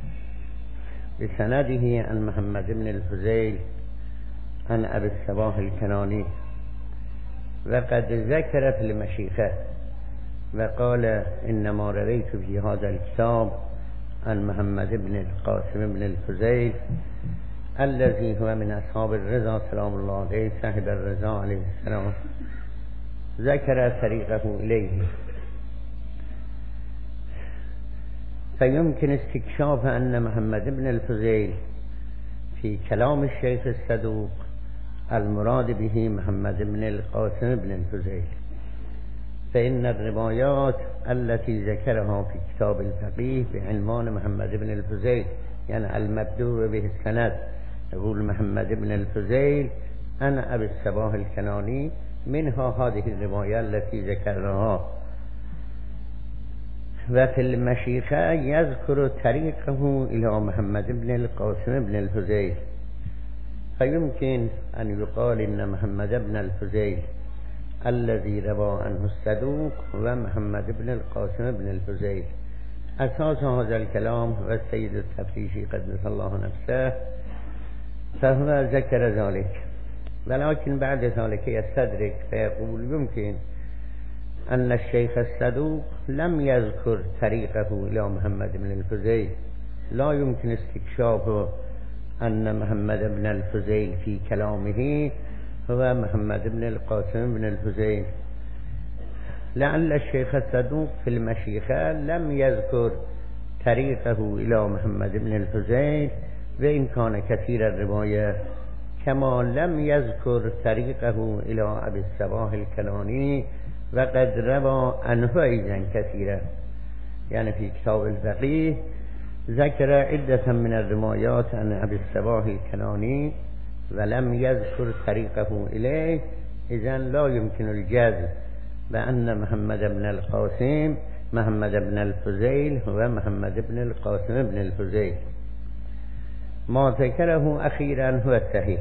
بسنده عن محمد بن الفزيل عن أبي الصباح الكناني، وقد ذكر في المشيخة وقال إنما رويت في هذا الكتاب عن محمد بن القاسم بن الفزيل الذي هو من أصحاب الرضا سلام الله عليه صاحب الرضا عليه السلام. ذكر طريقه إليه، فيمكن استكشاف أن محمد بن الفزيل في كلام الشيخ الصدوق المراد به محمد بن القاسم بن الفزيل، فإن الروايات التي ذكرها في كتاب الفقيه بعنوان محمد بن الفزيل يعني المبدوء به السند يقول محمد بن الفزيل أنا أبي الصباح الكناني، منها هذه الرواية التي ذكرناها. وفي المشيخة يذكر طريقه إلى محمد بن القاسم بن الفزيل، فيمكن أن يقال إن محمد بن الفزيل الذي روى عنه الصدوق ومحمد بن القاسم بن الفزيل. أساس هذا الكلام هو السيد التفريشي قدس الله نفسه، فهو ذكر ذلك، ولكن بعد ذلك يستدرك فيقول يمكن أن الشيخ الصدوق لم يذكر طريقه إلى محمد بن الفزيل، لا يمكن استكشاف أن محمد بن الفزيل في كلامه هو محمد بن القاسم بن الفزيل، لعل الشيخ الصدوق في المشيخة لم يذكر طريقه إلى محمد بن الفزيل وإن كان كثير الرواية، كما لم يذكر طريقه إلى أبي الصباح الكناني وقد روى عنه أيضا كثيرا. يعني في كتاب الفقيه ذكر عدة من الروايات عن أبي الصباح الكناني ولم يذكر طريقه إليه، إذن لا يمكن الجزم بأن محمد بن القاسم محمد بن الفزيل هو محمد بن القاسم بن الفزيل. ما ذكره أخيرا هو الصحيح،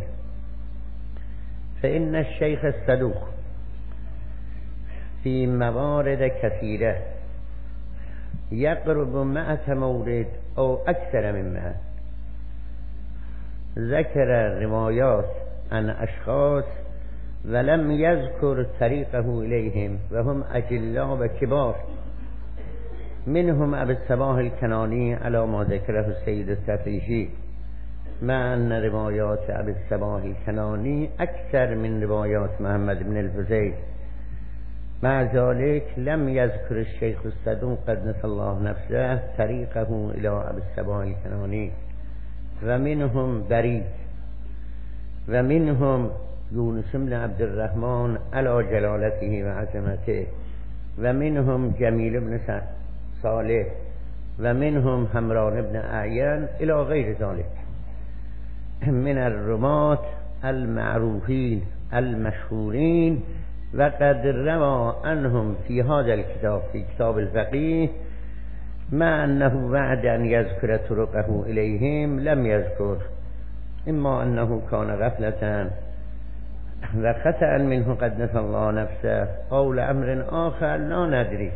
فإن الشيخ الصدوق في موارد كثيرة يقرب مئة مورد أو أكثر من مئة ذكر روايات عن أشخاص ولم يذكر طريقه إليهم وهم أجلاء وكبار، منهم أبي الصباح الكناني على ما ذكره السيد التفريشي، مع أن روايات أبي الصباح الكناني أكثر من روايات محمد بن الفضيل. مع ذلك لم يذكر الشيخ الصدوق قدس الله نفسه طريقه إلى أبي الصباح الكناني، ومنهم بريد، ومنهم يونس بن عبد الرحمن على جلالته وعظمته، ومنهم جميل بن صالح، ومنهم حمران بن أعين إلى غير ذلك من الرماة المعروفين المشهورين. وقد روى عنهم في هذا الكتاب في كتاب الفقيه، مع أنه بعد أن يذكر طرقه إليهم لم يذكر، إما أنه كان غفلة وخطأ منه قدس الله نفسه أو لأمر آخر لا ندري.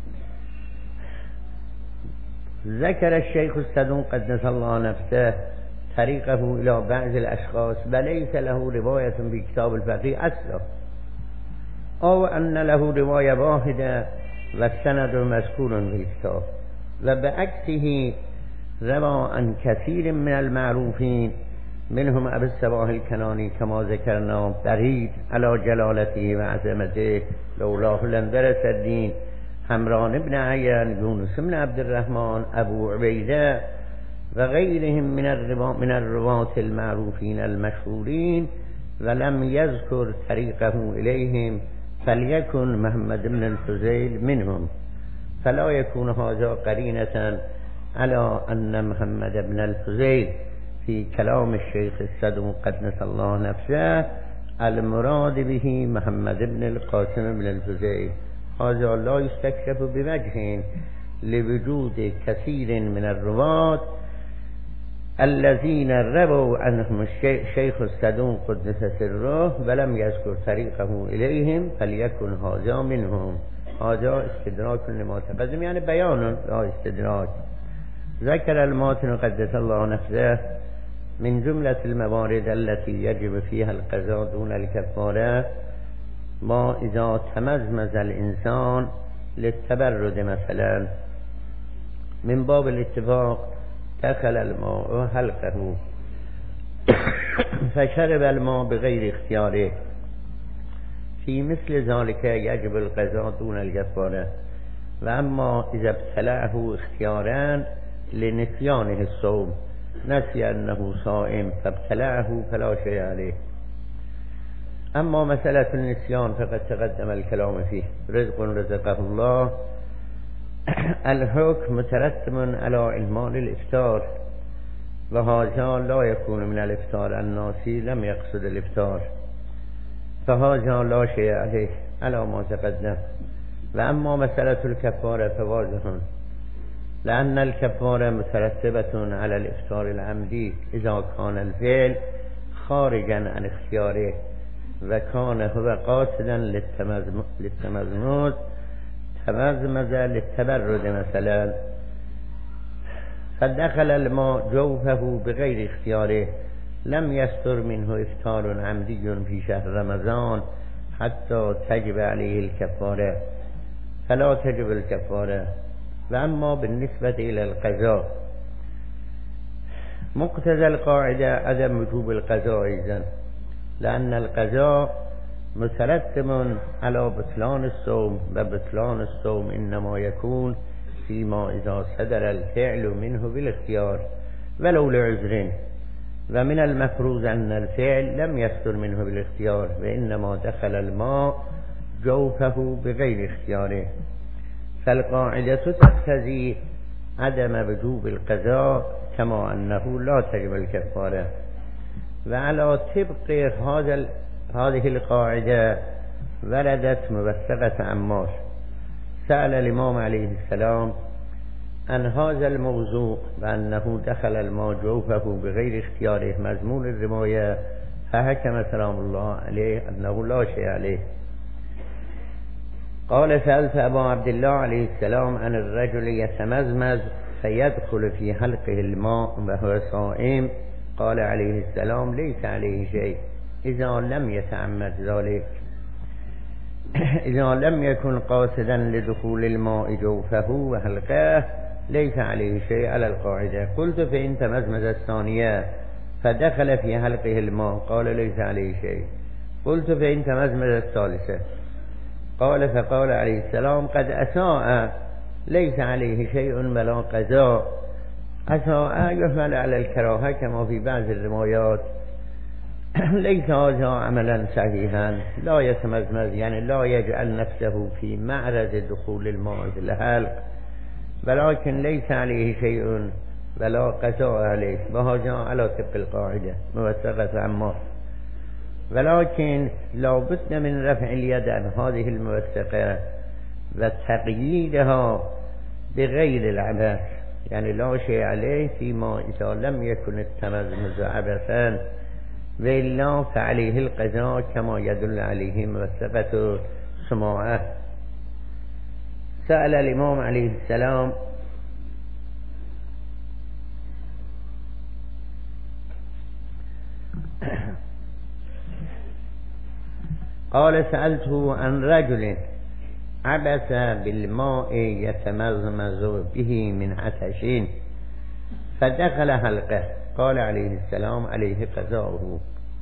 ذكر الشيخ الصدوق قدس الله نفسه طريقه إلى بعض الأشخاص وليس له رواية في كتاب الفقيه أصلا، أو أن له رواية واحدة والسند مذكور في الكتاب. وبعكسه روى عن كثير من المعروفين منهم أبي الصباح الكناني كما ذكرنا بريد على جلالته وعظمته لولاه لندرس الدين، حمران بن عيان، يونس بن عبد الرحمن، أبو عبيدة وغيرهم من من الرواة المعروفين المشهورين، ولم يذكر طريقه إليهم، فليكن محمد بن الفضيل منهم، فلا يكون هذا قرينة على أن محمد بن الفضيل في كلام الشيخ الصدوق قدس الله نفسه المراد به محمد بن القاسم بن الفضيل. هذا لا يستكشف بوجه لوجود كثير من الرواة الذين رووا عنهم الشيخ الصدوق قدس سره ولم يذكر طريقه إليهم، فليكن هذا منهم. هذا استدراك لما تقدم، يعني بيان لا استدراك. ذكر الماتن قدس الله نفسه من جملة الموارد التي يجب فيها القضاء دون الكفارة ما إذا تمزمز الإنسان للتبرد مثلا من باب الاتفاق دخل الماء حلقه فشرب الماء بغير اختياره، في مثل ذلك يجب القضاء دون الكفارة. وأما إذا ابتلعه اختيارا لنسيانه الصوم، نسي أنه صائم فابتلعه فلا شيء عليه. أما مسألة النسيان فقد تقدم الكلام فيه، رزق رزقه الله، الحكم مترتب على إلمان الإفطار، وهذا لا يكون من الإفطار، الناسي لم يقصد الإفطار، فهذا لا شيء عليه على ما تقدم. وأما مسألة الكفارة فواضح، لأن الكفارة مترتبة على الإفطار العمدي إذا كان الفعل خارجا عن اختياره وكان هو قاصدا للتمزمز تمزمز للتبرد مثلا، فدخل الماء جوفه بغير اختياره، لم يستر منه إفطار عمدي في شهر رمضان حتى تجب عليه الكفارة، فلا تجب الكفارة. وأما بالنسبة إلى القضاء مقتضى القاعدة عدم وجوب القضاء إذن، لأن القضاء مترتب على بطلان الصوم، وبطلان الصوم إنما يكون فيما إذا صدر الفعل منه بالاختيار ولو لعذر، ومن المفروض أن الفعل لم يستر منه بالاختيار وإنما دخل الماء جوفه بغير اختياره، فالقاعدة تقتضي عدم وجوب القضاء كما أنه لا تجب الكفارة. وعلى طبق هذا هذه القاعدة وردت موثقة عمار، سأل الإمام عليه السلام عن هذا الموضوع بأنه دخل الماء جوفه بغير اختياره مضمون الرواية، فحكم سلام الله عليه أنه لا شيء عليه. قال سألت أبا عبد الله عليه السلام عن الرجل يتمزمز فيدخل في حلقه الماء وهو صائم، قال عليه السلام ليس عليه شيء إذا لم يتعمد ذلك، إذا لم يكن قاصدا لدخول الماء جوفه وحلقه ليس عليه شيء على القاعدة. قلت فإن تمزمز الثانية فدخل في حلقه الماء قال ليس عليه شيء. قلت فإن تمزمز الثالثة قال فقال عليه السلام قد أساء ليس عليه شيء ولا قضاء. أساء يحمل على الكراهة كما في بعض الروايات. ليس هذا عملا صحيحا، لا يتمزمز يعني لا يجعل نفسه في معرض دخول الماء في الحلق، ولكن ليس عليه شيء ولا قضاء عليه، وهذا على طبق القاعدة موثقة عما. ولكن لا بد من رفع اليد عن هذه الموثقة وتقييدها بغير العبث، يعني لا شيء عليه فيما إذا لم يكن التمزمز عبثا، وإلا فعليه القضاء كما يدل عليه موثقة سماعة. سأل الإمام عليه السلام قال سألته عن رجل عبث بالماء يتمزمز به من عطش فدخل حلقه، قال عليه السلام عليه قضاؤه،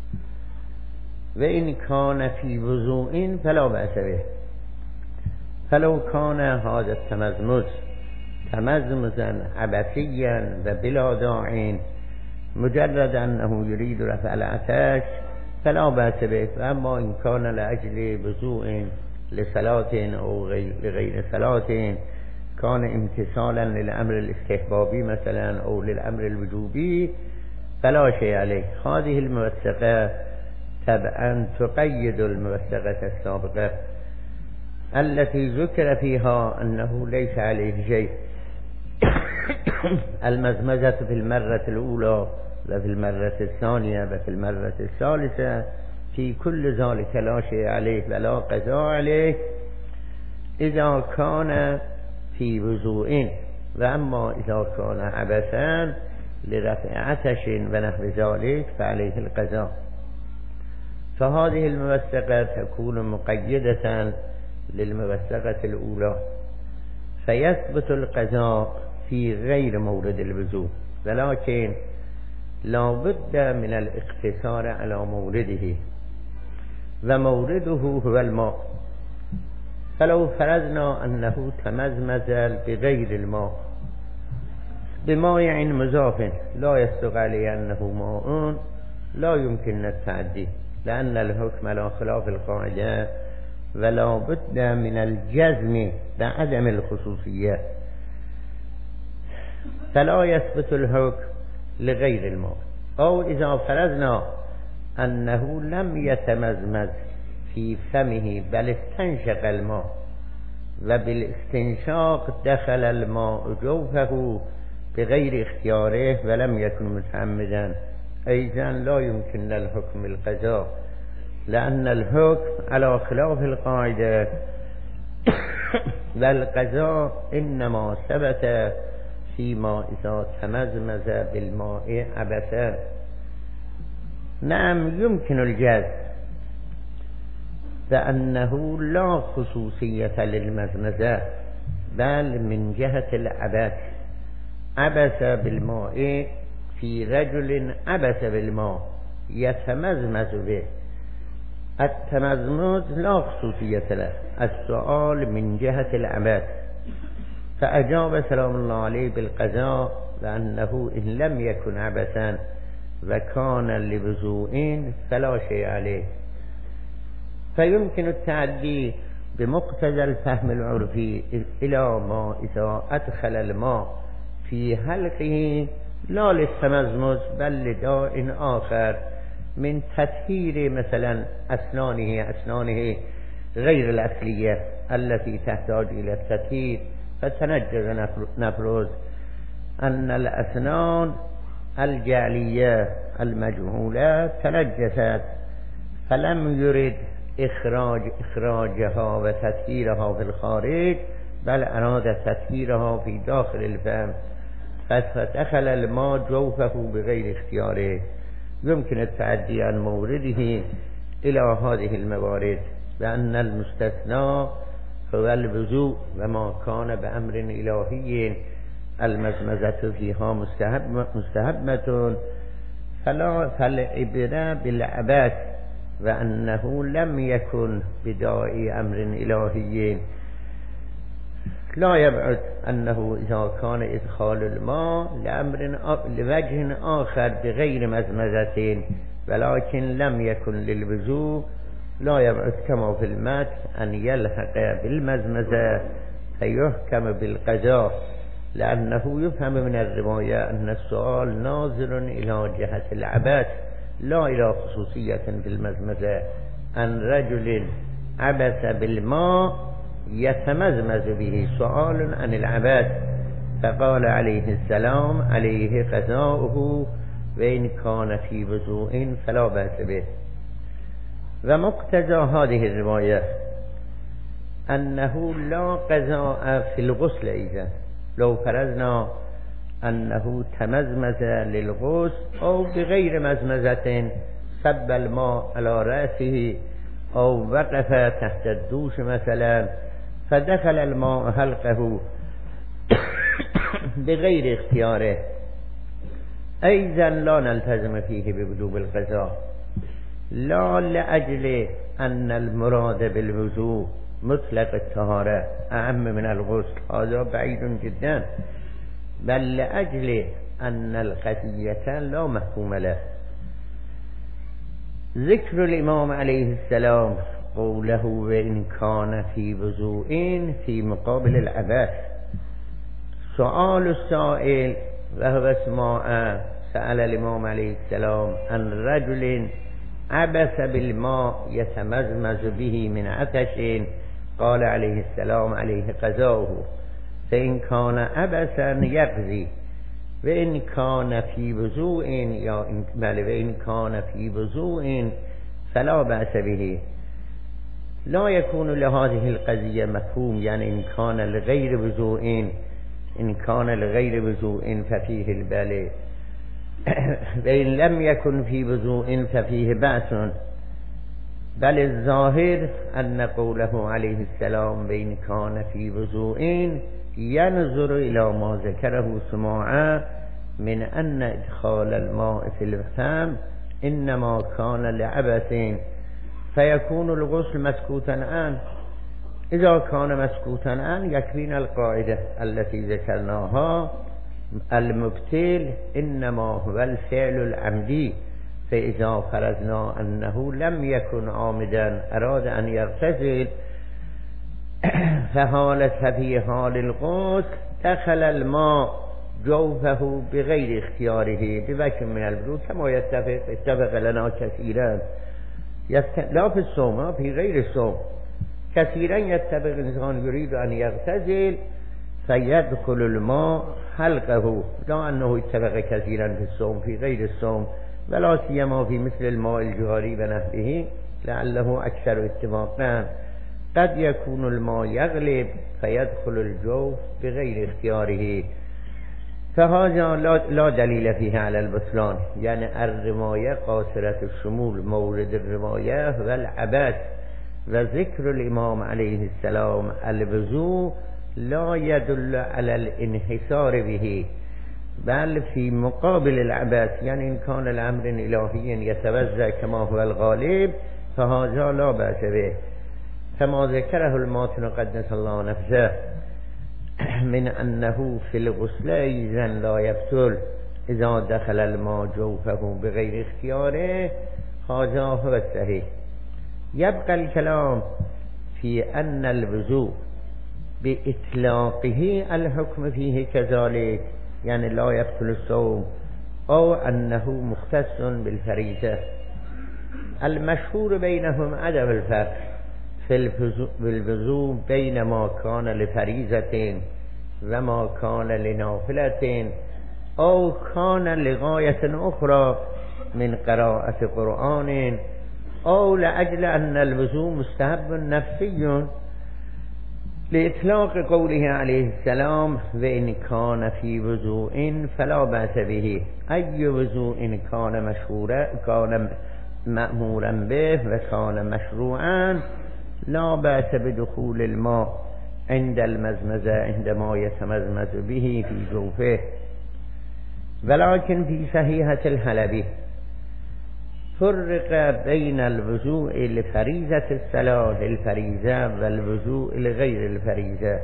وإن كان في وضوء فلا بأس به. فلو كان هذا التمزمز تمزمزا عبثيا وبلا داع مجرد أنه يريد رفع العطش فلا بأس به. فأما إن كان لأجل وضوء لصلاة أو لغير صلاة كان امتثالا للأمر الاستحبابي مثلا أو للأمر الوجوبي فلا شيء عليه. هذه الموثقة طبعا تقيد الموثقة السابقة التي ذكر فيها أنه ليس عليه شيء. المزمزة في المرة الأولى وفي المرة الثانية وفي المرة الثالثة في كل ذلك لا شيء عليه ولا قضاء عليه إذا كان في وضوء. وأما إذا كان عبثا لرفع عطش ونحو ذلك فعليه القضاء. فهذه الموثقة تكون مقيدة للموثقة الأولى، فيثبت القضاء في غير مورد الوضوء، ولكن لا بد من الاقتصار على مورده، ومورده هو الماء. فلو فرضنا أنه تمزمز بغير الماء بمائع مضاف لا يصدق عليه أنه ماء لا يمكن التعدي، لأن الحكم على خلاف القاعدة ولا بد من الجزم بعدم الخصوصية، فلا يثبت الحكم لغير الماء. أو إذا فرضنا أنه لم يتمزمز في فمه بل استنشق الماء وبالاستنشاق دخل الماء جوفه بغير اختياره ولم يكن متعمدا، أيضا لا يمكن الحكم القضاء، لأن الحكم على خلاف القاعدة والقضاء إنما ثبت فيما إذا تمزمز بالماء عبثا. نعم يمكن الجزم بأنه لا خصوصية للمزمزة بل من جهة العبث. عبث بالماء في رجل عبث بالماء يتمزمز به، التمزمز لا خصوصية له، السؤال من جهة العبث. فأجاب سلام الله عليه بالقضاء لأنه إن لم يكن عبثا وكان لوضوء فلا شيء عليه. فيمكن التعدي بمقتضى الفهم العرفي إلى ما إذا أدخل الماء في حلقه لا للتمزمز بل لداء آخر من تطهير مثلا أسنانه أسنانه غير الأصلية التي تحتاج إلى التطهير، فتنجز نفرض أن الأسنان الجعلية المجهولة تنجست فلم يرد إخراج إخراجها وتطهيرها في الخارج بل أراد تطهيرها في داخل الفم فدخل الماء جوفه بغير اختياره. يمكن التعدي عن مورده إلى هذه الموارد، لأن المستثنى هو الوضوء وما كان بأمر إلهي المزمزة فيها مستحب مستحبة فلا فالعبرة بالعبث وأنه لم يكن بداعي أمر إلهي. لا يبعد أنه إذا كان إدخال الماء لأمر لوجه آخر بغير مزمزة ولكن لم يكن للوضوء لا يبعد كما في المتن أن يلحق بالمزمزة فيحكم بالقضاء، لأنه يفهم من الرواية أن السؤال ناظر إلى جهة العبث لا إلى خصوصية بالمزمزة، أن رجل عبث بالماء يتمزمز به سؤال عن العبث، فقال عليه السلام عليه قضاؤه وإن كان في وضوء فلا بأس به. ومقتضى هذه الرواية أنه لا قضاء في الغسل إذا لو فرضنا أنه تمزمز للغسل أو بغير مزمزة صب الماء على رأسه أو وقف تحت الدوش مثلا فدخل الماء حلقه بغير اختياره أيضا لا نلتزم فيه بوجوب القضاء، لا لأجل أن المراد بالوضوء مطلق الطهارة أهم من الغسل، هذا بعيد جدا، بل لأجل أن القضية لا مفهوم له. ذكر الإمام عليه السلام قوله وإن كان في وضوء في مقابل العبث. سؤال السائل وهو اسماء سأل الإمام عليه السلام عن رجل عبث بالماء يتمزمز به من عطش، قال عليه السلام عليه قضاؤه، فإن كان عبثا يقضي وإن كان في وضوء يا بل وإن كان في وضوء فلا بأس به. لا يكون لهذه القضية مفهوم، يعني إن كان لغير وضوء إن كان لغير وضوء ففيه البال، وإن لم يكن في وضوء ففيه بأس، بل الظاهر أن قوله عليه السلام وإن كان في وضوء ينظر إلى ما ذكره سماعة من أن إدخال الماء في الفم إنما كان لعبث فيكون الغسل مسكوتا عنه. إذا كان مسكوتا عنه يكفينا القاعدة التي ذكرناها المبتل إنما هو الفعل العمدي، فإذا فرضنا أنه لم يكن عامدا أراد أن يغتسل فحالة في حال الغسل دخل الماء جوفه بغير اختياره بوجه من البلوغ كما يتفق اتفق لنا كثيرا يست... لا في الصوم في غير الصوم كثيرا يتفق إنسان يريد أن يغتسل فيدخل الماء حلقه، لا أنه اتفق كثيرا في الصوم في غير الصوم ولا سيما في مثل الماء الجاري ونحوه لعله أكثر اتفاقا. قد يكون الماء يغلب فيدخل الجوف بغير اختياره، فهذا لا دليل فيه على البطلان، يعني الرواية قاصرة الشمول، مورد الرواية والعبث، وذكر الإمام عليه السلام الوضوء لا يدل على الانحصار به بل في مقابل العبث، يعني إن كان الأمر إلهي يتوزع كما هو الغالب فهذا لا بأس به، كما ذكره الماتن قدس الله نفسه من أنه في الغسل إذا لا يبطل إذا دخل الماء جوفه بغير اختياره، هذا هو الصحيح. يبقى الكلام في أن الوضوء بإطلاقه الحكم فيه كذلك، يعني لا يبطل الصوم، أو أنه مختص بالفريضة. المشهور بينهم عدم الفرق في الوضوء بين ما كان لفريضة وما كان لنافلة أو كان لغاية أخرى من قراءة قرآن أو لأجل أن الوضوء مستحب نفسي، لإطلاق قوله عليه السلام وإن كان في وضوء فلا بأس به، أي وضوء كان مشهورا كان مأمورا به وكان مشروعا لا بأس بدخول الماء عند المزمزة عندما يتمزمز به في جوفه. ولكن في صحيحة الحلبي فرق بين الوضوء لفريضة الصلاة للفريضة والوضوء لغير الفريضة.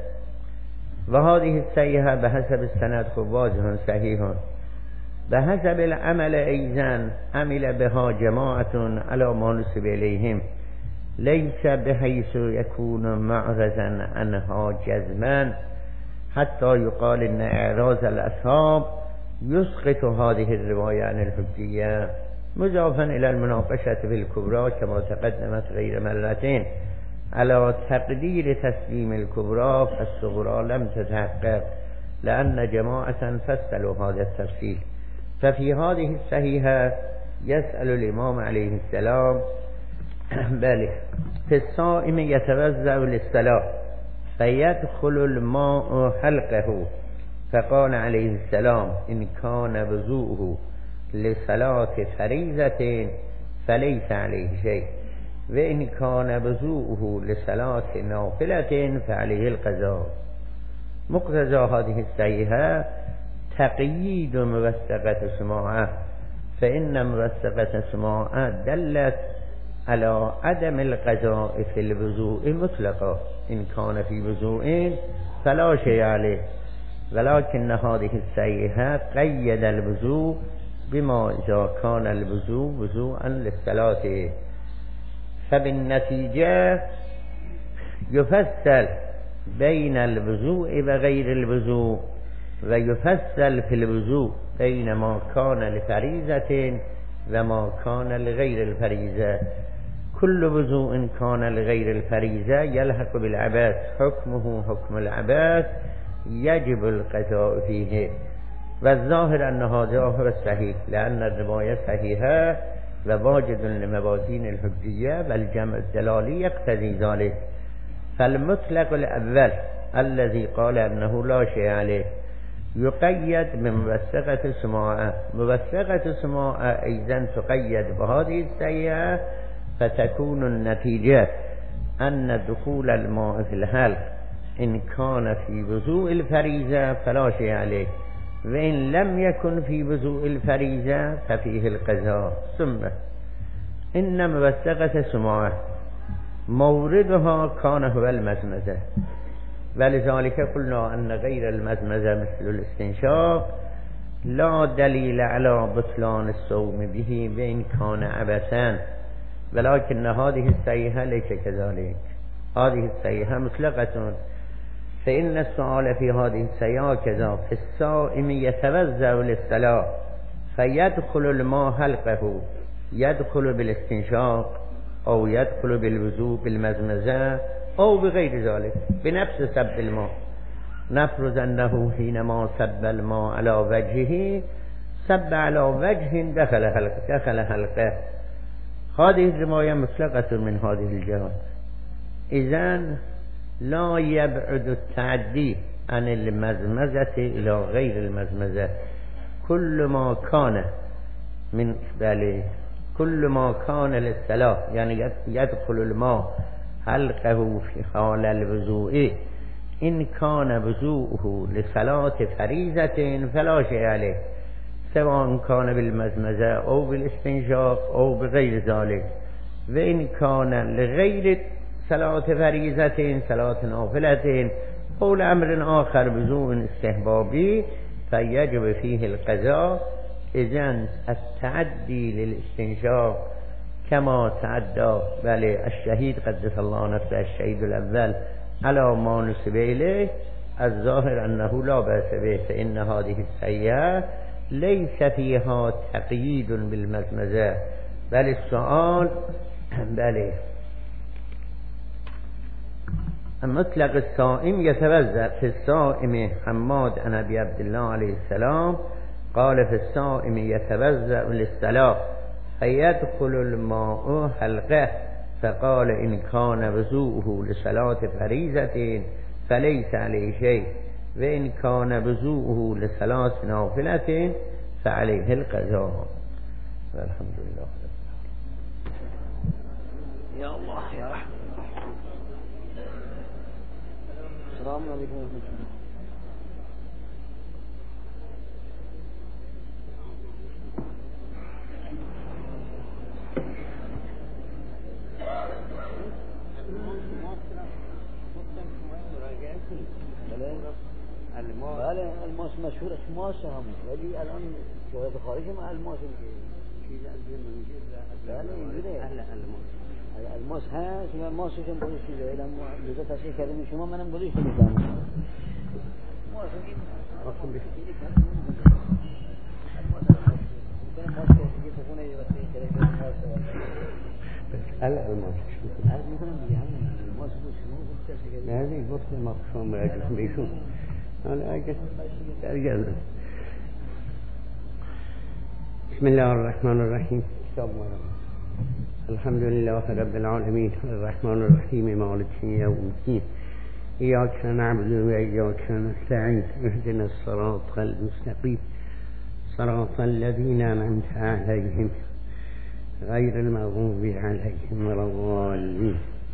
وهذه الصحيحة بحسب السند واضح صحيح. بحسب العمل أيضا عمل بها جماعة على ما نسب إليهم ليس بحيث يكون معرضا عنها جزما حتى يقال إن إعراض الأصحاب يسقط هذه الرواية عن الحجية، مضافا إلى المناقشة في الكبرى كما تقدمت غير مرتين على تقدير تسليم الكبرى فالصغرى لم تتحقق لأن جماعة فصلوا هذا التفصيل. ففي هذه الصحيحة يسأل الإمام عليه السلام بل في الصائم يتوضأ للصلاة فيدخل الماء حلقه، فقال عليه السلام إن كان وضوءه لصلاة فريضة فليس عليه شيء، وإن كان وضوءه لصلاة نافلة فعليه القضاء. مقتضى هذه الصحيحة تقييد موثقة سماعة، فإن موثقة سماعة دلت على عدم القضاء في الوضوء مطلقا، إن كان في وضوء فلا شيء عليه، ولكن هذه الصحيحة قيد الوضوء بما إذا كان الوضوء وضوءا للصلاة. فبالنتيجة يفصل بين الوضوء وغير الوضوء، ويفصل في الوضوء بين ما كان لفريضة وما كان لغير الفريضة. كل وضوء كان لغير الفريضة يلحق بالعباس حكمه حكم العباس يجب القضاء فيه، والظاهر أن هذا هو الصحيح لأن الرواية صحيحة وواجد لموازين الحجية والجمع الدلالي يقتضي ذلك. فالمطلق الأول الذي قال أنه لا شيء عليه يقيد بموثقة سماعة، موثقة سماعة أيضا تقيد بهذه الصحيحة، فتكون النتيجة أن دخول الماء في الحلق إن كان في وضوء الفريضة فلا شيء عليه، وإن لم يكن في وضوء الفريضة ففيه القضاء. ثم إن موثقة سماعة موردها كان هو المزمزة، ولذلك قلنا أن غير المزمزة مثل الاستنشاق لا دليل على بطلان الصوم به وإن كان عبثا، ولكن هذه الصحيحة ليس كذلك. هذه الصحيحة مطلقة، فإن السؤال في هذه الصحيحة كذا في الصائم يتوضأ للصلاة فيدخل الماء حلقه، يدخل بالاستنشاق أو يدخل بالوضوء بالمزمزة أو بغير ذلك بنفس سب الماء. نفرض أنه حينما سب الماء على وجهه سب على وجه دخل حلقه دخل حلقه. هذه الرواية مطلقة من هذه الجهات. إذن لا يبعد التعدي عن المزمزة إلى غير المزمزة. كل ما كان من بله كل ما كان للصلاة يعني يدخل الماء حلقه في حال الوضوء إن كان وضوءه لصلاة فريضة فلا شيء عليه، سواء كان بالمزمزة أو بالاستنشاق أو بغير ذلك. وإن كان لغير صلاة فريضة صلاة نافلة أو لأمر آخر وضوء استحبابي فيجب فيه القضاء. إذن التعدي للاستنشاق كما تعدى بل الشهيد قدس الله نفسه الشهيد الأول على ما نسب إليه الظاهر أنه لا بأس به، فإن هذه الصحيحة ليس فيها تقييد بالمزمزة، بل السؤال بل مطلق الصائم يتوضأ. في الصائم حماد عن أبي عبد الله عليه السلام قال في الصائم يتوضأ للصلاة فيدخل الماء حلقه، فقال إن كان وضوءه لصلاة فريضة فليس عليه شيء، وإن كان وضوءه لصلاة نافلة فعليه القضاء. والحمد لله. يا الله يا رحمة. السلام عليكم. الماس بله الماس مشهور است ماس همون ولی الان شاید خارج ما الماس میگه چیز از میگه بله اینجوریه اهل الماس الماس هست و ماسش هم گذاشته الان لذا تصحیح کردیم شما منم گذاشته میگم ماس میگیم اصلا بشه ال الماس عرض میکنم دیگه همین الماس بود شما بود تصحیح کردیم نه دیگه گفت ما شما برگردم بیشون حالا اگه برگردم بسم الله الرحمن الرحیم کتاب مبارک الحمد لله رب العالمين الرحمن الرحيم مالك يوم الدين إياك نعبد وإياك نستعين اهدنا الصراط المستقيم صراط الذين أنعمت عليهم غير المغضوب عليهم ولا الضالين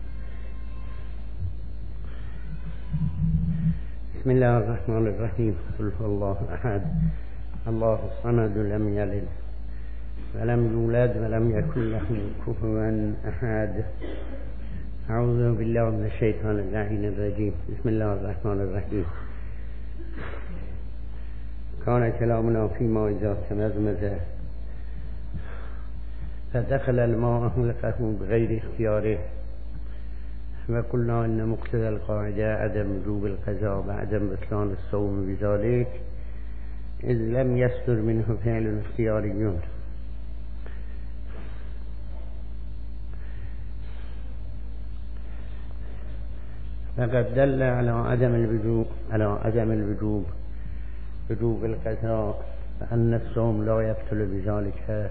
بسم الله الرحمن الرحيم قل هو الله أحد الله الصمد لم يلد ولم يولد ولم يكن له كفوا أحد أعوذ بالله من الشيطان اللعين الرجيم بسم الله الرحمن الرحيم كان كلامنا فيما إذا تمزمز فدخل الماء أهلكه بغير اختياره وقلنا إن مقتضى القاعدة عدم وجوب القضاء وعدم بطلان الصوم بذلك إذ لم يصدر منه فعل اختياري فقد دل على عدم الوجوب على عدم الوجوب وجوب القضاء فأن الصوم لا يبطل بذلك.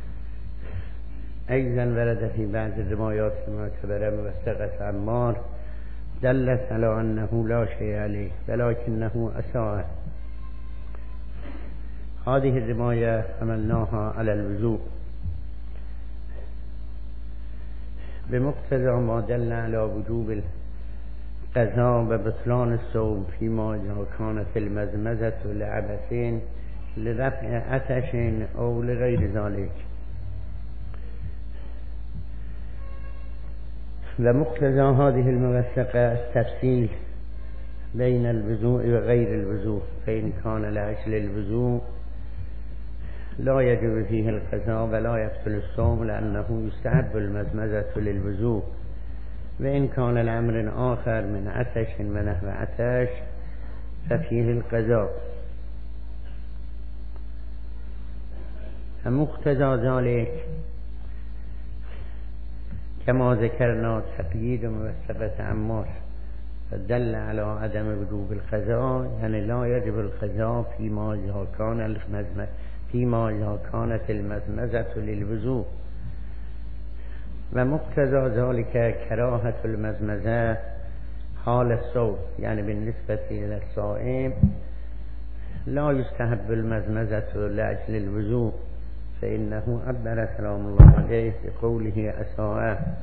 أيضا ورد في بعض الروايات المعتبرة موثقة عمار دلت على أنه لا شيء عليه ولكنه أساء. هذه الرواية حملناها على الوجوب بمقتضى ما دل على وجوب القضاء وبطلان الصوم فيما إذا كانت المزمزة لعبث لرفع عطش أو لغير ذلك. ومقتضى هذه الموثقة التفصيل بين الوضوء وغير الوضوء، فإن كان لأجل الوضوء لا يجب فيه القضاء ولا يبطل الصوم لأنه يستحب المزمزة للوضوء، وإن كان لأمر آخر من عطش ونحو عطش ففيه القضاء. فمقتضى ذلك كما ذكرنا تقييد موثقة عمار فدل على عدم وجوب القضاء، يعني لا يجب القضاء فيما إذا كان المزمزة فيما إذا كانت المزمزة للوضوء. ومقتضى ذلك كراهة المزمزة حال الصوم، يعني بالنسبة إلى الصائم لا يستحب المزمزة لأجل الوضوء، فإنه عبر سلام الله عليه بقوله أساء،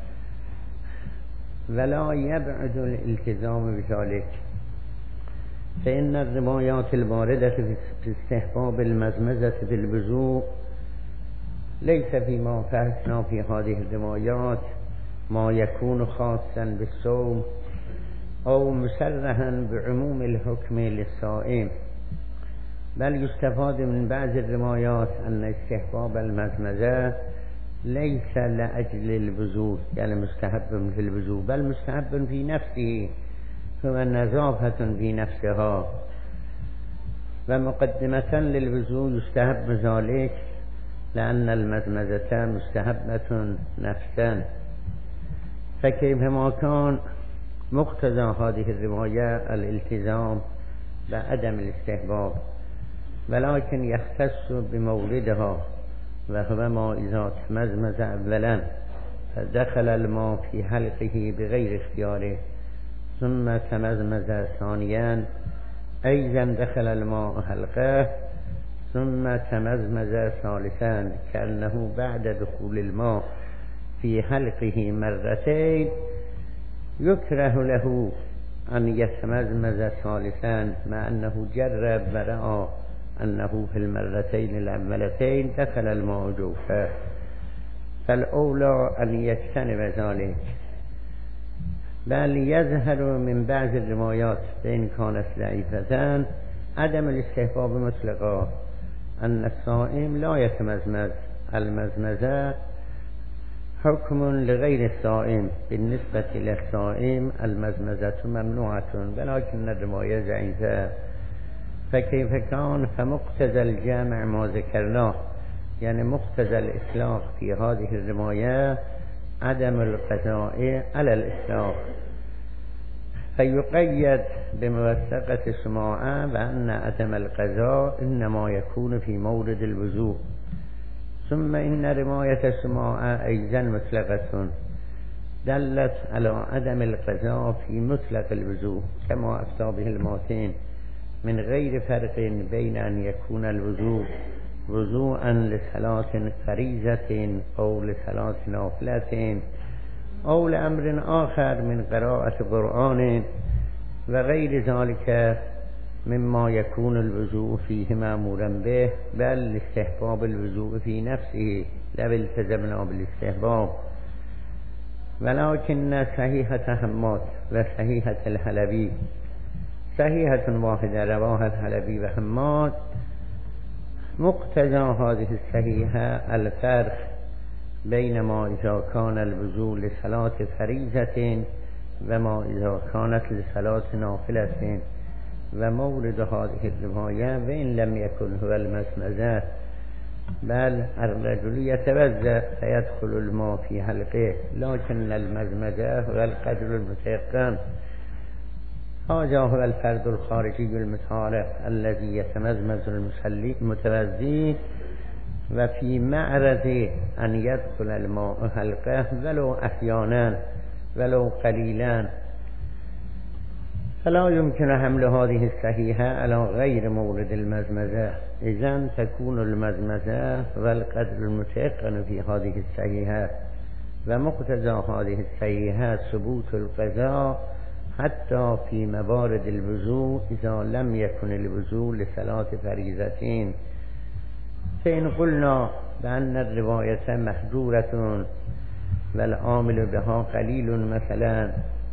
ولا يبعد الالتزام بذلك، فإن الروايات الواردة في استحباب المزمزة بالوضوء ليس فيما فحصنا في هذه الروايات ما يكون خاصا بالصوم أو مسرحا بعموم الحكم للصائم، بل يستفاد من بعض الروايات أن استحباب المزمزة ليس لأجل الوضوء، يعني مستحب في الوضوء، بل مستحب في نفسه، هو نظافة في نفسها، ومقدمة للوضوء يستحب ذلك لأن المزمزة مستحبة نفسا. فكيفما كان مقتضى هذه الرواية الالتزام بعدم الاستحباب، ولكن يختص بموردها، وهو ما إذا تمزمز أولا فدخل الماء في حلقه بغير اختياره ثم تمزمز ثانيا أيضا دخل الماء حلقه ثم تمزمز ثالثا، كأنه بعد دخول الماء في حلقه مرتين يكره له أن يتمزمز ثالثا، مع أنه جرب ورأى أنه في المرتين الأولتين دخل الماء جوفه، فالأولى أن يجتنب ذلك. بل يظهر من بعض الروايات بإن كانت ضعيفة عدم الاستحباب مطلقا أن الصائم لا يتمزمز. المزمزة حكم لغير الصائم، بالنسبة للصائم المزمزة ممنوعة، ولكن الرواية ضعيفة. فكيف كان؟ فمقتضى الجامع ما ذكرناه، يعني مقتضى الإطلاق في هذه الرواية عدم القضاء على الإطلاق، فيقيد بموثقة سماعة وأن عدم القضاء إنما يكون في مورد الوضوء. ثم إن رواية سماعة أيضا مطلقة دلت على عدم القضاء في مطلق الوضوء، كما أفتى به الماتين من غير فرق بين أن يكون الوضوء وضوءا لصلاة فريضة أو لصلاة نافلة أو لأمر آخر من قراءة قرآن وغير ذلك مما يكون الوضوء فيه مأمورا به، بل لاستحباب الوضوء في نفسه لا التزمنا بالاستحباب. ولكن صحيحة حماد وصحيحة الحلبي، صحيحة واحدة رواها الحلبي وحماد، مقتضى هذه الصحيحة الفرق بين ما إذا كان الوضوء لصلاة فريضة وما إذا كانت لصلاة نافلة. ومورد هذه الرواية وإن لم يكن هو المسمزة، بل الرجل يتوضأ فيدخل الماء في حلقه، لكن المزمزة هو القدر المتيقن. هذا هو الفرد الخارجي المتعارف الذي يتمزمز المتوضي وفي معرض أن يدخل الماء حلقه ولو أحيانا ولو قليلا، فلا يمكن حمل هذه الصحيحة على غير مورد المزمزة. إذن تكون المزمزة والقدر المتيقن في هذه الصحيحة، ومقتضى هذه الصحيحة ثبوت القضاء حتى في موارد الوضوء إذا لم يكن الوضوء لصلاة فريضة. فإن قلنا بأن الرواية محجورة والعامل بها قليل مثلا،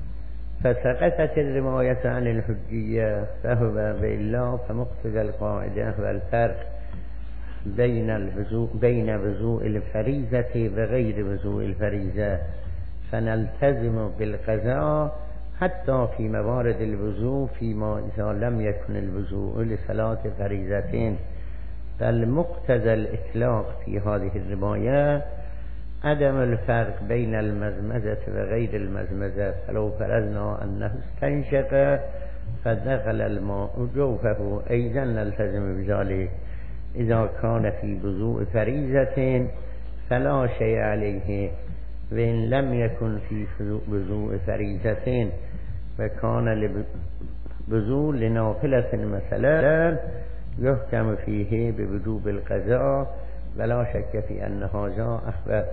فسقطت الرواية عن الحجية، فهو بإلا فمقتضى القاعدة والفرق بين الوضوء بين وضوء الفريضة وغير وضوء الفريضة، فنلتزم بالقضاء حتى في موارد الوضوء فيما إذا لم يكن الوضوء لصلاة فريضة. بل مقتضى الإطلاق في هذه الرواية عدم الفرق بين المزمزة وغير المزمزة. فلو فرضنا أنه استنشق فدخل الماء جوفه أيضا نلتزم بذلك. إذا كان في وضوء فريضة فلا شيء عليه، وإن لم يكن في وضوء فريضة وكان وضوء لنافلة مثلا يحكم فيه بوجوب القضاء، ولا شك في أن هذا أحوط.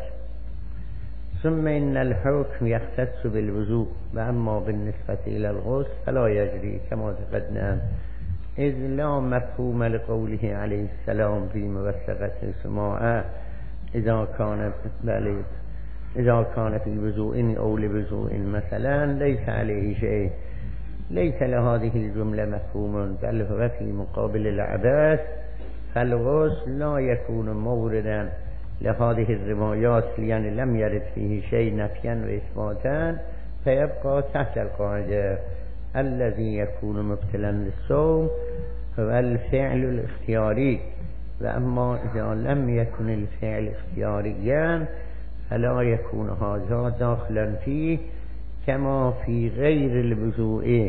ثم إن الحكم يختص بالوضوء، وأما بالنسبة إلى الغسل فلا يجري كما تقدم، إذ لا مفهوم لقوله عليه السلام في موثقة سماعة إذا كان بل إذا كان في وضوء أو لوضوء مثلا ليس عليه شيء، ليس لهذه الجملة مفهوم، بل هو في مقابل العباس. فالغسل لا يكون موردا لهذه الروايات، يعني لم يرد فيه شيء نفيا وإثباتا، فيبقى تحت القاعدة. الذي يكون مبتلا للصوم هو الفعل الاختياري، وأما إذا لم يكن الفعل اختياريا فلا يكون هذا داخلا فيه، كما في غير الوضوء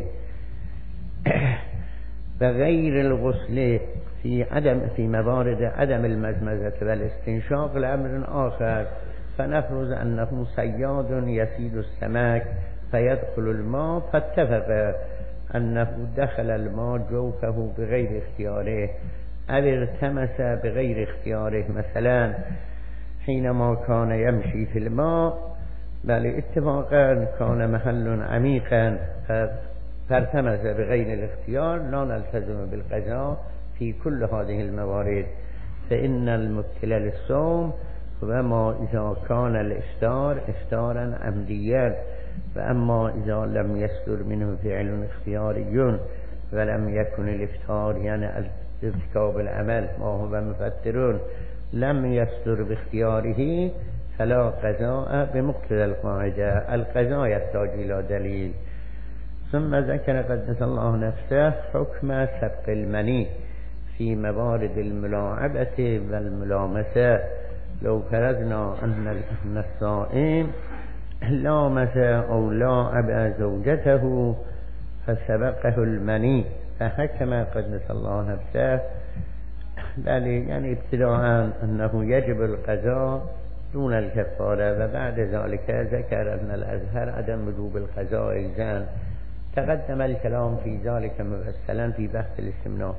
وغير الغسل في عدم في موارد عدم المزمزة والاستنشاق لأمر آخر. فنفرض أنه صياد يصيد السمك فيدخل الماء، فاتفق أنه دخل الماء جوفه بغير اختياره أو ارتمس بغير اختياره، مثلا حينما كان يمشي في الماء بل اتفاقا كان محل عميقا فارتمس بغير الاختيار، لا نلتزم بالقضاء في كل هذه الموارد. فإن المبتلى للصوم هو ما إذا كان الإفطار إفطارا عمديا، و اما اذا لم يصدر منه فعل اختیاری ولم يكن الافطار یعنی ارتکاب العمل ما هو مفطر لم يصدر باختیاره فلا قضاء بمقتضى القاعده القضاء يحتاج الى دلیل. ثم ذكر قدس الله نفسه حكم سبق المني في موارد الملاعبة والملامسة. لو فرضنا أن الصائم لامس أو لاعب زوجته فسبقه المني فحكم قدس الله نفسه بل يعني ابتداء أنه يجب القضاء دون الكفارة، وبعد ذلك ذكر أن الأظهر عدم وجوب القضاء أيضا. تقدم الكلام في ذلك مفصلا في بحث الاستمناء.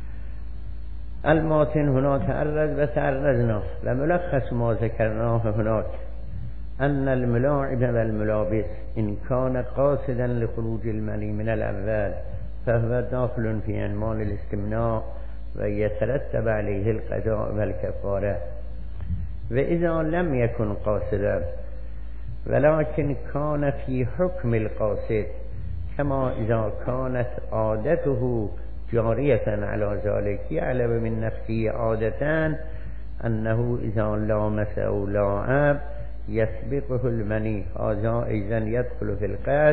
الماتن هنا تعرض وتعرضنا وملخص ما ذكرناه هناك أن الملاعب والملابس إن كان قاصدا لخروج المني من الأول فهو داخل في عنوان الاستمناء ويترتب عليه القضاء والكفارة. وإذا لم يكن قاصدا ولكن كان في حكم القاصد كما إذا كانت عادته جارية على ذلك يعلم من نفسه عادة أنه إذا لامس أو لاعب يسبقه المني هذا أيضا يدخل في القصد.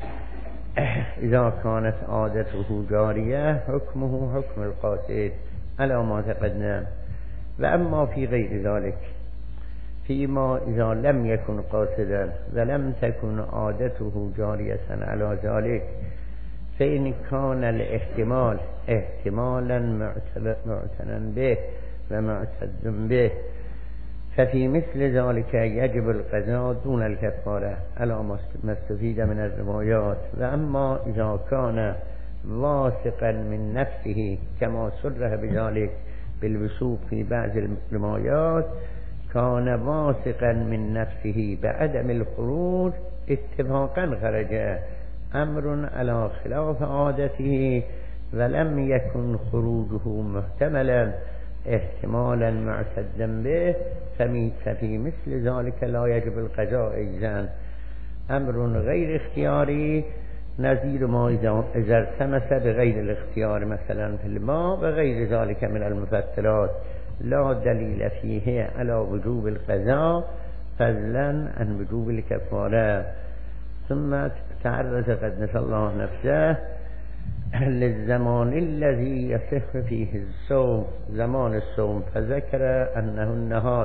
إذا كانت عادته جارية حكمه حكم القاصد على ما تقدم. وأما في غير ذلك فيما إذا لم يكن قاصدا ولم تكن عادته جارية على ذلك فإن كان الاحتمال احتمالا معتنا به ومعتد به ففي مثل ذلك يجب القضاء دون الكفارة على ما استفيد من الروايات. وأما إذا كان واثقا من نفسه كما صرح بذلك بالوثوق في بعض الروايات كان واثقا من نفسه بعدم الخروج اتفاقا خرج أمر على خلاف عادته ولم يكن خروجه محتملا احتمالا معتدا به ففي مثل ذلك لا يجب القضاء أيضا. أمر غير اختياري نظير ما إذا ارتمس بغير الاختيار مثلا في الماء وغير ذلك من المفطرات لا دليل فيه على وجوب القضاء فضلا عن وجوب الكفارة. ثم تعرض قدس الله نفسه للزمان الذي يصح فيه الصوم زمان الصوم فذكر أنه النهار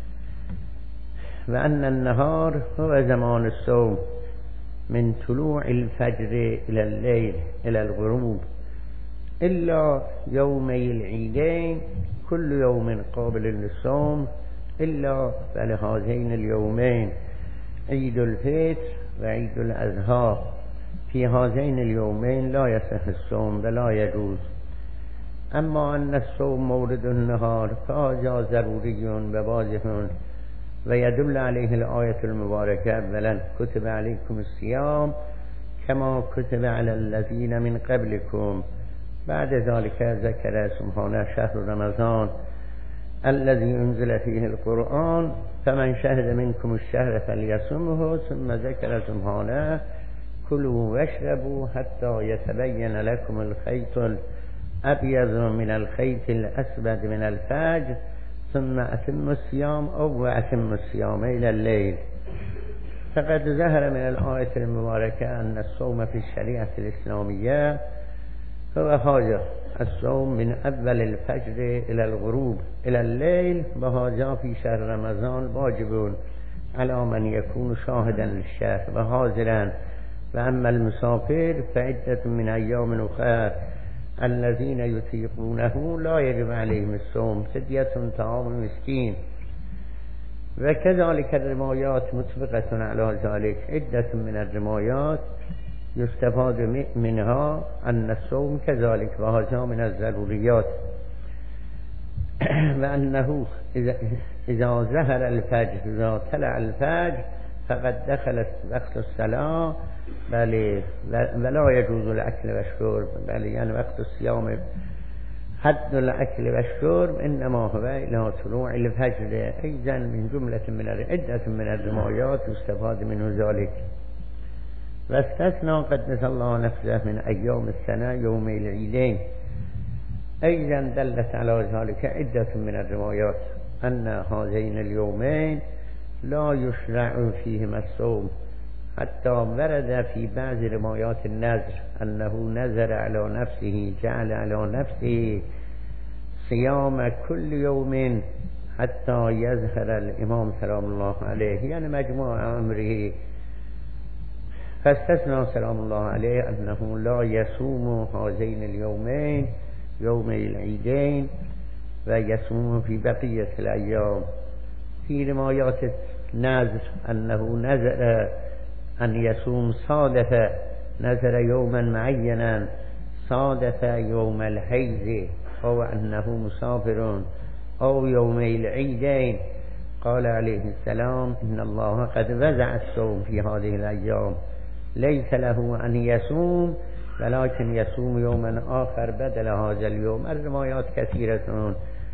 وأن النهار هو زمان الصوم من طلوع الفجر إلى الليل إلى الغروب إلا يومي العيدين كل يوم قابل للصوم إلا فلهذين اليومين عيد الفطر وعيد الأضحى في هذين اليومين لا يصح الصوم ولا يجوز. أما أن الصوم مورد النهار فهذا ضروري وواضح ويدل عليه الآية المباركة أولا كتب عليكم الصيام كما كتب على الذين من قبلكم. بعد ذلك ذكر سبحانه شهر رمضان الذي أنزل فيه القرآن فمن شهد منكم الشهر فليصمه. ثم ذكر سبحانه كلوا واشربوا حتى يتبين لكم الخيط الأبيض من الخيط الأسود من الفجر ثم أتموا الصيام أو أتموا الصيام إلى الليل. فقد ظهر من الآية المباركة أن الصوم في الشريعة الإسلامية هو هذا الصوم من أول الفجر إلى الغروب إلى الليل وهذا في شهر رمضان واجب على من يكون شاهدا للشهر وحاضرا. وأما المسافر فعدة من أيام أخرى الذين يطيقونه لا يجب عليهم الصوم فدية طعام مسكين. وكذلك الروايات متفقة على ذلك. عدة من الروايات يستفاد منها أن الصوم كذلك وهذا من الضروريات وأنه إذا, إذا ظهر الفجر إذا طلع الفجر فقد دخل وقت الصلاة بل ولا يجوز الأكل والشرب بل يعني وقت الصيام حد الأكل والشرب إنما هو إلى طلوع الفجر. أيضا من جملة من عدة من الروايات يستفاد منه ذلك. واستثنى قدس الله نفسه من أيام السنة يوم العيدين. أيضا دلت على ذلك عدة من الروايات أن هذين اليومين لا يشرع فيهما الصوم، حتى ورد في بعض روايات النذر أنه نذر على نفسه، جعل على نفسه صيام كل يوم حتى يظهر الإمام سلام الله عليه، يعني مجموع أمره. فاستثنى سلام الله عليه أنه لا يصوم هذين اليومين يوم العيدين ويصوم في بقية الأيام. في روايات النذر أنه نذر أن يصوم صادف، نذر يوما معينا صادف يوم الحيض أو أنه مسافر أو يوم العيدين. قال عليه السلام إن الله قد وزع الصوم في هذه الأيام، ليس له أن يصوم ولكن يصوم يوما آخر بدل هذا اليوم. الروايات كثيرة،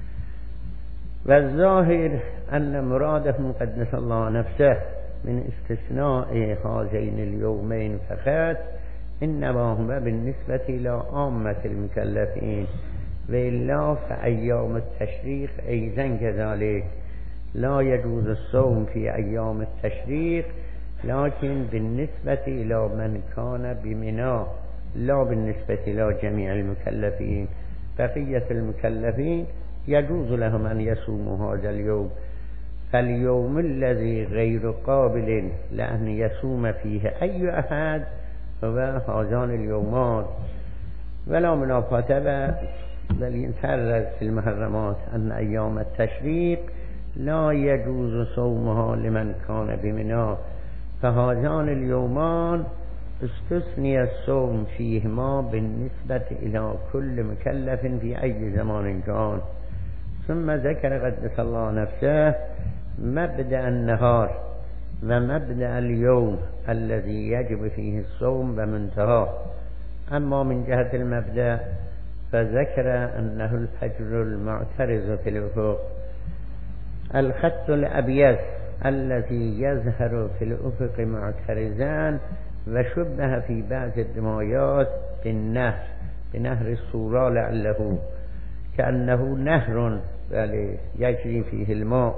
والظاهر أن مراده قدس الله نفسه من استثناء هذين اليومين فقط إنما هو بالنسبة إلى عامة المكلفين، وإلا فأيام التشريق أيضا كذلك لا يجوز الصوم في أيام التشريق، لكن بالنسبة إلى من كان بمنى، لا بالنسبة إلى جميع المكلفين. بقية المكلفين يجوز لهم أن يصوموا هذا اليوم. فاليوم الذي غير قابل لأن يصوم فيه أي أحد هو هذان اليومان. ولا منافاة، بل يتحرز في المحرمات أن أيام التشريق لا يجوز صومها لمن كان بمنى، فهذان اليومان استثني الصوم فيهما بالنسبة إلى كل مكلف في أي زمان كان. ثم ذكر قدس الله نفسه مبدأ النهار ومبدأ اليوم الذي يجب فيه الصوم ومنتهاه. أما من جهة المبدأ فذكر أنه الفجر المعترض في الأفق، الخط الأبيض الذي يظهر في الأفق معترضا، وشبه في بعض الروايات بالنهر، بنهر الصورة لعله كأنه نهر بل يجري فيه الماء.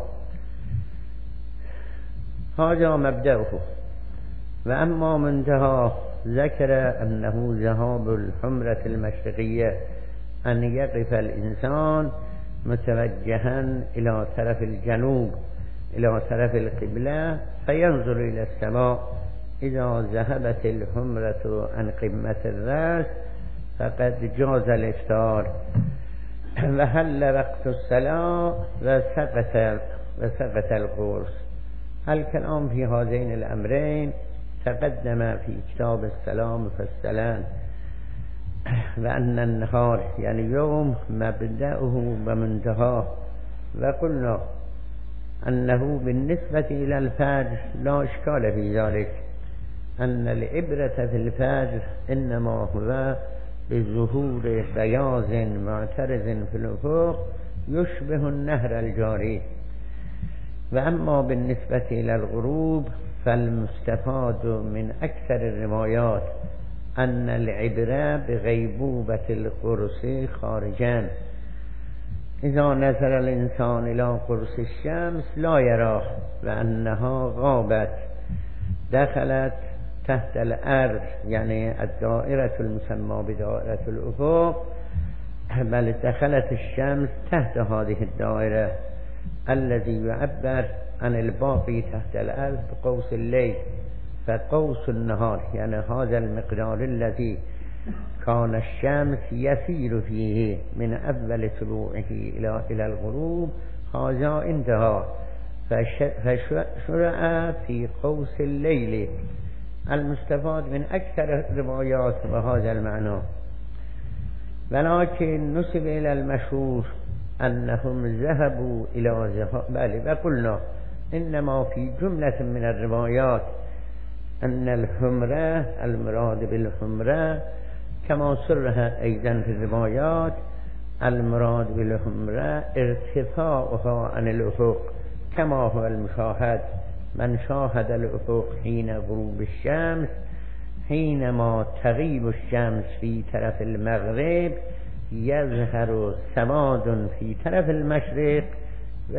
هذا مبدأه. وأما منتهى ذكر أنه ذهاب الحمرة المشرقية، أن يقف الإنسان متوجها إلى طرف الجنوب إلى طرف القبلة فينظر إلى السماء. إذا ذهبت الحمرة عن قمة الرأس فقد جاز الإفطار. وهل وقت الصلاة وسقط وسقط القرص. الكلام في هذين الأمرين تقدم في كتاب الصلاة مفصلا، وأن النهار يعني يوم مبدأه ومنتهاه. وقلنا أنه بالنسبة إلى الفجر لا إشكال في ذلك، أن العبرة في الفجر إنما هو بظهور بياض معترض في الأفق يشبه النهر الجاري. وأما بالنسبة إلى الغروب فالمستفاد من أكثر الروايات أن العبرة بغيبوبة القرص خارجا. إذا نظر الإنسان إلى قرص الشمس لا يراه، وأنها غابت دخلت تحت الأرض، يعني الدائرة المسمى بدائرة الأفق، بل دخلت الشمس تحت هذه الدائرة الذي يعبر عن الباقي تحت الأرض بقوس الليل. فقوس النهار يعني هذا المقدار الذي كان الشمس يسير فيه من أول طلوعه إلى إلى الغروب هذا انتهى، فشرع في قوس الليل. المستفاد من أكثر الروايات بهذا المعنى. ولكن نسب إلى المشهور أنهم ذهبوا إلى ذهاب بل وقلنا إنما في جملة من الروايات أن الحمرة المراد بالحمرة كما صرح أيضا في الروايات المراد بالحمرة ارتفاعها عن الأفق كما هو المشاهد. من شاهد الأفق حين غروب الشمس حینما تغیب الشمس فی طرف المغرب یظهر سواد فی طرف المشرق و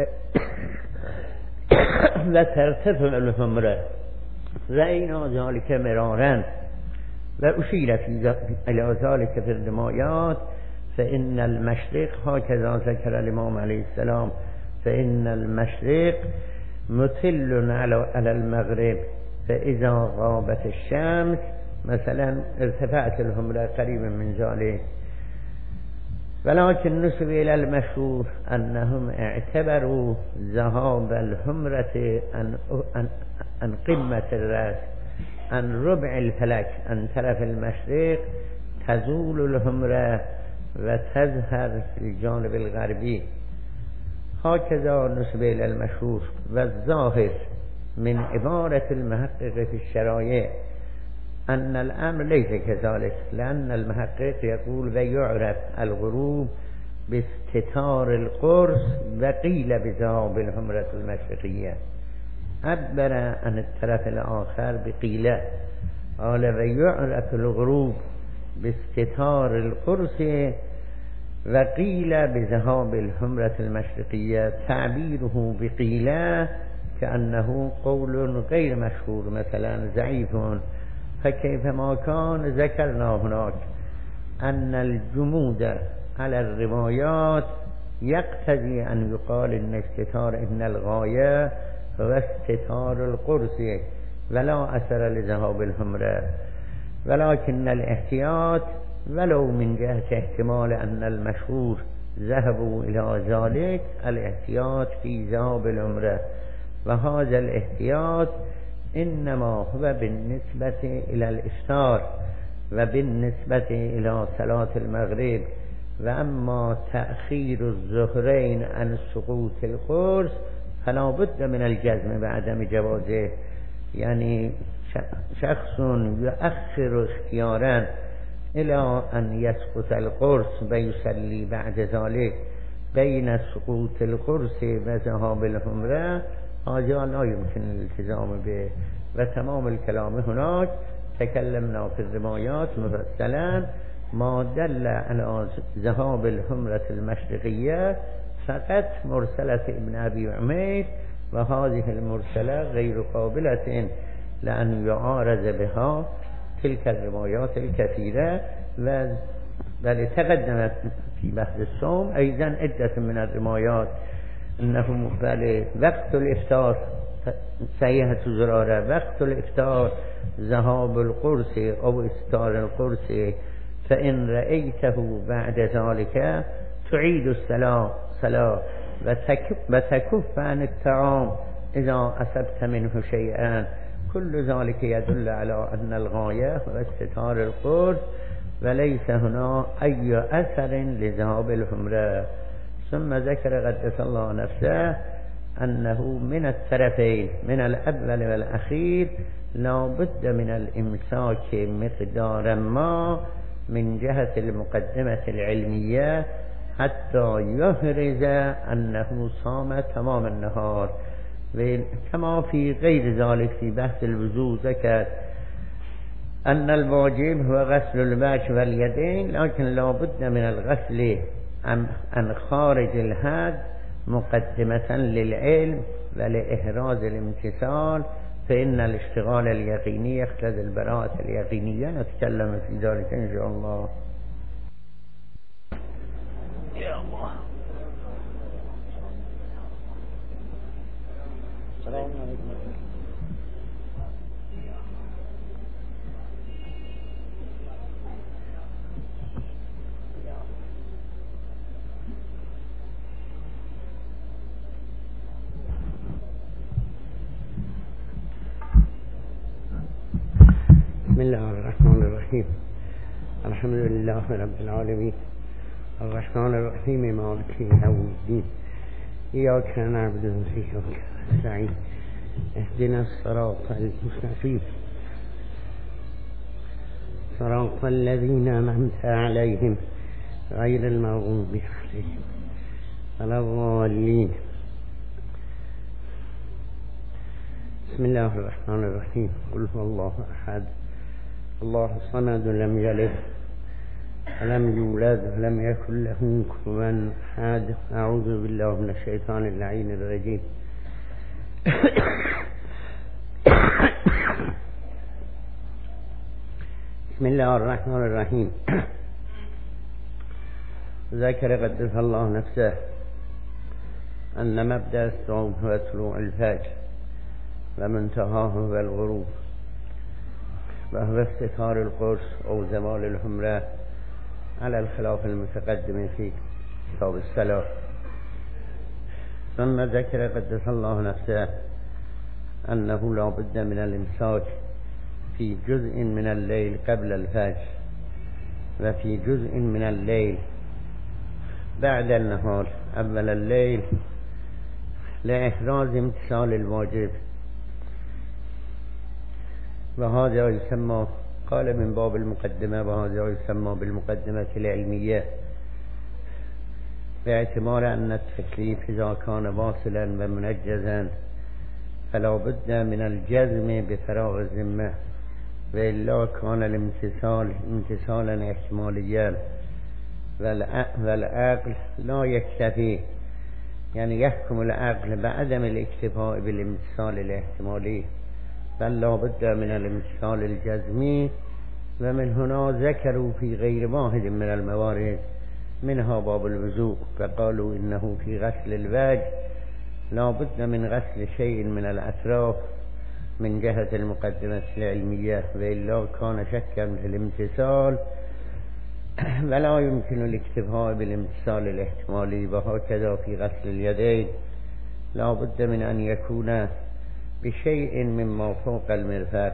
و ترتفع الحمره رأینا ذلك مرارا و اشیر فی الی ذلك فی الرمایات فإن المشرق هكذا ذكر الإمام عليه السلام فإن المشرق مطل على المغرب فإذا غابت الشمس مثلا ارتفعت الحمرة قريبا من ذلك ولكن نسب إلى المشهور أنهم اعتبروا ذهاب الحمرة عن, عن, عن قمة الرأس عن ربع الفلك عن طرف المشرق تزول الحمرة وتظهر في الجانب الغربي هكذا نسب إلى المشهور والظاهر من عبارة المحقق في الشرائع أن الأمر ليس كذلك لأن المحقق يقول ويعرف الغروب باستتار القرص وقيل بذهاب الحمرة المشرقية عبر عن الطرف الآخر بقيل قال ويعرف الغروب باستتار القرص وقيل بذهاب الحمرة المشرقية تعبيره بقيل كأنه قول غير مشهور مثلا ضعيف فكيفما كان ذكرنا هناك أن الجمود على الروايات يقتضي أن يقال إن استتار إن الغاية هو استتار القرص ولا أثر لذهاب الحمرة ولكن الاحتياط ولو من جهة احتمال أن المشهور ذهبوا إلى ذلك الاحتياط في ذهاب الحمرة وهذا الاحتياط إنما هو بالنسبة إلى الإفطار وبالنسبة إلى صلاة المغرب وأما تأخير الظهرين عن سقوط القرص فلا بد من الجزم بعدم جوازه يعني شخص يؤخر اختيارا إلى أن يسقط القرص ويصلي بعد ذلك بين سقوط القرص وذهاب الحمرة هذا لا يمكن الالتزام به وتمام الكلام هناك تكلمنا في الروايات مفصلا ما دل على ذهاب الحمرة المشرقية فقط مرسلة ابن أبي عمير وهذه المرسلة غير قابلة لأن يعارض بها تلك الروايات الكثيرة بل تقدمت في بحث الصوم أيضا عدة من الروايات أنه بل وقت الإفطار سيئة زرارة وقت الإفطار ذهاب القرص أو إفطار القرص فإن رأيته بعد ذلك تعيد الصلاة صلاة وتكف عن الطعام إذا أصبت منه شيئا كل ذلك يدل على أن الغاية هو استتار القرص وليس هنا أي أثر لذهاب الحمرة ثم ذكر قدس الله نفسه أنه من الطرفين من الأول والأخير لا بد من الإمساك مقدار ما من جهة المقدمة العلمية حتى يهرز أنه صام تمام النهار كما في غير ذلك في بحث الوضوء ذكر أن الواجب هو غسل الوجه واليدين لكن لا بد من الغسل عن خارج الحد مقدمة للعلم ولإحراز الامتثال فإن الاشتغال اليقيني يقتضي البراءة اليقينية نتكلم في ذلك إن شاء الله. يا الله السلام عليكم. بسم الله الرحمن الرحيم الحمد لله رب العالمين الرحمن الرحيم مالك يوم الدين إياك نعبد وإياك نستعين اهدنا الصراط المستقيم صراط الذين أنعمت عليهم غير المغضوب عليهم ولا الضالين. بسم الله الرحمن الرحيم قل هو الله أحد الله الصمد لم يلد ولم يولد ولم يكن له كفوا أحد. أعوذ بالله من الشيطان اللعين الرجيم. بسم الله الرحمن الرحيم. ذكر قدس الله نفسه أن مبدأ الصوم هو طلوع الفجر ومنتهاه هو الغروب، وهو استتار القرص أو زوال الحمرة على الخلاف المتقدم في كتاب الصلاة. ثم ذكر قدس الله نفسه أنه لا بد من الإمساك في جزء من الليل قبل الفجر وفي جزء من الليل بعد النهار أول الليل لإحراز امتثال الواجب، وهذا يسمى قال من باب المقدمة وهذا يسمى بالمقدمة العلمية، باعتبار أن التكليف إذا كان واصلا ومنجزا فلا بد من الجزم بفراغ الذمة، وإلا كان الامتثال امتثالا احتماليا، والعقل لا يكتفي، يعني يحكم العقل بعدم الاكتفاء بالامتثال الاحتمالي، بل لا بد من الامتثال الجزمي. ومن هنا ذكروا في غير واحد من الموارد منها باب الوضوء، فقالوا إنه في غسل الوجه لا بد من غسل شيء من الأطراف من جهة المقدمة العلمية، وإلا كان شكا في الامتثال ولا يمكن الاكتفاء بالامتثال الاحتمالي. وهكذا في غسل اليدين لا بد من أن يكون بشيء مما فوق المرفق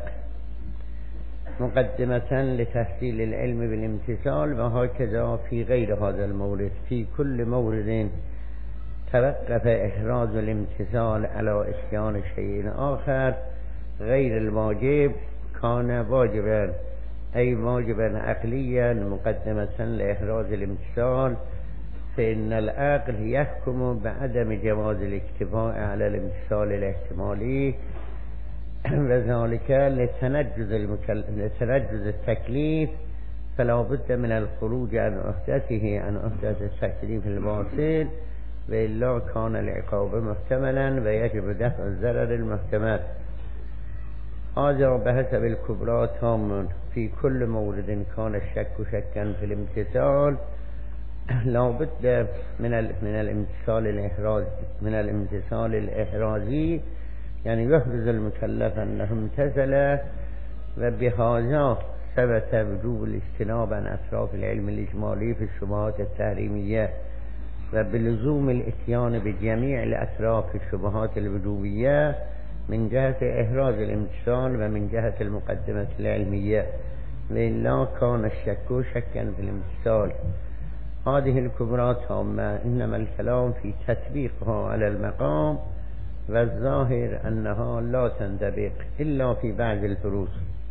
مقدمة لتحصيل العلم بالامتثال، وهكذا في غير هذا المورد. في كل مورد توقف إحراز الامتثال على إتيان شيء آخر غير الواجب كان واجبا، أي واجبا عقليا مقدمة لإحراز الامتثال، فإن العقل يحكم بعدم جواز الاكتفاء على الامتثال الاحتمالي، وذلك لتنجز, المكل... لتنجز التكليف، فلا بد من الخروج عن عهدته عن عهدة التكليف الواصل، وإلا كان العقاب محتملا ويجب دفع الضرر المحتمل. هذا بحسب الكبرى تام في كل مورد كان الشك شكا في الامتثال لا بد من من الامتثال الإحراز من الامتثال الإحرازي، يعني يحرز المكلف أنه امتثل، وبهذا ثبت وجوب الاجتناب عن أطراف العلم الإجمالي في الشبهات التحريمية، وبلزوم الاتيان بجميع الأطراف الشبهات الوجوبية من جهة إحراز الامتثال ومن جهة المقدمة العلمية، وإلا كان الشك شكا في الامتثال. هذه الكبرى تامة، إنما الكلام في تطبيقها على المقام، والظاهر أنها لا تندبق إلا في بعض الفروض.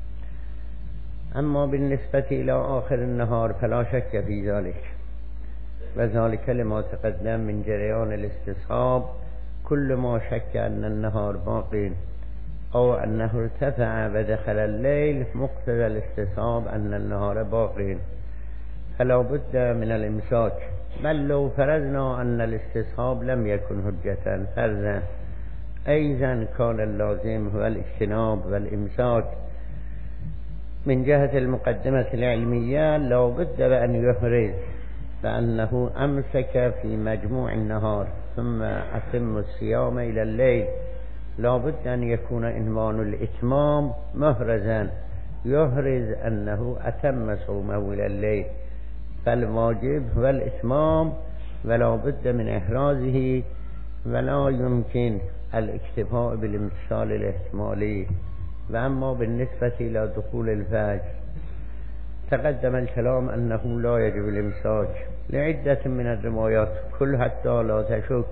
أما بالنسبة إلى آخر النهار فلا شك في ذلك، وذلك لما تقدم من جريان الاستصحاب. كل ما شك أن النهار باق أو أنه ارتفع ودخل الليل مقتضى الاستصحاب أن النهار باق، فلا بد من الإمساك. بل لو فرضنا أن الاستصحاب لم يكن حجة فرضا، أيضا كان اللازم هو الاجتناب والإمساك. من جهة المقدمة العلمية لا بد بأن يحرز بأنه أمسك في مجموع النهار ثم أتم الصيام إلى الليل، لا بد أن يكون عنوان الإتمام محرزا، يحرز أنه أتم صومه إلى الليل، فالواجب هو الإتمام ولا بد من إحرازه، ولا يمكن الاكتفاء بالامتثال الاحتمالي. وأما بالنسبة إلى دخول الفجر تقدم الكلام أنه لا يجب الإمساك لعدة من الروايات كل حتى لا تشك،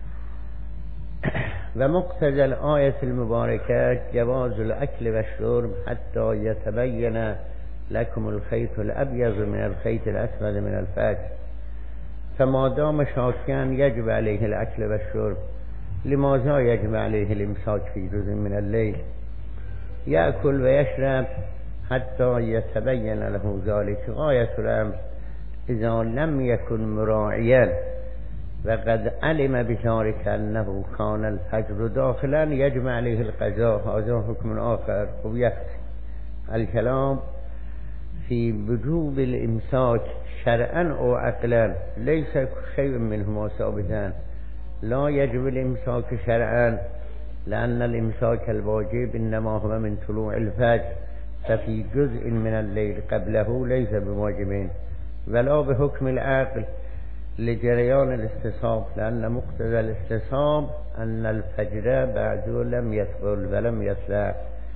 ومقتضى الآية المباركة جواز الأكل والشرب حتى يتبين لكم الخيط الأبيض من الخيط الأسود من الفجر، فما دام شاكا يجب عليه الأكل والشرب، لماذا يجب عليه الإمساك في جزء من الليل؟ يأكل ويشرب حتى يتبين له ذلك غاية الأمر إذا لم يكن مراعيا وقد علم بذلك أنه كان الفجر داخلا يجب عليه القضاء. هذا حكم آخر. ويكفي الكلام في وجوب الإمساك شرعا أو عقلا، ليس شيء منهما ثابتا. لا يجب الإمساك شرعا لأن الإمساك الواجب إنما هو من طلوع الفجر، ففي جزء من الليل قبله ليس بواجب، ولا بحكم العقل لجريان الاستصحاب، لأن مقتضى الاستصحاب أن الفجر بعد لم يدخل ولم يطلع.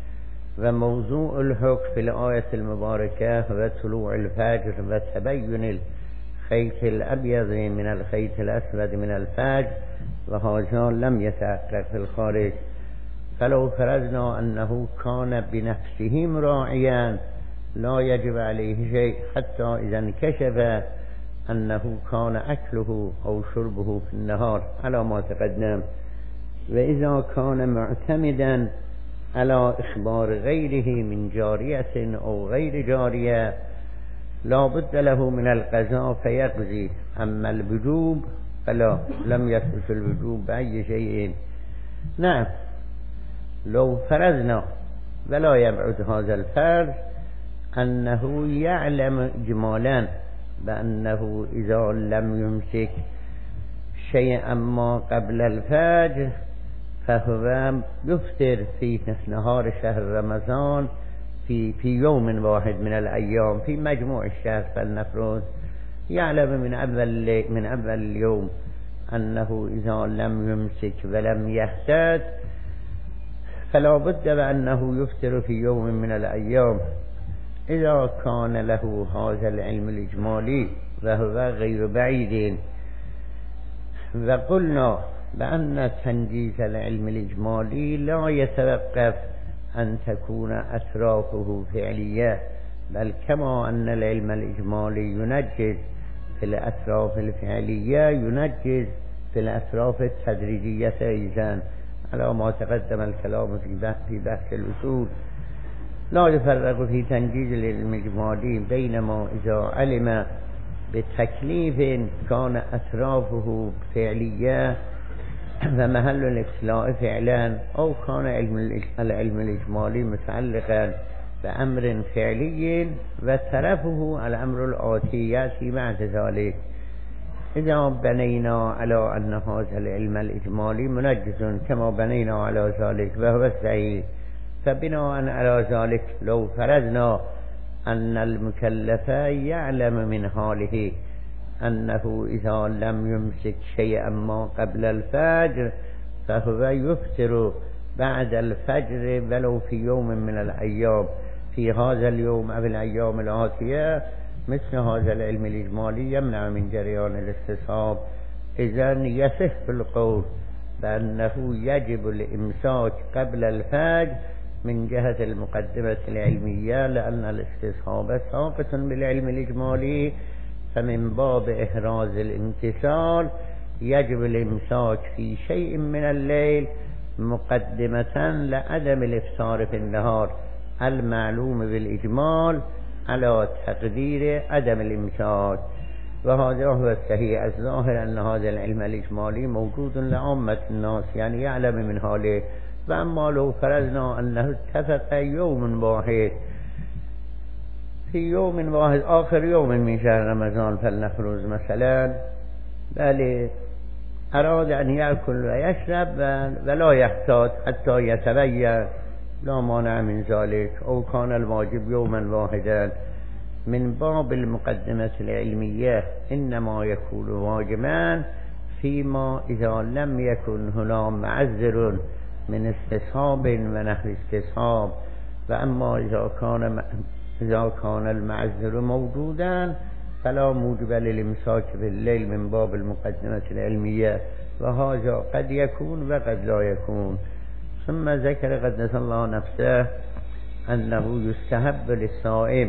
وموضوع الحكم في الآية المباركة هو طلوع الفجر وتبين الخيط الأبيض من الخيط الأسود من الفجر، وهذا لم يتحقق في الخارج. فلو فرضنا أنه كان بنفسه مراعيا لا يجب عليه شيء حتى إذا انكشف أنه كان أكله أو شربه في النهار على ما تقدم. وإذا كان معتمدا على إخبار غيره من جارية أو غير جارية لا بد له من القضاء فيقضي. أما الوجوب فلا، لم يثبت الوجوب بأي شيء. نعم، لو فرضنا ولا يبعد هذا الفرض أنه يعلم إجمالا بأنه إذا لم يمسك شيئا ما قبل الفجر فهو يفطر في نهار شهر رمضان في في يوم واحد من الأيام في مجموع الشهر. فلنفرض يعلم من أول من أول اليوم أنه إذا لم يمسك ولم يحتاج فلا بد بأنه يفطر في يوم من الأيام. إذا كان له هذا العلم الإجمالي وهو غير بعيد، وقلنا بأن تنجيز العلم الإجمالي لا يتوقف أن تكون أطرافه فعلية، بل كما أن العلم الإجمالي ينجز في الأطراف الفعلية ينجز في الأطراف التدريجية أيضا، على ما تقدم الكلام في بحث في بحث الأصول. لا يفرق في تنجيز العلم الإجمالي بينما إذا علم بتكليف كان أطرافه فعلية ومحل الابتلاء فعلا، أو كان علم العلم الإجمالي متعلقا بأمر فعلي وترفه الأمر الآتي يأتي بعد ذلك. إذا بنينا على أن هذا العلم الإجمالي منجز كما بنينا على ذلك وهو الصحيح، فبناء على ذلك لو فرضنا أن المكلف يعلم من حاله أنه إذا لم يمسك شيئا ما قبل الفجر فهو يفطر بعد الفجر ولو في يوم من الأيام في هذا اليوم أو الأيام الآتية، مثل هذا العلم الإجمالي يمنع من جريان الاستصحاب. إذن يصح القول بأنه يجب الإمساك قبل الفجر من جهة المقدمة العلمية، لأن الاستصحاب ساقط بالعلم الإجمالي، فمن باب إحراز الامتثال يجب الإمساك في شيء من الليل مقدمة لعدم الإفطار في النهار المعلوم بالإجمال على تقدير عدم الإمساك. وهذا هو الصحيح. الظاهر أن هذا العلم الإجمالي موجود لعامة الناس، يعني يعلم من حاله. فأما لو فرضنا أنه اتفق يوم واحد في يوم واحد آخر يوم من شهر رمضان فلنفرض مثلا، بل أراد أن يأكل ويشرب ولا يحتاج حتى يتبين، لا مانع من ذلك، أو كان الواجب يوما واحدا، من باب المقدمة العلمية إنما يكون واجبا فيما إذا لم يكن هنا معذر من استصحاب ونحو استصحاب. وأما إذا كان إذا كان المعذر موجودا فلا موجب للإمساك بالليل من باب المقدمة العلمية، وهذا قد يكون وقد لا يكون. ثم ذكر قدس الله نفسه أنه يستحب للصائم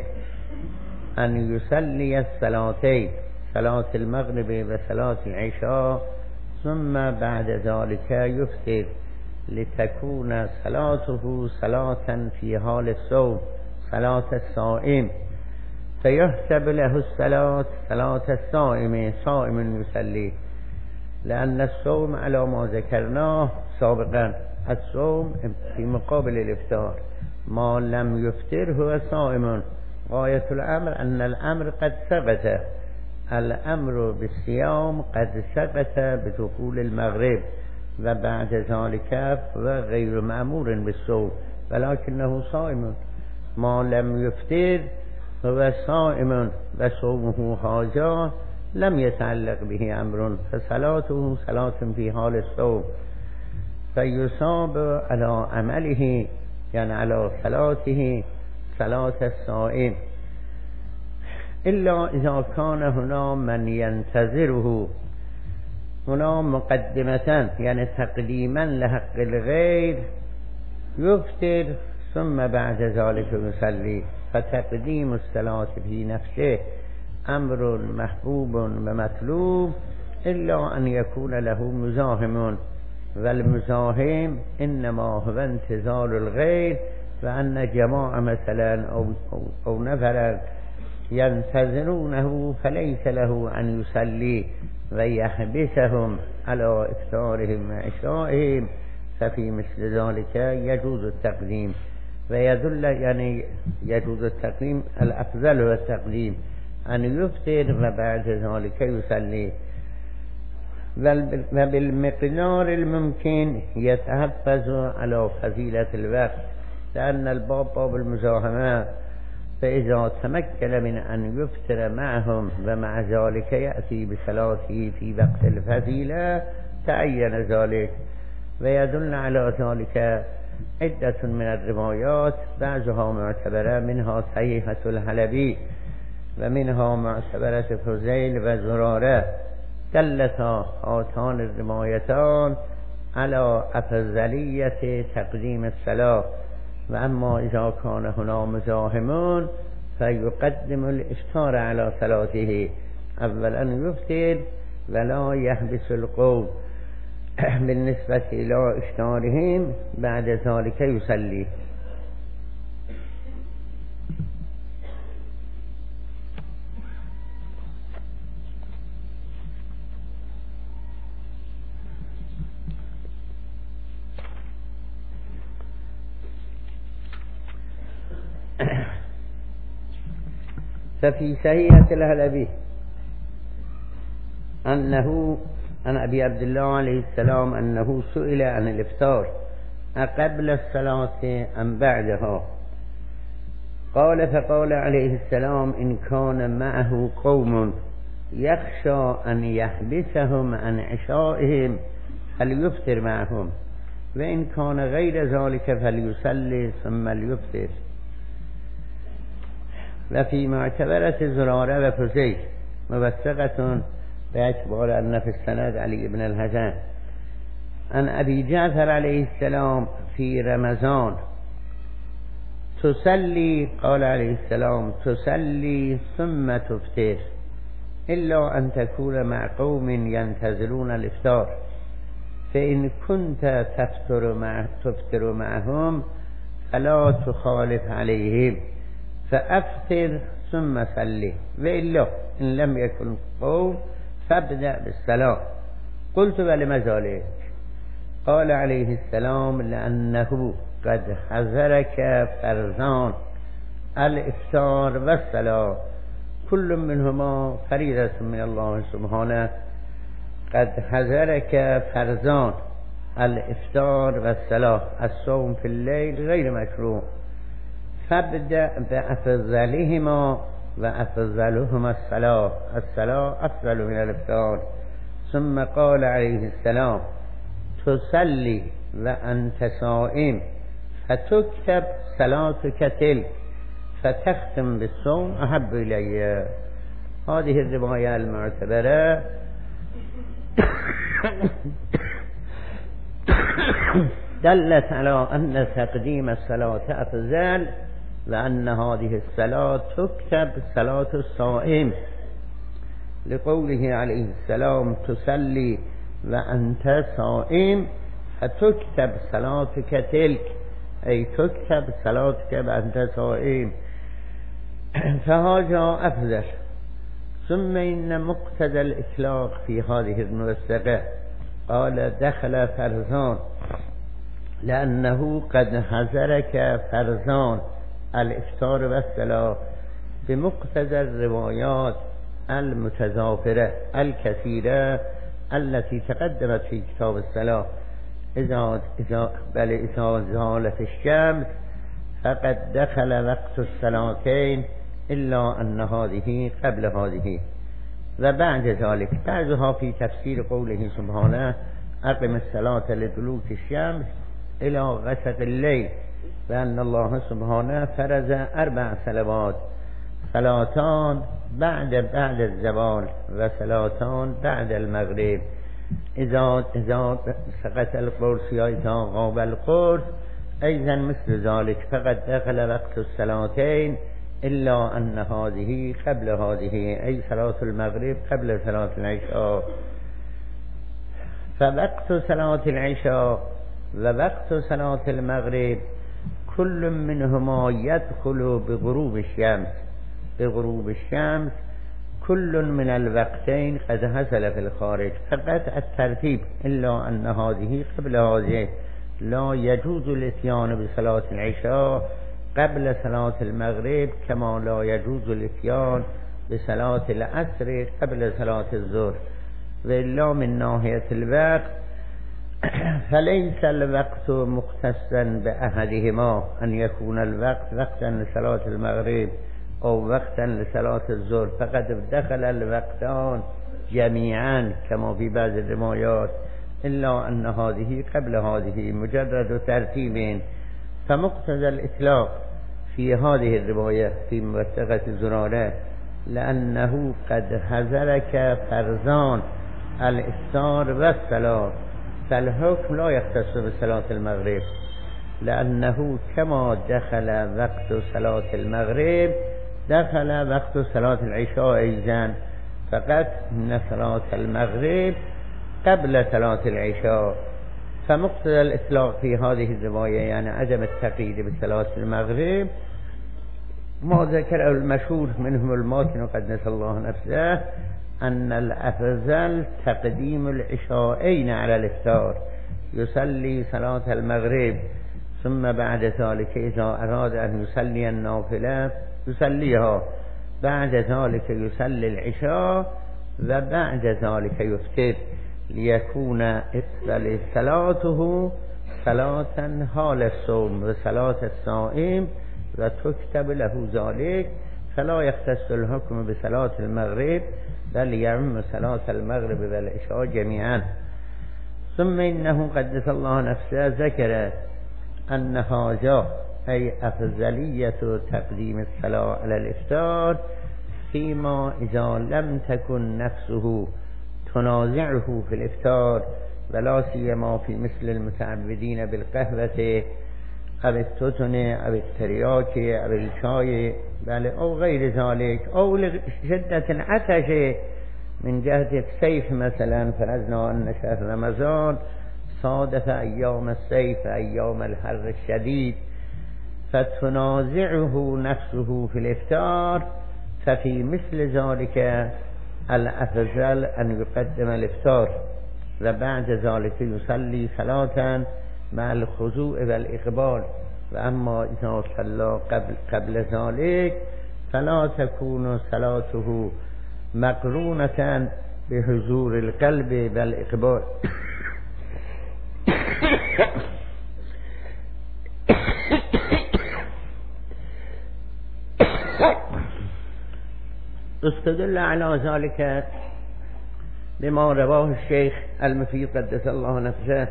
أن يصلي الصلاتين، صلاة المغرب وصلاة العشاء، ثم بعد ذلك يفطر لتكون صلاته صلاة في حال الصوم صلاة الصائم فيحسب له الصلاة صلاة الصائم صائم يصلي، لأن الصوم على ما ذكرناه سابقا الصوم في مقابل الإفطار، ما لم يفطر هو صائم. غاية الأمر أن الأمر قد ثبت، الأمر بالصيام قد ثبت بدخول المغرب، وبعد ذلك وغير مأمور بالصوم ولكنه صائم. ما لم يفطر هو صائم وصومه هذا لم يتعلق به أمر، فصلاته صلاة في حال الصوم، فيصاب على عمله يعني على صلاته صلاة الصائم، إلا إذا كان هنا من ينتظره، هنا مقدمة يعني تقديما لحق الغير يفطر ثم بعد ذلك يصلي، فتقديم الصلاة في نفسه أمر محبوب ومطلوب، إلا أن يكون له مزاحم، والمزاحم إنما هو انتظار الغير، وأن جماعة مثلا أو, أو, أو نفرا ينتظرونه فليس له أن يصلي ويحبسهم على إفطارهم وعشائهم، ففي مثل ذلك يجوز التقديم. ويدل يعني يجوز التقديم، الأفضل هو التقديم أن يفطر وبعد ذلك يصلي، وبالمقدار الممكن يتحفظ على فضيلة الوقت، لأن الباب باب المزاحمة، فإذا تمكن من أن يفطر معهم ومع ذلك يأتي بصلاته في وقت الفضيلة تعين ذلك. ويدل على ذلك عدة من الروايات، بعضها معتبرة، منها صحيحة الحلبي ومنها معتبرة فضيل وزرارة، دلتا هاتان الروايتان على أفضلية تقديم الصلاة. وأما إذا كان هنا مزاحمون فيقدم الإفطار على صلاته، أولا يفطر ولا يحبس القوم بالنسبة إلى إفطارهم، بعد ذلك يصلي. ففي صحيحة الحلبي أنه عن أبي عبد الله عليه السلام أنه سئل عن الإفطار أقبل الصلاة أم بعدها، قال فقال عليه السلام إن كان معه قوم يخشى أن يحبسهم عن عشائهم فليفطر معهم، وإن كان غير ذلك فليصلي ثم ليفطر. وفي معتبرة زرارة وفزيل موثقة باعتبار أن في السند علي بن الحسن عن أبي جعفر عليه السلام في رمضان تصلي، قال عليه السلام تصلي ثم تفطر، إلا أن تكون مع قوم ينتظرون الإفطار، فإن كنت تفطر مع تفطر معهم فلا تخالف عليهم فأفطر ثم صلي، وإلا إن لم يكن قوم فابدأ بالصلاة. قلت ولم ذلك؟ قال عليه السلام لأنه قد حذرك فرزان الإفطار والصلاة، كل منهما فريضة من الله سبحانه، قد حذرك فرزان الإفطار والصلاة، الصوم في الليل غير مكروه، فابدأ بأفضلهما وأفضلهما الصلاة، الصلاة أفضل من الإفطار. ثم قال عليه السلام تصلي وأنت صائم فتكتب صلاتك تلك فتختم بالصوم أحب إلي. هذه الرواية المعتبرة دلت على أن تقديم الصلاة أفضل، لأن هذه الصلاة تكتب صلاة الصائم، لقوله عليه السلام تصلي وأنت صائم فتكتب صلاتك تلك، أي تكتب صلاتك وأنت صائم، فهذا أفضل. ثم إن مقتضى الإطلاق في هذه الموثقة قال دخل فرزان لأنه قد حذرك فرزان الإفطار والصلاة بمقتضى الروايات المتضافرة الكثيرة التي تقدمت في كتاب الصلاة. إذا إذا بل إذا زالت الشمس فقد دخل وقت الصلاتين إلا أن هذه قبل هذه. وبعد ذلك بعضها في تفسير قوله سبحانه أقم الصلاة لدلوك الشمس إلى غسق الليل، وأن الله سبحانه فرض أربع صلوات، صلاتان بعد بعد الزوال وصلاتان بعد المغرب. إذا إذا سقط القرص يا إذا غاب القرص أيضا مثل ذلك، فقد دخل وقت الصلاتين إلا أن هذه قبل هذه، أي صلاة المغرب قبل صلاة العشاء. فوقت صلاة العشاء ووقت صلاة المغرب كل منهما يدخل بغروب الشمس، بغروب الشمس كل من الوقتين قد حصل في الخارج، فقط الترتيب إلا أن هذه قبل هذه. لا يجوز الاتيان بصلاة العشاء قبل صلاة المغرب كما لا يجوز الاتيان بصلاة العصر قبل صلاة الظهر. وإلا من ناحية الوقت فليس الوقت مختصا بأحدهما، أن يكون الوقت وقتا لصلاة المغرب أو وقتا لصلاة الظهر، فقد دخل الوقتان جميعا كما في بعض الروايات، إلا أن هذه قبل هذه مجرد ترتيب. فمقتضى الإطلاق في هذه الرواية في موثقة زرارة لأنه قد حذرك فرزان الإفطار والصلاة، فالحكم لا يختص بصلاة المغرب، لأنه كما دخل وقت صلاة المغرب دخل وقت صلاة العشاء أيضا، فقط إن صلاة المغرب قبل صلاة العشاء. فمقتضى الإطلاق في هذه الرواية يعني عدم التقييد بصلاة المغرب ما ذكر المشهور منهم الماتن قدس الله نفسه أن الأفضل تقديم العشاءين على الإفطار، يصلي صلاة المغرب ثم بعد ذلك إذا أراد أن يصلي النافلة يصليها، بعد ذلك يصلي العشاء وبعد ذلك يفطر، ليكون صلاته صلاة حال الصوم وصلاة الصائم وتكتب له ذلك، فلا يختص الحكم بصلاة المغرب بل يعم صلاة المغرب والعشاء جميعا. ثم إنه قدس الله نفسه ذكر أن هذا أي أفضلية تقديم الصلاة على الإفطار فيما إذا لم تكن نفسه تنازعه في الإفطار، ولا سيما في مثل المتعبدين بالقهوة أو التوتن أو الترياك أو الشاي بل أو غير ذلك، أو لشدة عطش من جهة السيف مثلا، فرضنا أن شهر رمضان صادف أيام السيف أيام الحر الشديد فتنازعه نفسه في الإفطار، ففي مثل ذلك الأفضل أن يقدم الإفطار وبعد ذلك يصلي صلاة مع الخضوع والإقبال. وأما إذا صلى قبل, قبل ذلك فلا تكون صلاته مقرونة بحضور القلب والإقبال. استدل على ذلك بما رواه الشيخ المفيد قدس الله نفسه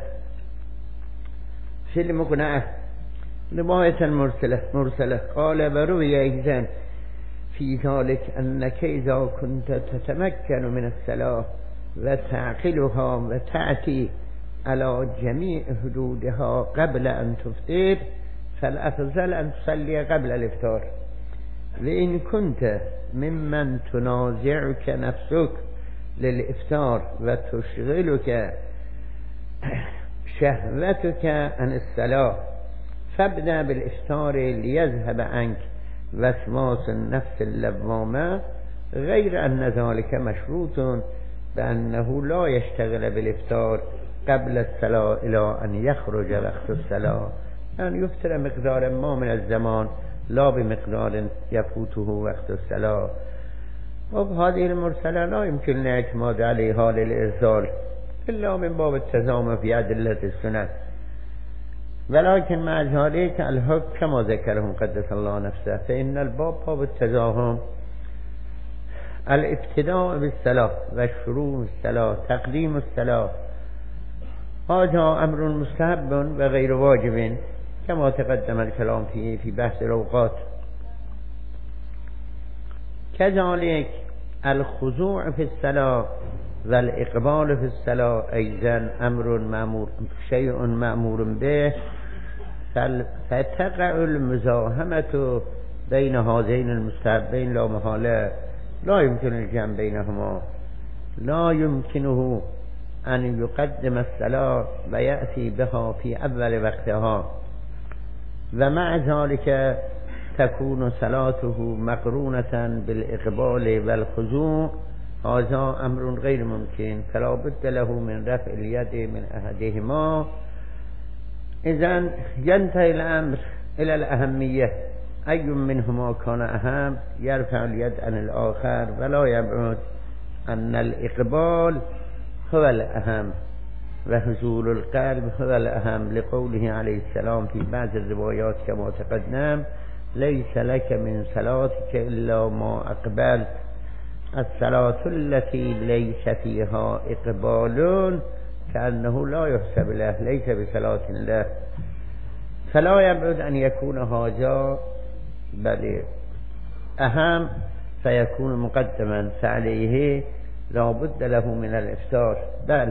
في المقنعة رواية مرسلة مرسلة قال وروي أيضا في ذلك أنك إذا كنت تتمكن من الصلاة وتعقلها وتأتي على جميع حدودها قبل أن تفطر فالأفضل أن تصلي قبل الإفطار. وإن كنت ممن تنازعك نفسك للإفطار وتشغلك شهوتك عن الصلاة فابدأ بالإفطار ليذهب عنك وسواس النفس اللوامة، غير أن ذلك مشروط بأنه لا يشتغل بالإفطار قبل الصلاة إلى أن يخرج وقت الصلاة، أن يفطر مقدار ما من الزمان لا بمقدار يفوته وقت الصلاة. وهذه المرسلة لا يمكن الاعتماد عليها للإرسال إلا من باب التزامن في أدلة السنة، ولكن مع ذلك الحكم كما ذكرهم قدس الله نفسه، فإن الباب باب التزاهم، الابتداء بالصلاة والشروع بالصلاة، تقديم الصلاة، هذا أمر مستحب وغير واجب كما تقدم الكلام فيه في بحث الأوقات. كذلك الخضوع في الصلاة والإقبال في الصلاة أيضا أمر مأمور، شيء مأمور به، فتقع المزاحمة بين هذين المستحبين لا محالة، لا يمكن الجمع بينهما، لا يمكنه أن يقدم الصلاة ويأتي بها في أول وقتها، ومع ذلك تكون صلاته مقرونة بالإقبال والخضوع، هذا أمر غير ممكن، فلا بد له من رفع اليد من أحدهما. إذن ينتهي الأمر إلى الأهمية، أي منهما كان أهم يرفع اليد عن الآخر، ولا يبعد أن الإقبال هو الأهم وحضور القلب هو الأهم، لقوله عليه السلام في بعض الروايات كما تقدم: ليس لك من صلاتك إلا ما أقبلت. الصلاة التي ليس فيها إقبال كأنه لا يحسب له، ليس بصلاة له، فلا يبعد أن يكون هذا بل أهم فيكون مقدما، فعليه لا بد له من الإفطار، بل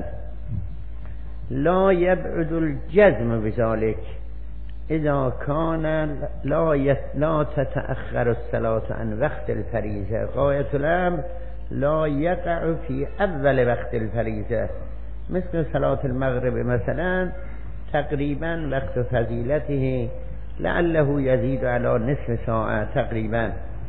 لا يبعد الجزم بذلك إذا كان لا لا تتأخر الصلاة عن وقت الفريضة، غاية الأمر لا يقع في أول وقت الفريضة، مثل صلاة المغرب مثلا تقريبا وقت فضيلته لعله يزيد على نصف ساعة تقريبا،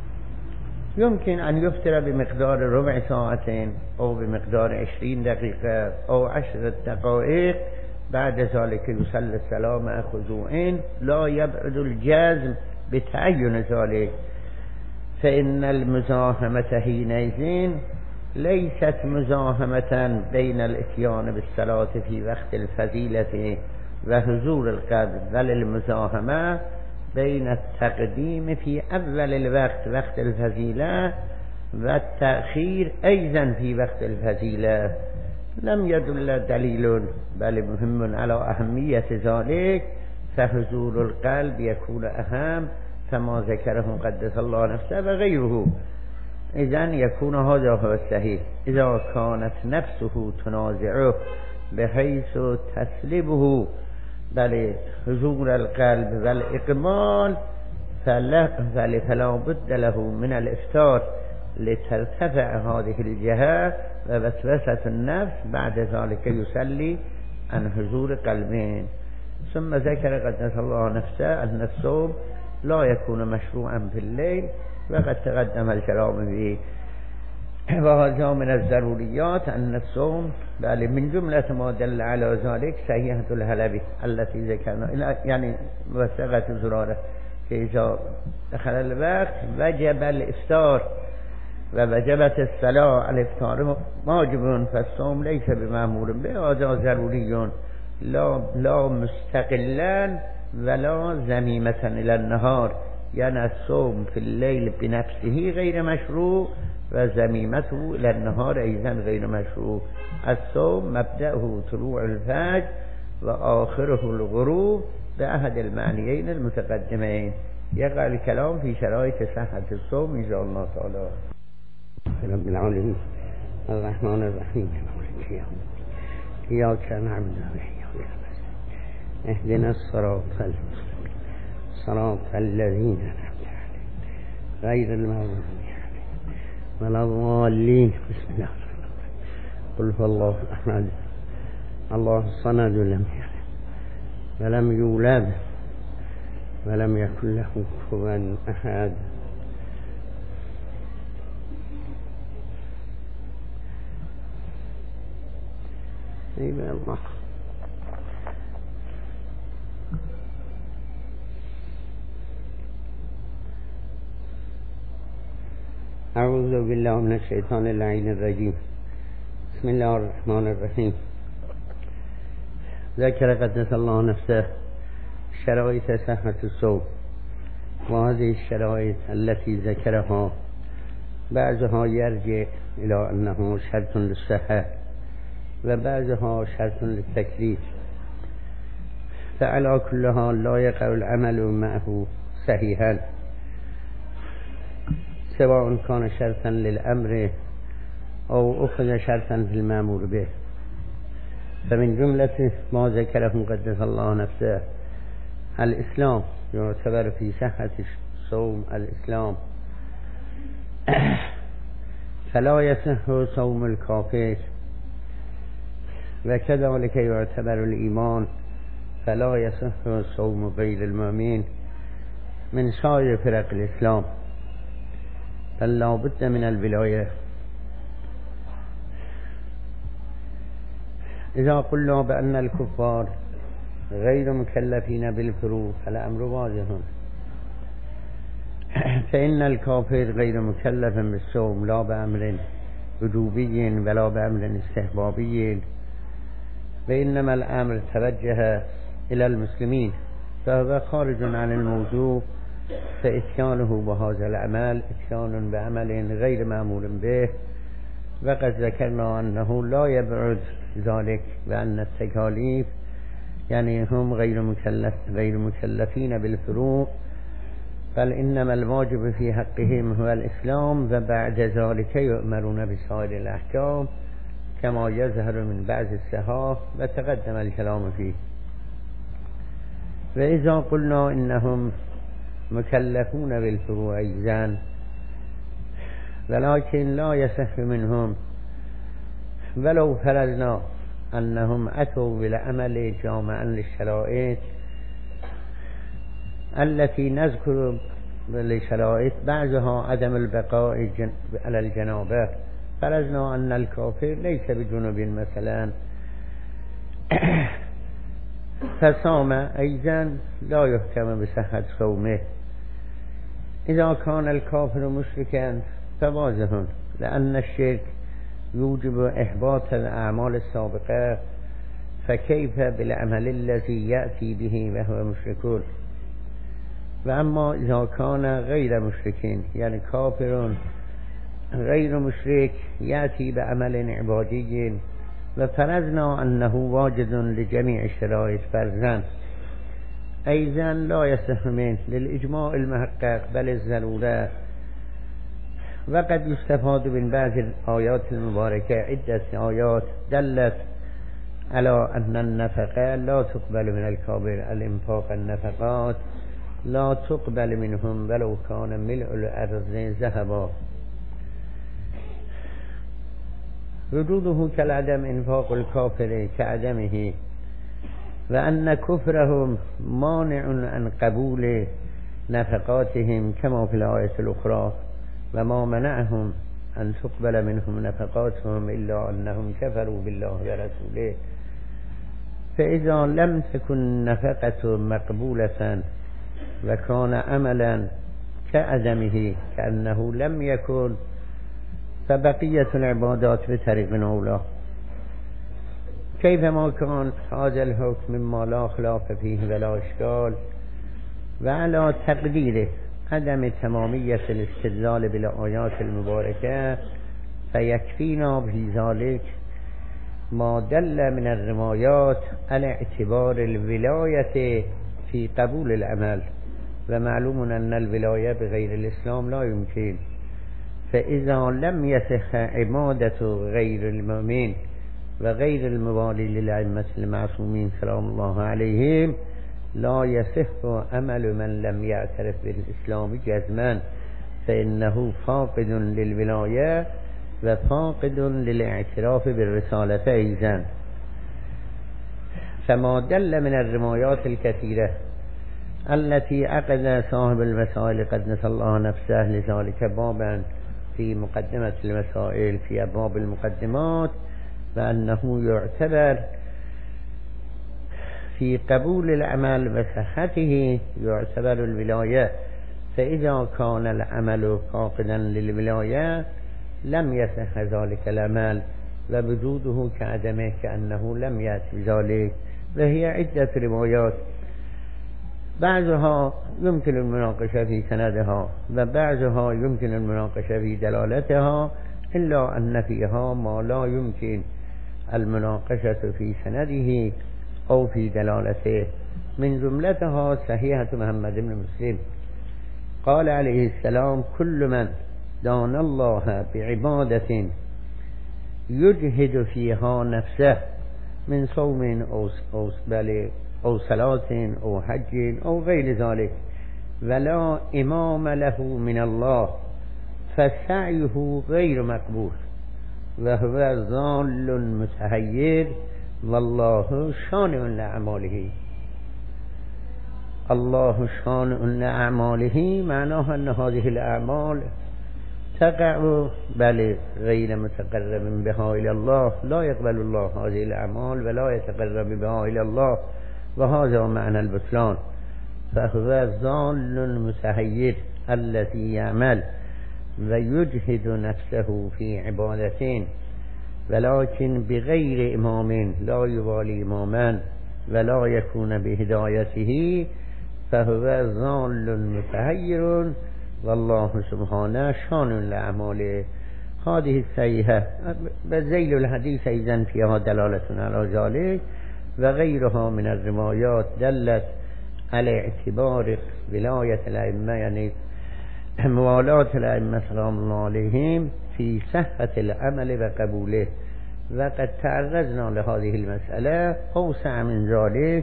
يمكن أن يفطر بمقدار ربع ساعة أو بمقدار عشرين دقيقة أو عشر دقائق، بعد ذلك يصلي الصلاة مع خضوع، لا يبعد الجزم بتعين ذلك، فإن المزاحمة حينئذ ليست مزاحمة بين الاتيان بالصلاة في وقت الفضيلة وحضور القلب، بل المزاحمة بين التقديم في أول الوقت وقت الفضيلة والتأخير أيضا في وقت الفضيلة. لم يدل دليل بل مهم على أهمية ذلك، فحضور القلب يكون أهم كما ذكره قدس الله نفسه وغيره. إذن يكون هذا هو الصحيح، إذا كانت نفسه تنازعه بحيث تسلبه بل حضور القلب والإقبال فلا, فلا بد له من الإفطار لترتفع هذه الجهة ووسوسة النفس، بعد ذلك يصلي عن حضور قلبين. ثم ذكر قدس الله نفسه أن الصوم لا يكون مشروعا في الليل، وقد تقدم الكلام فيه، وهذا من الضروريات أن الصوم بل من جملة ما دل على ذلك صحيحة الحلبي التي ذكرنا، يعني موثقة زرارة، إذا دخل الوقت وجب الإفطار ووجبت الصلاة، الإفطار واجب فالصوم ليس بمأمور به، هذا ضروري لا لا مستقلا ولا ذميمة إلى النهار، يعني الصوم في الليل بنفسه غير مشروع وذميمته إلى النهار أيضا غير مشروع. الصوم مبدأه طلوع الفجر وآخره الغروب بأحد المعنيين المتقدمين. يقع الكلام في شرائط صحة الصوم إن شاء الله تعالى. رب العالمين الرحمن الرحيم إياك نعبد وإياك نستعين اهدنا الصراط المستقيم صراط الذين أنعمت عليهم غير المغضوب عليهم ولا الضالين. بسم الله الرحمن الرحيم. قل هو الله أحد الله الصمد لم يلد ولم يولد ولم يكن له كفوا أحد. أيها الله. أعوذ بالله من الشيطان اللعين الرجيم. بسم الله الرحمن الرحيم. ذكر قدس الله نفسه شرائط صحة الصوم، وهذه الشرائط التي ذكرها بعضها يرجع إلى أنه شرط للصحة وبعضها شرط للتكليف، فعلى كل حال لا يقع العمل معه صحيحا سواء كان شرطا للأمر أو أخذ شرطا في المأمور به. فمن جملة ما ذكره قدس الله نفسه الإسلام، يعتبر في صحة الصوم الإسلام، فلا يصح صوم الكافر، وكذلك يعتبر الإيمان، فلا يصح صوم غير المؤمن من سائر فرق الإسلام، بل لا بد من الولاية. إذا قلنا بأن الكفار غير مكلفين بالفروض فالأمر واضح، فإن الكافر غير مكلف بالصوم لا بأمر وجوبي ولا بأمر استحبابي، وإنما الأمر توجه إلى المسلمين، فهو خارج عن الموضوع، فإتيانه بهذا العمل إتيان بعمل غير مأمور به. وقد ذكرنا أنه لا يبعد ذلك، وأن التكاليف يعني هم غير مكلف غير مكلفين بالفروع، بل إنما الواجب في حقهم هو الإسلام، وبعد ذلك يؤمرون بسائر الأحكام كما يظهر من بعض الصحاح وتقدم الكلام فيه. وإذا قلنا إنهم مكلفون بالفروع أيضا، ولكن لا يصح منهم ولو فرضنا أنهم أتوا بالعمل جامعا للشرائط التي نذكر للشرائط بعضها عدم البقاء على الجنابة، فرضنا أن الكافر ليس بجنوب مثلا، فصام أيضا لا يحكم بصحة صومه. إذا كان الكافر مشركا فواضح، لأن الشرك يوجب إحباط الأعمال السابقة، فكيف بالعمل الذي يأتي به وهو مشركون؟ وأما إذا كان غير مشركين، يعني كافر غير مشرك يأتي بعمل عبادي، وفرضنا أنه واجد لجميع الشرائط فرضا، أيضا لا يصح منه للإجماع المحقق بل الضرورة. وقد يستفاد من بعض الآيات المباركة عدة آيات دلت على أن النفقة لا تقبل من الكافر، الإنفاق النفقات لا تقبل منهم ولو كان ملء الأرض ذهبا، وجوده كالعدم إنفاق الكافر كعدمه، وأن كفرهم مانع عن قبول نفقاتهم كما في الآية الأخرى، وما منعهم أن تقبل منهم نفقاتهم إلا أنهم كفروا بالله ورسوله. فإذا لم تكن نفقة مقبولة وكان عملا كعدمه كأنه لم يكن، فبقية العبادات بطريق أولى. كيفما كان هذا الحكم مما لا خلاف فيه ولا إشكال، وعلى تقديره عدم تمامية الاستدلال بالآيات المباركة، فيكفينا في ذلك ما دل من الروايات على اعتبار الولاية في قبول العمل، ومعلوم أن الولاية بغير الإسلام لا يمكن. فإذا لم يصح عبادة غير المؤمن وغير الموالي للأئمة المعصومين سلام الله عليهم، لا يصح عمل من لم يعترف بالإسلام جزما، فإنه فاقد للولاية وفاقد للاعتراف بالرسالة أيضا. فما دل من الروايات الكثيرة التي عقد صاحب المسائل قدس الله نفسه لذلك بابا في مقدمة المسائل في أبواب المقدمات، بأنه يعتبر في قبول العمل وصحته يعتبر الولاية، فإذا كان العمل فاقدا للولاية لم يصح ذلك العمل، ووجوده كعدمه كأنه لم يأتي ذلك. وهي عدة روايات، بعضها يمكن المناقشة في سندها وبعضها يمكن المناقشة في دلالتها، إلا أن فيها ما لا يمكن المناقشة في سنده أو في دلالته. من جملتها صحيحة محمد بن مسلم قال عليه السلام: كل من دان الله بعبادة يجهد فيها نفسه من صوم أو, أو, أو صلاة أو حج أو غير ذلك ولا إمام له من الله فسعيه غير مقبول وهو ضال متحير والله شانع لأعماله. الله شانع لأعماله معناها أن هذه الأعمال تقع بل غير متقرب بها إلى الله، لا يقبل الله هذه الأعمال ولا يتقرب بها إلى الله، وهذا معنى البطلان. فهو ضال متحير الذي يعمل ويجهد نفسه في عبادتين ولكن بغير إمام لا يوالي إماما ولا يكون بهدايته، فهو ضال متحير والله سبحانه شان لأعماله. هذه الصحيحة بذيل الحديث أيضا فيها دلالة على ذلك، وغيرها من الروايات دلت على اعتبار ولاية الأئمة، يعني موالاة الأئمة سلام الله عليهم في صحة العمل وقبوله. وقد تعرضنا لهذه المسألة أوسع من ذلك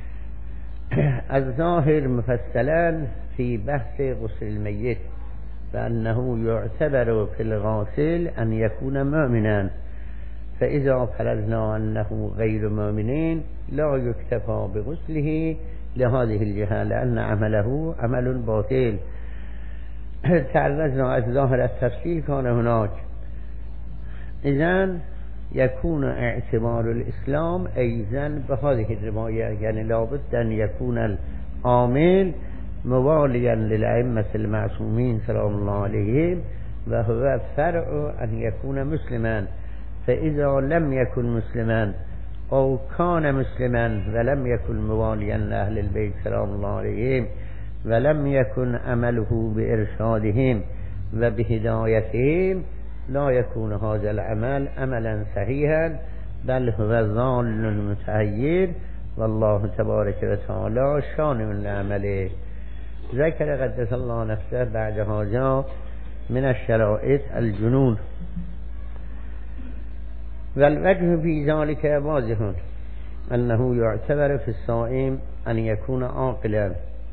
الظاهر مفصلا في بحث غسل الميت، فأنه يعتبر في الغاسل أن يكون مؤمنا، فإذا فرضنا أنه غير مؤمنين لا يكتفى بغسله لهذه الجهة لأن عمله عمل باطل. تعرضنا از ظاهر التفصيل كان هناك. إذن يكون اعتبار الإسلام أيضا بهذه الرواية، يعني لابد أن يكون العامل مواليا للأئمة المعصومين سلام الله عليهم، وهو فرع أن يكون مسلما. فإذا لم يكن مسلما أو كان مسلما ولم يكن مواليا لأهل البيت سلام الله عليهم ولم يكن عمله بإرشادهم وبهدايتهم لا يكون هذا العمل عملا صحيحا بل هو ضال متحير والله تبارك وتعالى شانع لعمله. ذكر قدس الله نفسه بعد هذا من الشرائط الجنون، والوجه في ذلك واضح أنه يعتبر في الصائم أن يكون عاقلا،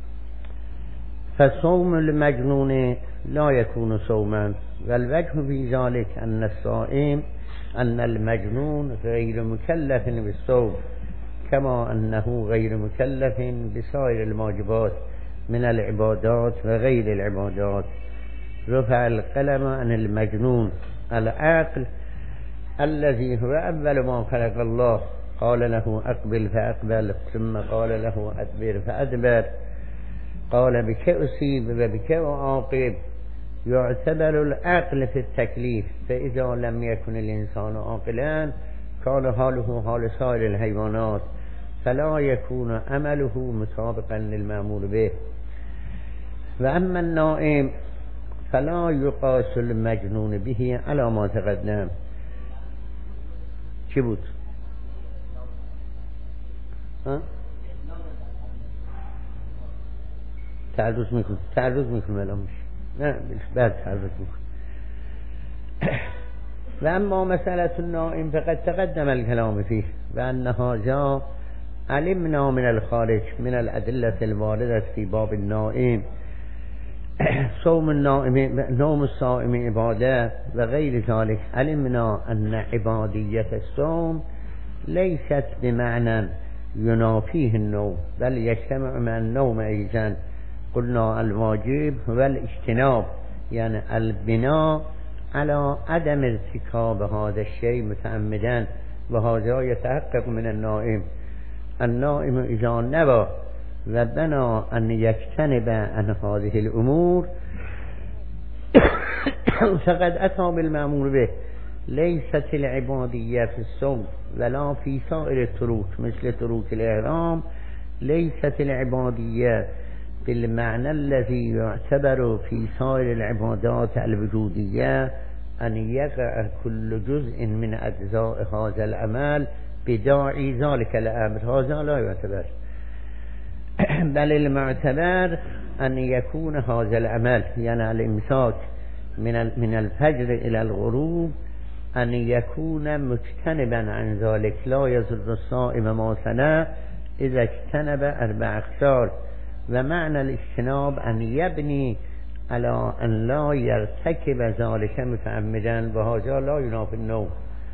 فصوم المجنون لا يكون صوما. والوجه في ذلك أن الصائم أن المجنون غير مكلف بالصوم كما أنه غير مكلف بسائر المواجبات من العبادات وغير العبادات. رفع القلم عن المجنون العقل الذي هو أول ما خلق الله، قال له أقبل فأقبل ثم قال له أدبر فأدبر، قال بك أصيب وبك أعاقب. يعتبر العقل في التكليف، فإذا لم يكن الإنسان عاقلا كان حاله حال سائر الحيوانات فلا يكون عمله مطابقا للمأمور به. وأما النائم فلا يقاس المجنون به على ما تقدم. چی بود؟ تعرض میکن تعرض میکن الان میشه نه بعد تعرض میکن. و اما مسألة النائم فقد تقدم الكلام فيه وأن هذا علمنا من الخارج من الأدلة الواردة في باب النائم. صوم النائم نوم الصائم عبادة وغير ذلك. علمنا أن عبادية الصوم ليست بمعنى ينافيه النوم بل يجتمع مع النوم أيضا. قلنا الواجب هو الاجتناب، يعني البناء على عدم ارتكاب هذا الشيء متعمدا، وهذا يتحقق من النائم. النائم إذا نوى وبنى أن يجتنب عن هذه الأمور فقد أتى بالمأمور به. ليست العبادية في الصوم ولا في سائر التروك مثل تروك الإحرام، ليست العبادية بالمعنى الذي يعتبر في سائر العبادات الوجودية أن يقع كل جزء من أجزاء هذا العمل بداعي ذلك الأمر، هذا لا يعتبر، بل المعتبر أن يكون هذا العمل يعني الإمساك من من الفجر إلى الغروب أن يكون مجتنبا عن ذلك، لا يضر الصائم ما صنع إذا اجتنب أربع أخصال. ومعنى الاجتناب أن يبني على أن لا يرتكب ذلك متعمدا، وهذا لا ينافي النوم.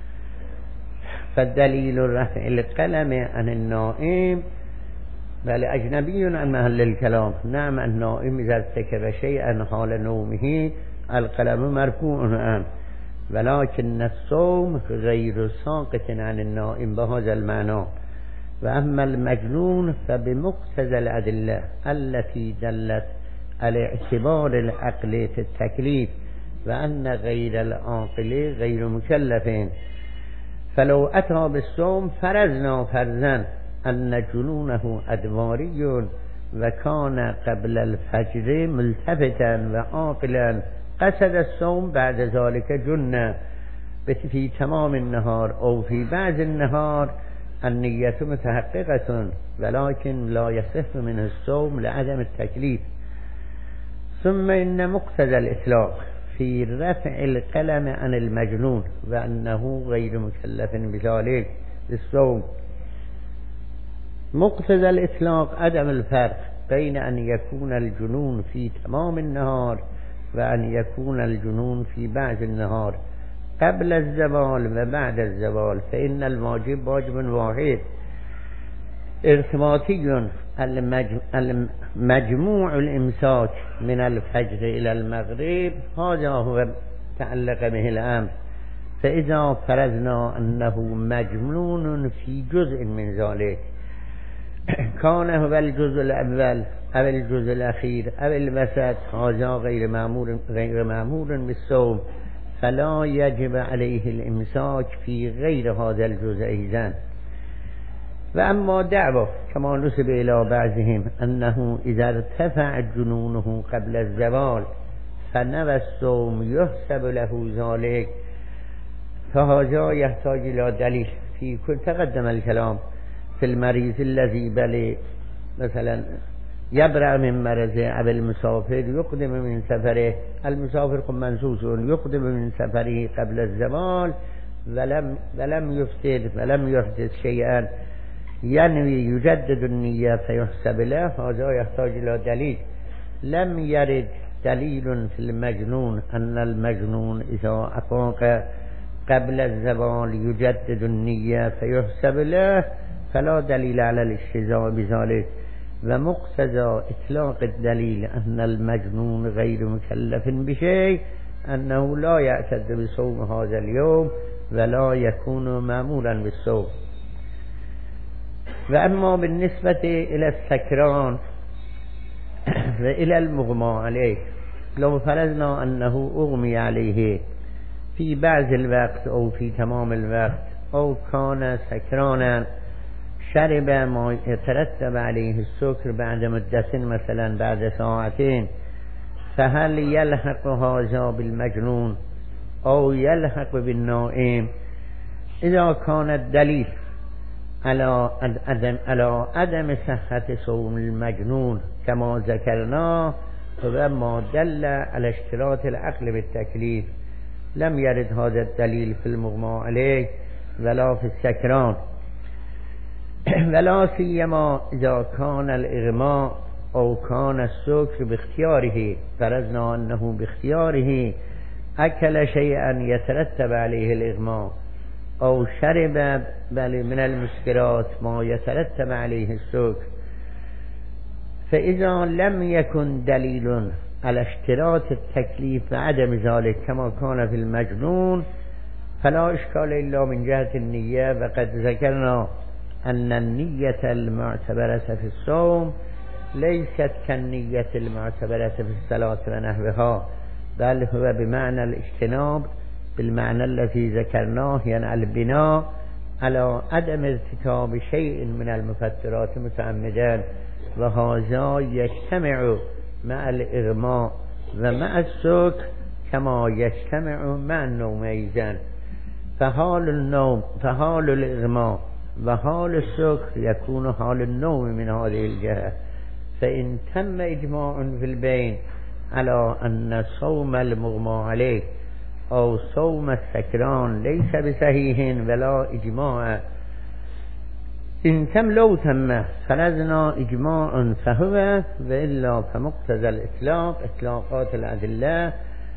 فالدليل رفع القلم عن النائم بل أجنبي عن محل الكلام. نعم النائم إذا ارتكب شيئا حال نومه القلم مرفوع عنه، ولكن الصوم غير ساقط عن النائم بهذا المعنى. وأما المجنون فبمقتضى الأدلة التي دلت على اعتبار العقل في التكليف وأن غير العاقل غير مكلفين. فلو أتى بالصوم فرزنا فرزا أن جنونه أدواري وكان قبل الفجر ملتفتا وعاقلا، قصد الصوم بعد ذلك جنة في تمام النهار أو في بعض النهار، النية متحققة ولكن لا يصح منه الصوم لعدم التكليف. ثم إن مقتضى الإطلاق في رفع القلم عن المجنون وأنه غير مكلف بذلك الصوم. مقتضى الإطلاق عدم الفرق بين أن يكون الجنون في تمام النهار وأن يكون الجنون في بعض النهار قبل الزوال وبعد الزوال، فإن الواجب واجب واحد ارتباطي المجموع الإمساك من الفجر إلى المغرب، هذا هو تعلق به الأمر. فإذا فرضنا أنه مجنون في جزء من ذلك كان هو الجزء الأول أو الجزء الأخير أو الوسط، هذا غير مأمور غير مأمور بالصوم، فلا يجب عليه الإمساك في غير هذا الجزء أيضا. وأما دعوة كما نسب إلى بعضهم أنه إذا ارتفع جنونه قبل الزوال فنوى الصوم يحسب له ذلك، فهذا يحتاج إلى دليل. في كل تقدم الكلام في المريض الذي بل مثلا يبرأ من مرضه أو المسافر يقدم من سفره، المسافر قم منسوس يقدم من سفره قبل الزوال ولم ولم يفسد ولم يحدث شيئا، ينوي يجدد النية فيحسب له، هذا يحتاج إلى دليل. لم يرد دليل في المجنون أن المجنون إذا أفاق قبل الزوال يجدد النية فيحسب له، فلا دليل على الاجتزاء بذلك. ومقتضى إطلاق الدليل أن المجنون غير مكلف بشيء أنه لا يعتد بصوم هذا اليوم ولا يكون مأمورا بالصوم. وأما بالنسبة إلى السكران وإلى المغمى عليه، لو فرضنا أنه أغمي عليه في بعض الوقت أو في تمام الوقت أو كان سكرانا شرب ما يترتب عليه السكر بعد مدة مثلا بعد ساعتين، فهل يلحق هذا بالمجنون أو يلحق بالنائم؟ إذا كان الدليل على عدم على عدم صحة صوم المجنون كما ذكرنا فما دل على اشتراط العقل بالتكليف، لم يرد هذا الدليل في المغمى عليه ولا في السكران، ولا سيما إذا كان الإغماء أو كان السكر باختياره. فرضنا أنه باختياره أكل شيئا يترتب عليه الإغماء او شرب بل من المسكرات ما يترتب عليه السكر، فإذا لم يكن دليل على اشتراط التكليف وعدم ذلك كما كان في المجنون فلا إشكال إلا من جهة النية. وقد ذكرنا أن النية المعتبرة في الصوم ليست كالنية المعتبرة في الصلاة ونحوها، بل هو بمعنى الاجتناب بالمعنى الذي ذكرناه، يعني البناء على عدم ارتكاب شيء من المفترات متعمدا، وهذا يجتمع مع الإغماء ومع السكر كما يجتمع مع النوم أيضا. فحال النوم فحال الإغماء وحال السكر يكون حال النوم من هذه الجهة. فإن تم إجماع في البين على أن صوم المغمى عليه أو صوم السكران ليس بصحيح ولا إجماع، إن تم لو تم فرضنا إجماع فهو، وإلا فمقتضى الإطلاق إطلاقات الأدلة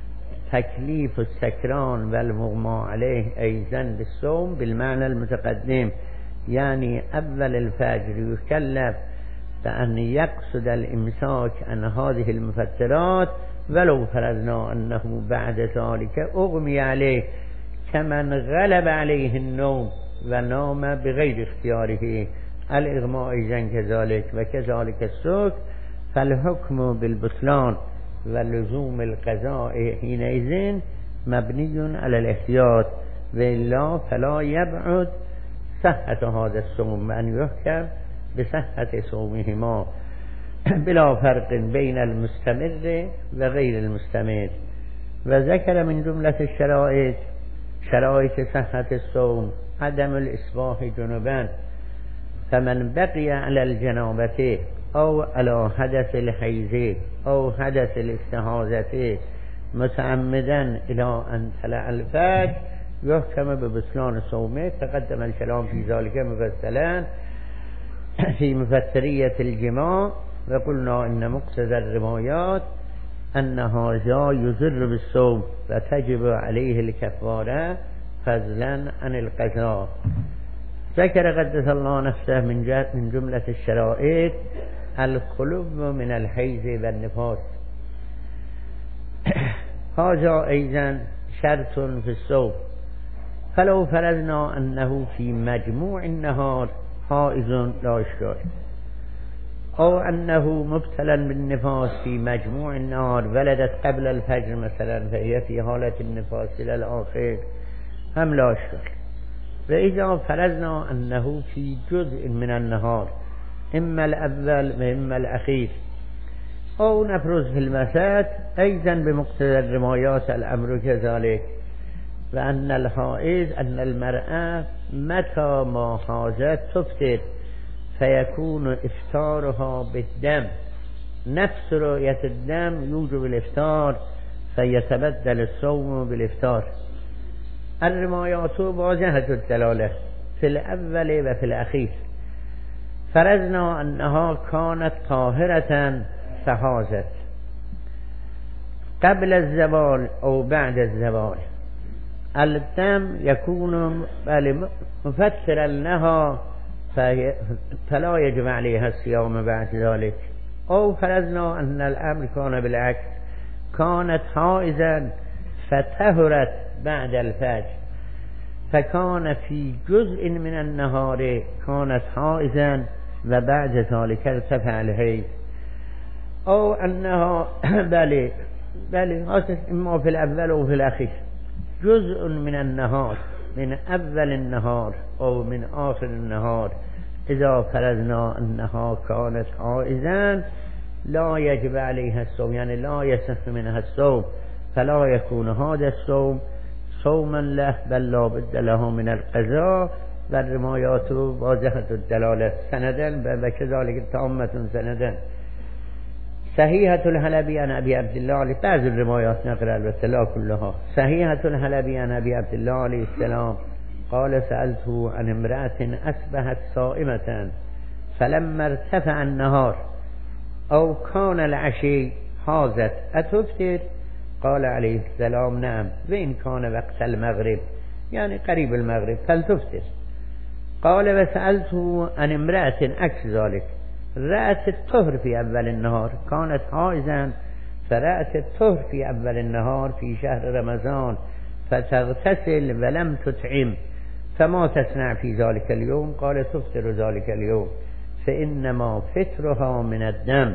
تكليف السكران والمغمى عليه أيضا بالصوم بالمعنى المتقدم، يعني أول الفجر يكلف بأن يقصد الإمساك عن هذه المفترات ولو فرضنا أنه بعد ذلك أغمي عليه كمن غلب عليه النوم ونام بغير اختياره، الإغماء أيضا كذلك وكذلك السكر، فالحكم بالبطلان ولزوم القضاء حينئذ مبني على الاحتياط، وإلا فلا يبعد صحة هذا الصوم أن يحكم بصحة صومهما بلا فرق بين المستمر وغير المستمر. وذكر من جملة الشرائط شرائط صحة الصوم عدم الإصباح جنبا، فمن بقي على الجنابة أو على حدث الحيض أو حدث الاستحاضة متعمدا إلى أن طلع الفجر يحكم ببطلان صومه. تقدم الكلام في ذلك مفصلا في مفترية الجماع، وقلنا إن مقتضى الروايات أن هذا يضر بالصوم وتجب عليه الكفارة فضلا عن القضاء. ذكر قدس الله نفسه من من جملة الشرائط الخلو من الحيض والنفاس، هذا أيضا شرط في الصوم. فلو فرضنا أنه في مجموع النهار حائض لا إشكال، أو أنه مبتلا بالنفاس في مجموع النهار ولدت قبل الفجر مثلا فهي في حالة النفاس إلى الآخر هم لا إشكال. وإذا فرضنا أنه في جزء من النهار إما الأول وإما الأخير، أو نفرض في المسات أيضا بمقتضى الروايات الأمر كذلك، وأن الحائض أن المرأة متى ما حاضت تفطر فيكون إفطارها بالدم، نفس رؤية الدم يوجب الإفطار فيتبدل الصوم بالإفطار. الروايات واضحة الدلالة في الأول وفي الأخير. فرضنا أنها كانت طاهرة فحاضت قبل الزوال أو بعد الزوال، الدم يكون مفترا لها فلا يجب عليها الصيام بعد ذلك. أو فرضنا أن الأمر كان بالعكس، كانت حائضا فطهرت بعد الفجر فكان في جزء من النهار كانت حائضا وبعد ذلك ارتفع الحيض. أو أنها بلي بلي إما في الأول أو في الأخير جزء من النهار من أول النهار أو من آخر النهار، إذا فرضنا أنها كانت حائضا لا يجب عليها الصوم، يعني لا يصح منها الصوم، فلا يكون هذا الصوم صوما له بل لا بد له من القضاء. والروايات واضحة الدلالة سندا وكذلك تامة سندا. صحيحة الحلبي عن أبي عبد الله عليه بعض الروايات نقرأ البته لا كلها. صحيحة الحلبي عن أبي عبد الله عليه السلام قال سألته عن امرأة أصبحت صائمة فلما ارتفع النهار أو كان العشي حاضت أتفطر؟ قال عليه السلام نعم، وإن كان وقت المغرب يعني قريب المغرب فلتفطر. قال وسألته عن امرأة عكس ذلك رأت الطهر في أول النهار، كانت حائزا فرأت الطهر في أول النهار في شهر رمضان فتغتسل ولم تطعم، فما تصنع في ذلك اليوم؟ قال تفطر ذلك اليوم فإنما فطرها من الدم.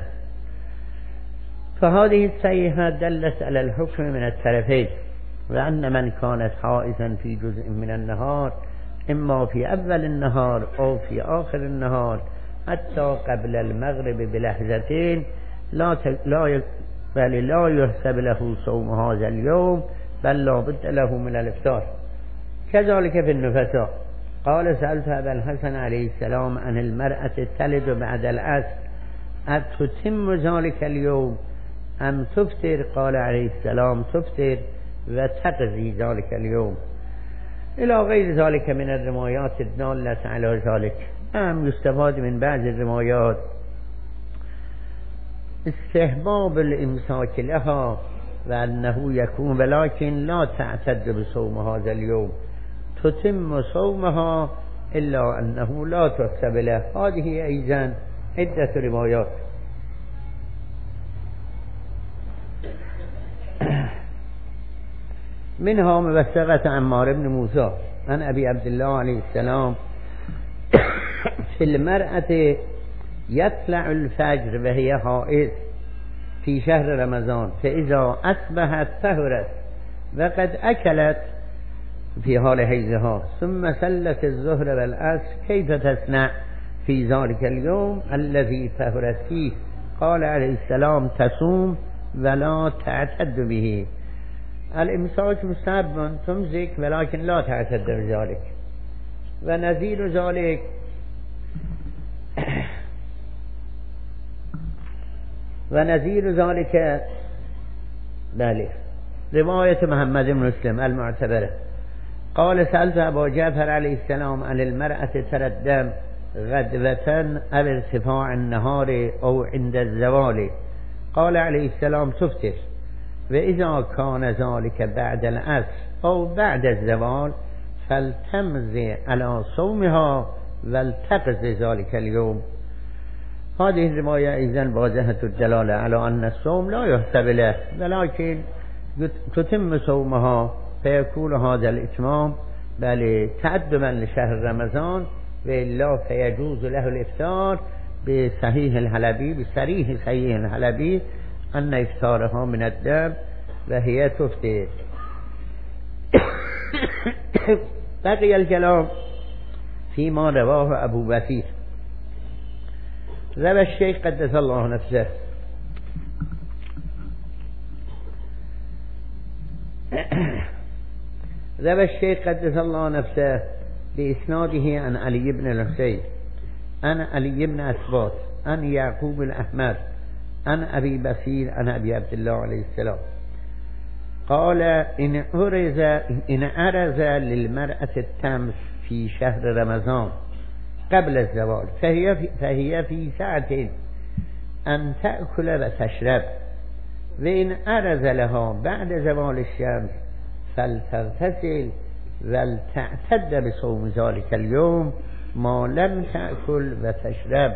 فهذه الصحيحة دلت على الحكم من الطرفين، وأن من كانت حائزا في جزء من النهار إما في أول النهار أو في آخر النهار حتى قبل المغرب بلحظتين لا لا بل لا يحسب له صوم هذا اليوم بل لا بد له من الافطار. كذلك في النفساء. قال سألت أبا الحسن عليه السلام عن المرأة تلد بعد العصر أتتم ذلك اليوم أم تفطر؟ قال عليه السلام تفطر وتقضي ذلك اليوم، إلى غير ذلك من الروايات الدالة على ذلك. أم يستفاد من بعض الروايات استحباب الإمساك لها وأنه يكون ولكن لا تعتد بصوم هذا اليوم، تتم صومها إلا أنه لا تحسب له. هذه أيضا عدة روايات. منها موثقة عمار بن موسى عن أبي عبد الله عليه السلام في المرأة يطلع الفجر وهي حائض في شهر رمضان فإذا أصبحت طهرت وقد أكلت في حال حيضها ثم صلت الظهر والعصر كيف تصنع في ذلك اليوم الذي طهرت فيه؟ قال عليه السلام تصوم ولا تعتد به. الإمساك مستحب تمسك ولكن لا تعتد بذلك. ونظير ذلك ونظير ذلك بله رواية محمد بن مسلم المعتبرة. قال سألت أبا جعفر عليه السلام عن المرأة ترى الدم غدوة أو ارتفاع النهار أو عند الزوال. قال عليه السلام تفطر، وإذا كان ذلك بعد العصر أو بعد الزوال فلتمضي على صومها ولتقضي ذلك اليوم. هذه الرواية إذن واضحة الدلالة على أن الصوم لا يحسب له ولكن تتم صومها فيكون هذا الإتمام بل تقدما لشهر رمضان، وإلا فيجوز له الإفطار بصحيح الحلبي بصريح صحيح الحلبي أن إفطارها من الدم وهي تفطر. بقي الكلام فيما رواه أبو بكير. روى الشيخ قدس الله نفسه روى الشيخ قدس الله نفسه بإسناده عن علي بن الحسين عن علي بن أسباط عن يعقوب الأحمر عن أبي بصير عن أبي عبد الله عليه السلام قال إن عرض إن عرض للمرأة التمس في شهر رمضان قبل الزوال فهي في, فهي في ساعة أن تأكل وتشرب، وإن عرض لها بعد زوال الشمس فلتغتسل ولتعتد بصوم ذلك اليوم ما لم تأكل وتشرب.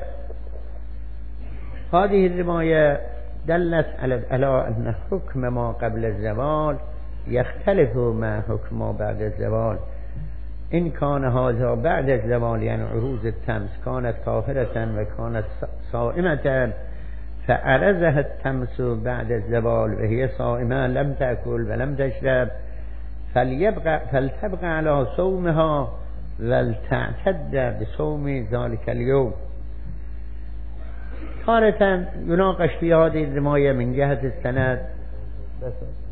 هذه الرواية دلت على أن حكم ما قبل الزوال يختلف مع حكم ما بعد الزوال. إن كان هذا بعد الزوال يعني عروض التمس كانت طاهرة وكانت صائمة فعرضها التمس بعد الزوال وهي صائمة لم تأكل ولم تشرب فليبقى فلتبقى على صومها ولتعتد بصوم ذلك اليوم. تارة يناقش في هذه الرواية من جهة السند